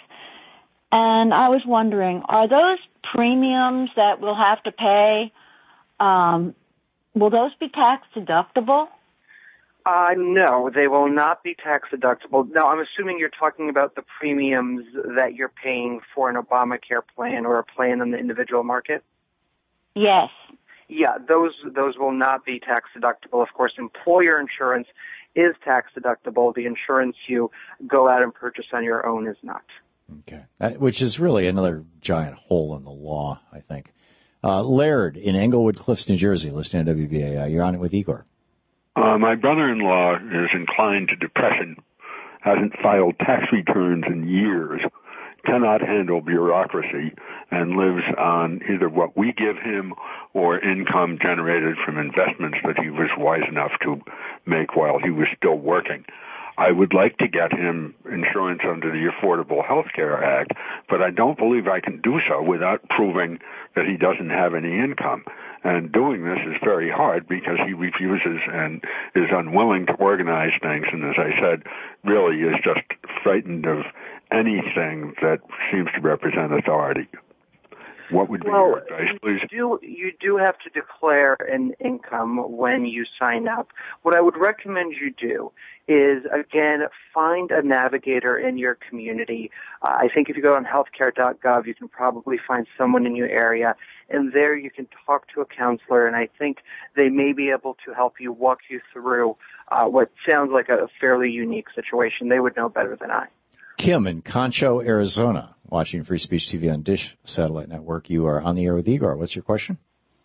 And I was wondering, are those premiums that we'll have to pay, um, will those be tax deductible? Uh, no, they will not be tax deductible. Now, I'm assuming you're talking about the premiums that you're paying for an Obamacare plan or a plan in the individual market? Yes. Yeah, those those will not be tax deductible. Of course, employer insurance is tax deductible. The insurance you go out and purchase on your own is not. Okay, uh, which is really another giant hole in the law, I think. Uh, Laird in Englewood Cliffs, New Jersey, listening to W B A I. You're on it with Igor. Uh, my brother-in-law is inclined to depression, hasn't filed tax returns in years, cannot handle bureaucracy, and lives on either what we give him or income generated from investments that he was wise enough to make while he was still working. I would like to get him insurance under the Affordable Health Care Act, but I don't believe I can do so without proving that he doesn't have any income. And doing this is very hard because he refuses and is unwilling to organize things, and as I said, really is just frightened of anything that seems to represent authority. What would be well, your advice, please? You do, you do have to declare an income when you sign up. What I would recommend you do is, again, find a navigator in your community. Uh, I think if you go on healthcare dot gov, you can probably find someone in your area, and there you can talk to a counselor, and I think they may be able to help you walk you through uh, what sounds like a fairly unique situation. They would know better than I. Kim in Concho, Arizona, watching Free Speech T V on Dish Satellite Network. You are on the air with Igor. What's your question?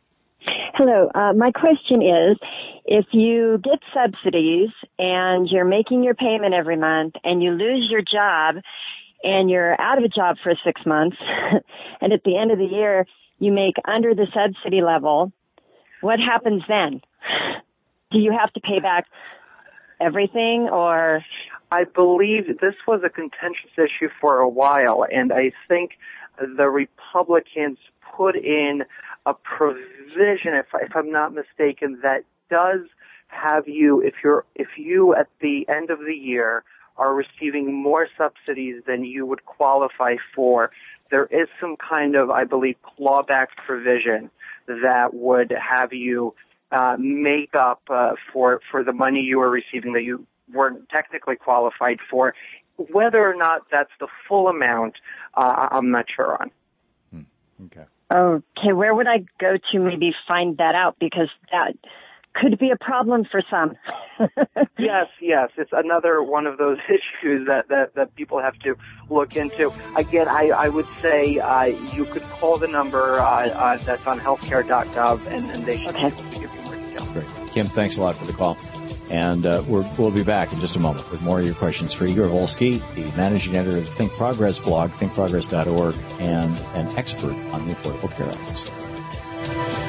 Hello. Uh, my question is, if you get subsidies and you're making your payment every month and you lose your job and you're out of a job for six months and at the end of the year you make under the subsidy level, what happens then? Do you have to pay back everything, or... I believe this was a contentious issue for a while, and I think the Republicans put in a provision, if, if I'm not mistaken, that does have you, if you're, if you at the end of the year are receiving more subsidies than you would qualify for, there is some kind of, I believe, clawback provision that would have you uh, make up uh, for for the money you were receiving that you weren't technically qualified for. Whether or not that's the full amount, uh, I'm not sure on. Hmm. Okay. Okay, where would I go to maybe find that out? Because that could be a problem for some. Yes, yes. It's another one of those issues that, that, that people have to look into. Again, I, I would say uh, you could call the number uh, uh, that's on healthcare dot gov, and, and they should okay. give you more details. Great. Kim, thanks a lot for the call. And uh, we're, we'll be back in just a moment with more of your questions for Igor Volsky, the managing editor of the Think Progress blog, think progress dot org, and an expert on the Affordable Care Act.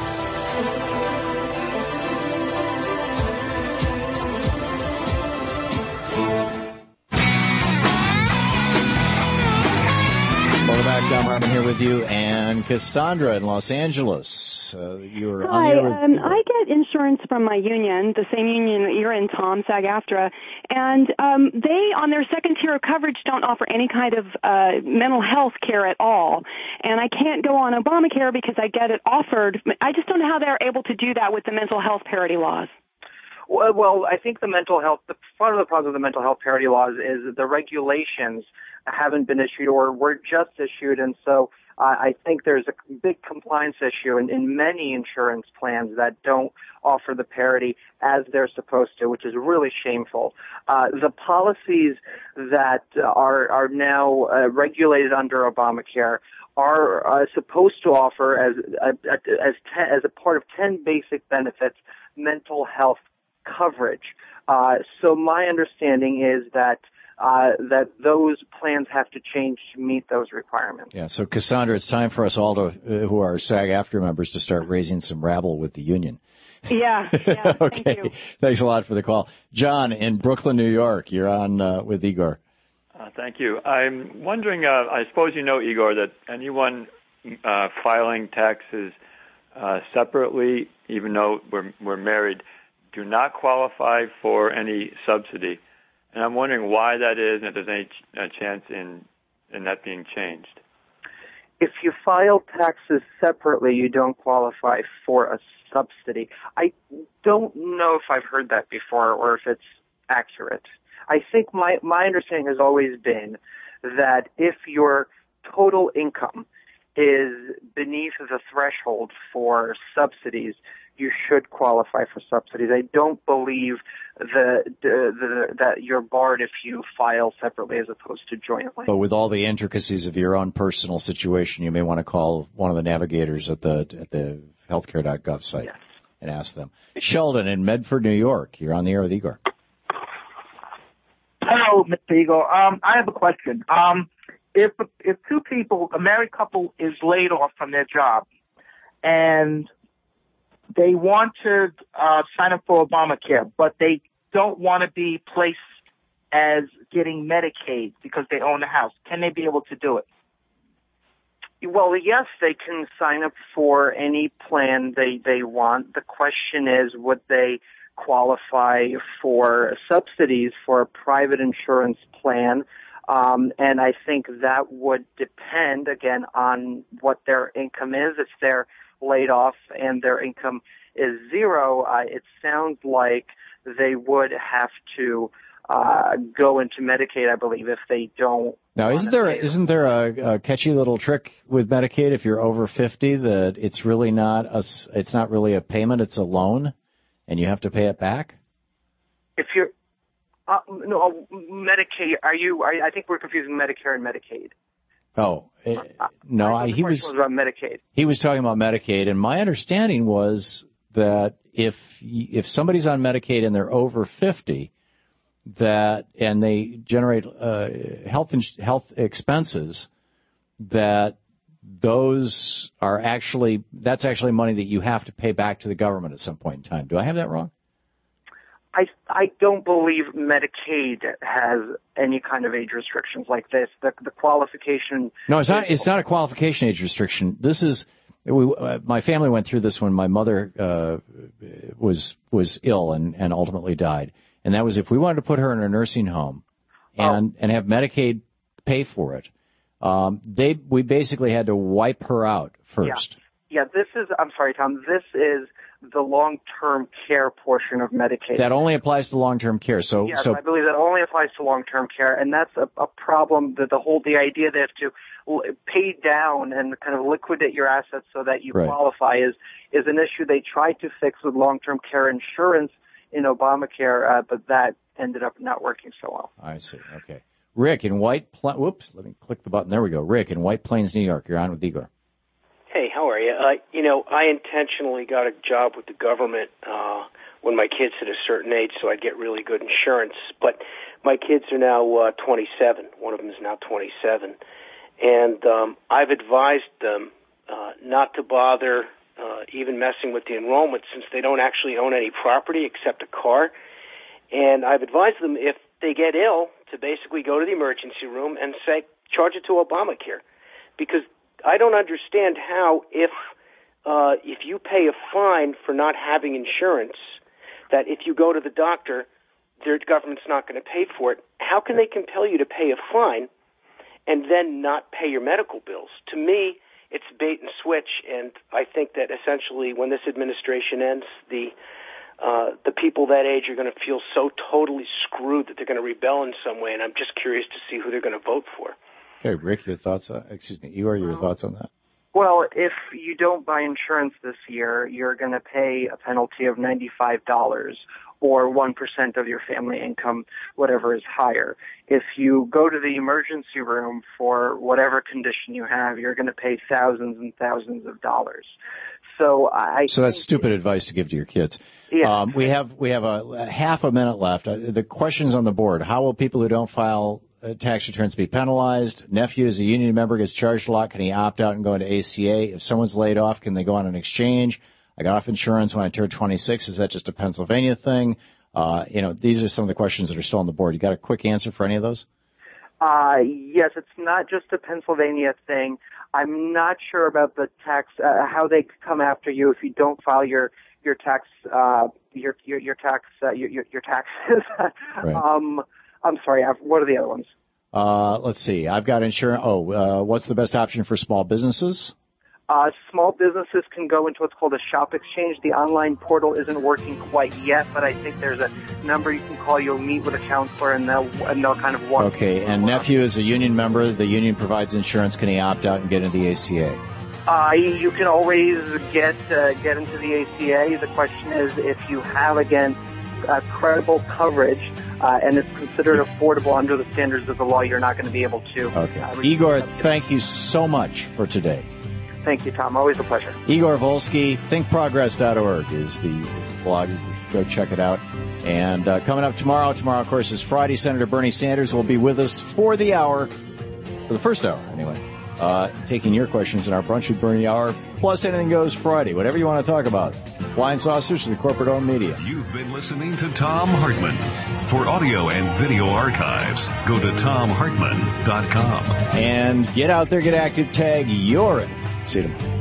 Welcome back. Tom Hartman here with you, and Cassandra in Los Angeles. Uh, you're on Hi, the air with um, I get insurance from my union, the same union that you're in, Tom, SAG-AFTRA, and um, they, on their second tier of coverage, don't offer any kind of uh, mental health care at all. And I can't go on Obamacare because I get it offered. I just don't know how they're able to do that with the mental health parity laws. Well, well, I think the mental health, the, part of the problem with the mental health parity laws is the regulations haven't been issued or were just issued, and so uh, I think there's a big compliance issue in, in many insurance plans that don't offer the parity as they're supposed to, which is really shameful. Uh, the policies that are are now uh, regulated under Obamacare are uh, supposed to offer as as as, ten, as a part of ten basic benefits mental health coverage. Uh, so my understanding is that uh, that those plans have to change to meet those requirements. Yeah, so Cassandra, it's time for us all to, uh, who are SAG-AFTRA members, to start raising some rabble with the union. Yeah, yeah. Okay. Thank you. Thanks a lot for the call. John in Brooklyn, New York. You're on uh, with Igor. Uh, thank you. I'm wondering, uh, I suppose you know, Igor, that anyone uh, filing taxes uh, separately, even though we're, we're married, do not qualify for any subsidy. And I'm wondering why that is and if there's any ch- uh, chance in, in that being changed. If you file taxes separately, you don't qualify for a subsidy. I don't know if I've heard that before or if it's accurate. I think my, my understanding has always been that if your total income is beneath the threshold for subsidies, you should qualify for subsidies. I don't believe the, the, the, that you're barred if you file separately as opposed to jointly. But with all the intricacies of your own personal situation, you may want to call one of the navigators at the at the healthcare dot gov site yes. and ask them. Sheldon in Medford, New York. You're on the air with Igor. Hello, Mister Igor. Um, I have a question. Um, if if two people, a married couple, is laid off from their job, and they want to uh, sign up for Obamacare, but they don't want to be placed as getting Medicaid because they own a house, can they be able to do it? Well, yes, they can sign up for any plan they, they want. The question is, would they qualify for subsidies for a private insurance plan? Um, and I think that would depend, again, on what their income is. If they're laid off and their income is zero, uh, it sounds like they would have to uh, go into Medicaid, I believe, if they don't. Now, isn't there isn't there a, a catchy little trick with Medicaid if you're over fifty that it's really not a it's not really a payment, it's a loan, and you have to pay it back? If you're uh, no Medicaid, are you? Are, I think we're confusing Medicare and Medicaid. Oh, it, no, I, he was, was about Medicaid. He was talking about Medicaid, and my understanding was that if if somebody's on Medicaid and they're over fifty, that and they generate uh, health health expenses, that those are actually that's actually money that you have to pay back to the government at some point in time. Do I have that wrong? I, I don't believe Medicaid has any kind of age restrictions like this. The, the qualification. No, it's not. It's not a qualification age restriction. This is. We, uh, my family went through this when my mother uh, was was ill and, and ultimately died, and that was if we wanted to put her in a nursing home and oh. and have Medicaid pay for it. Um, they we basically had to wipe her out first. Yeah. yeah, this is. I'm sorry, Tom. This is the long-term care portion of Medicaid. That only applies to long-term care. So, yes, so I believe that only applies to long-term care, and that's a, a problem. That the whole the idea they have to pay down and kind of liquidate your assets so that you right. qualify is is an issue they tried to fix with long-term care insurance in Obamacare, uh, but that ended up not working so well. I see. Okay, Rick in White Pla- whoops, let me click the button. There we go. Rick in White Plains, New York. You're on with Igor. Hey, how are you? Uh, you know, I intentionally got a job with the government uh, when my kids hit a certain age so I'd get really good insurance. But my kids are now uh, twenty-seven. One of them is now twenty-seven. And um, I've advised them uh, not to bother uh, even messing with the enrollment since they don't actually own any property except a car. And I've advised them if they get ill to basically go to the emergency room and say, charge it to Obamacare. Because I don't understand how if uh, if you pay a fine for not having insurance, that if you go to the doctor, their government's not going to pay for it. How can they compel you to pay a fine and then not pay your medical bills? To me, it's bait and switch, and I think that essentially when this administration ends, the uh, the people that age are going to feel so totally screwed that they're going to rebel in some way, and I'm just curious to see who they're going to vote for. Okay, Rick, your thoughts on, excuse me, Igor, your thoughts on that? Well, if you don't buy insurance this year, you're going to pay a penalty of ninety-five dollars or one percent of your family income, whatever is higher. If you go to the emergency room for whatever condition you have, you're going to pay thousands and thousands of dollars. So I So that's stupid advice to give to your kids. Yeah. Um, we have we have a, a half a minute left. Uh, the question's on the board. How will people who don't file Uh, tax returns be penalized? Nephew is a union member, gets charged a lot. Can he opt out and go into A C A? If someone's laid off, can they go on an exchange? I got off insurance when I turned twenty-six. Is that just a Pennsylvania thing? Uh, you know, these are some of the questions that are still on the board. You got a quick answer for any of those? Uh, yes, it's not just a Pennsylvania thing. I'm not sure about the tax, uh, how they come after you if you don't file your, your tax, uh, your, your, your tax, uh, your, your, your taxes. Right. um, I'm sorry, I've, what are the other ones? Uh, let's see. I've got insurance. Oh, uh, what's the best option for small businesses? Uh, small businesses can go into what's called a shop exchange. The online portal isn't working quite yet, but I think there's a number you can call. You'll meet with a counselor, and they'll, and they'll kind of walk. Okay, and nephew is a union member. The union provides insurance. Can he opt out and get into the A C A? Uh, you can always get uh, get into the A C A. The question is if you have, again, uh, credible coverage uh, and it's considered affordable under the standards of the law, you're not going to be able to. Okay. Uh, Igor, thank you so much for today. Thank you, Tom. Always a pleasure. Igor Volsky, think progress dot org is the, is the blog. Go check it out. And uh, coming up tomorrow, tomorrow, of course, is Friday. Senator Bernie Sanders will be with us for the hour, for the first hour, anyway, uh, taking your questions in our Brunch with Bernie hour, plus Anything Goes Friday, whatever you want to talk about. Flying saucers to the corporate-owned media. You've been listening to Thom Hartmann. For audio and video archives, go to Thom Hartmann dot com. And get out there, get active, tag you're in. See you tomorrow.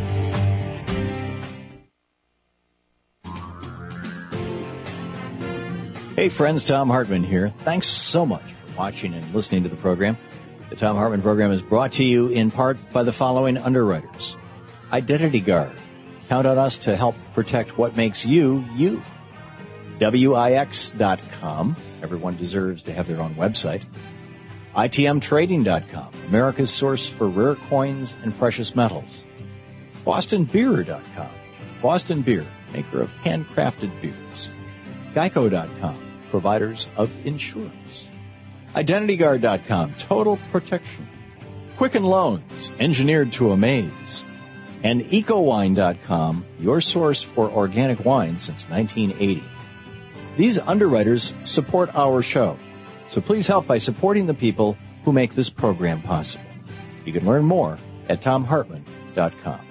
Hey friends, Thom Hartmann here. Thanks so much for watching and listening to the program. The Thom Hartmann program is brought to you in part by the following underwriters. Identity Guard. Count on us to help protect what makes you, you. W I X dot com. Everyone deserves to have their own website. I T M Trading dot com. America's source for rare coins and precious metals. Boston Beer dot com. Boston Beer, maker of handcrafted beers. Geico dot com, providers of insurance. Identity Guard dot com, total protection. Quicken Loans, engineered to amaze. And Eco Wine dot com, your source for organic wine since nineteen eighty. These underwriters support our show, so please help by supporting the people who make this program possible. You can learn more at Thom Hartmann dot com.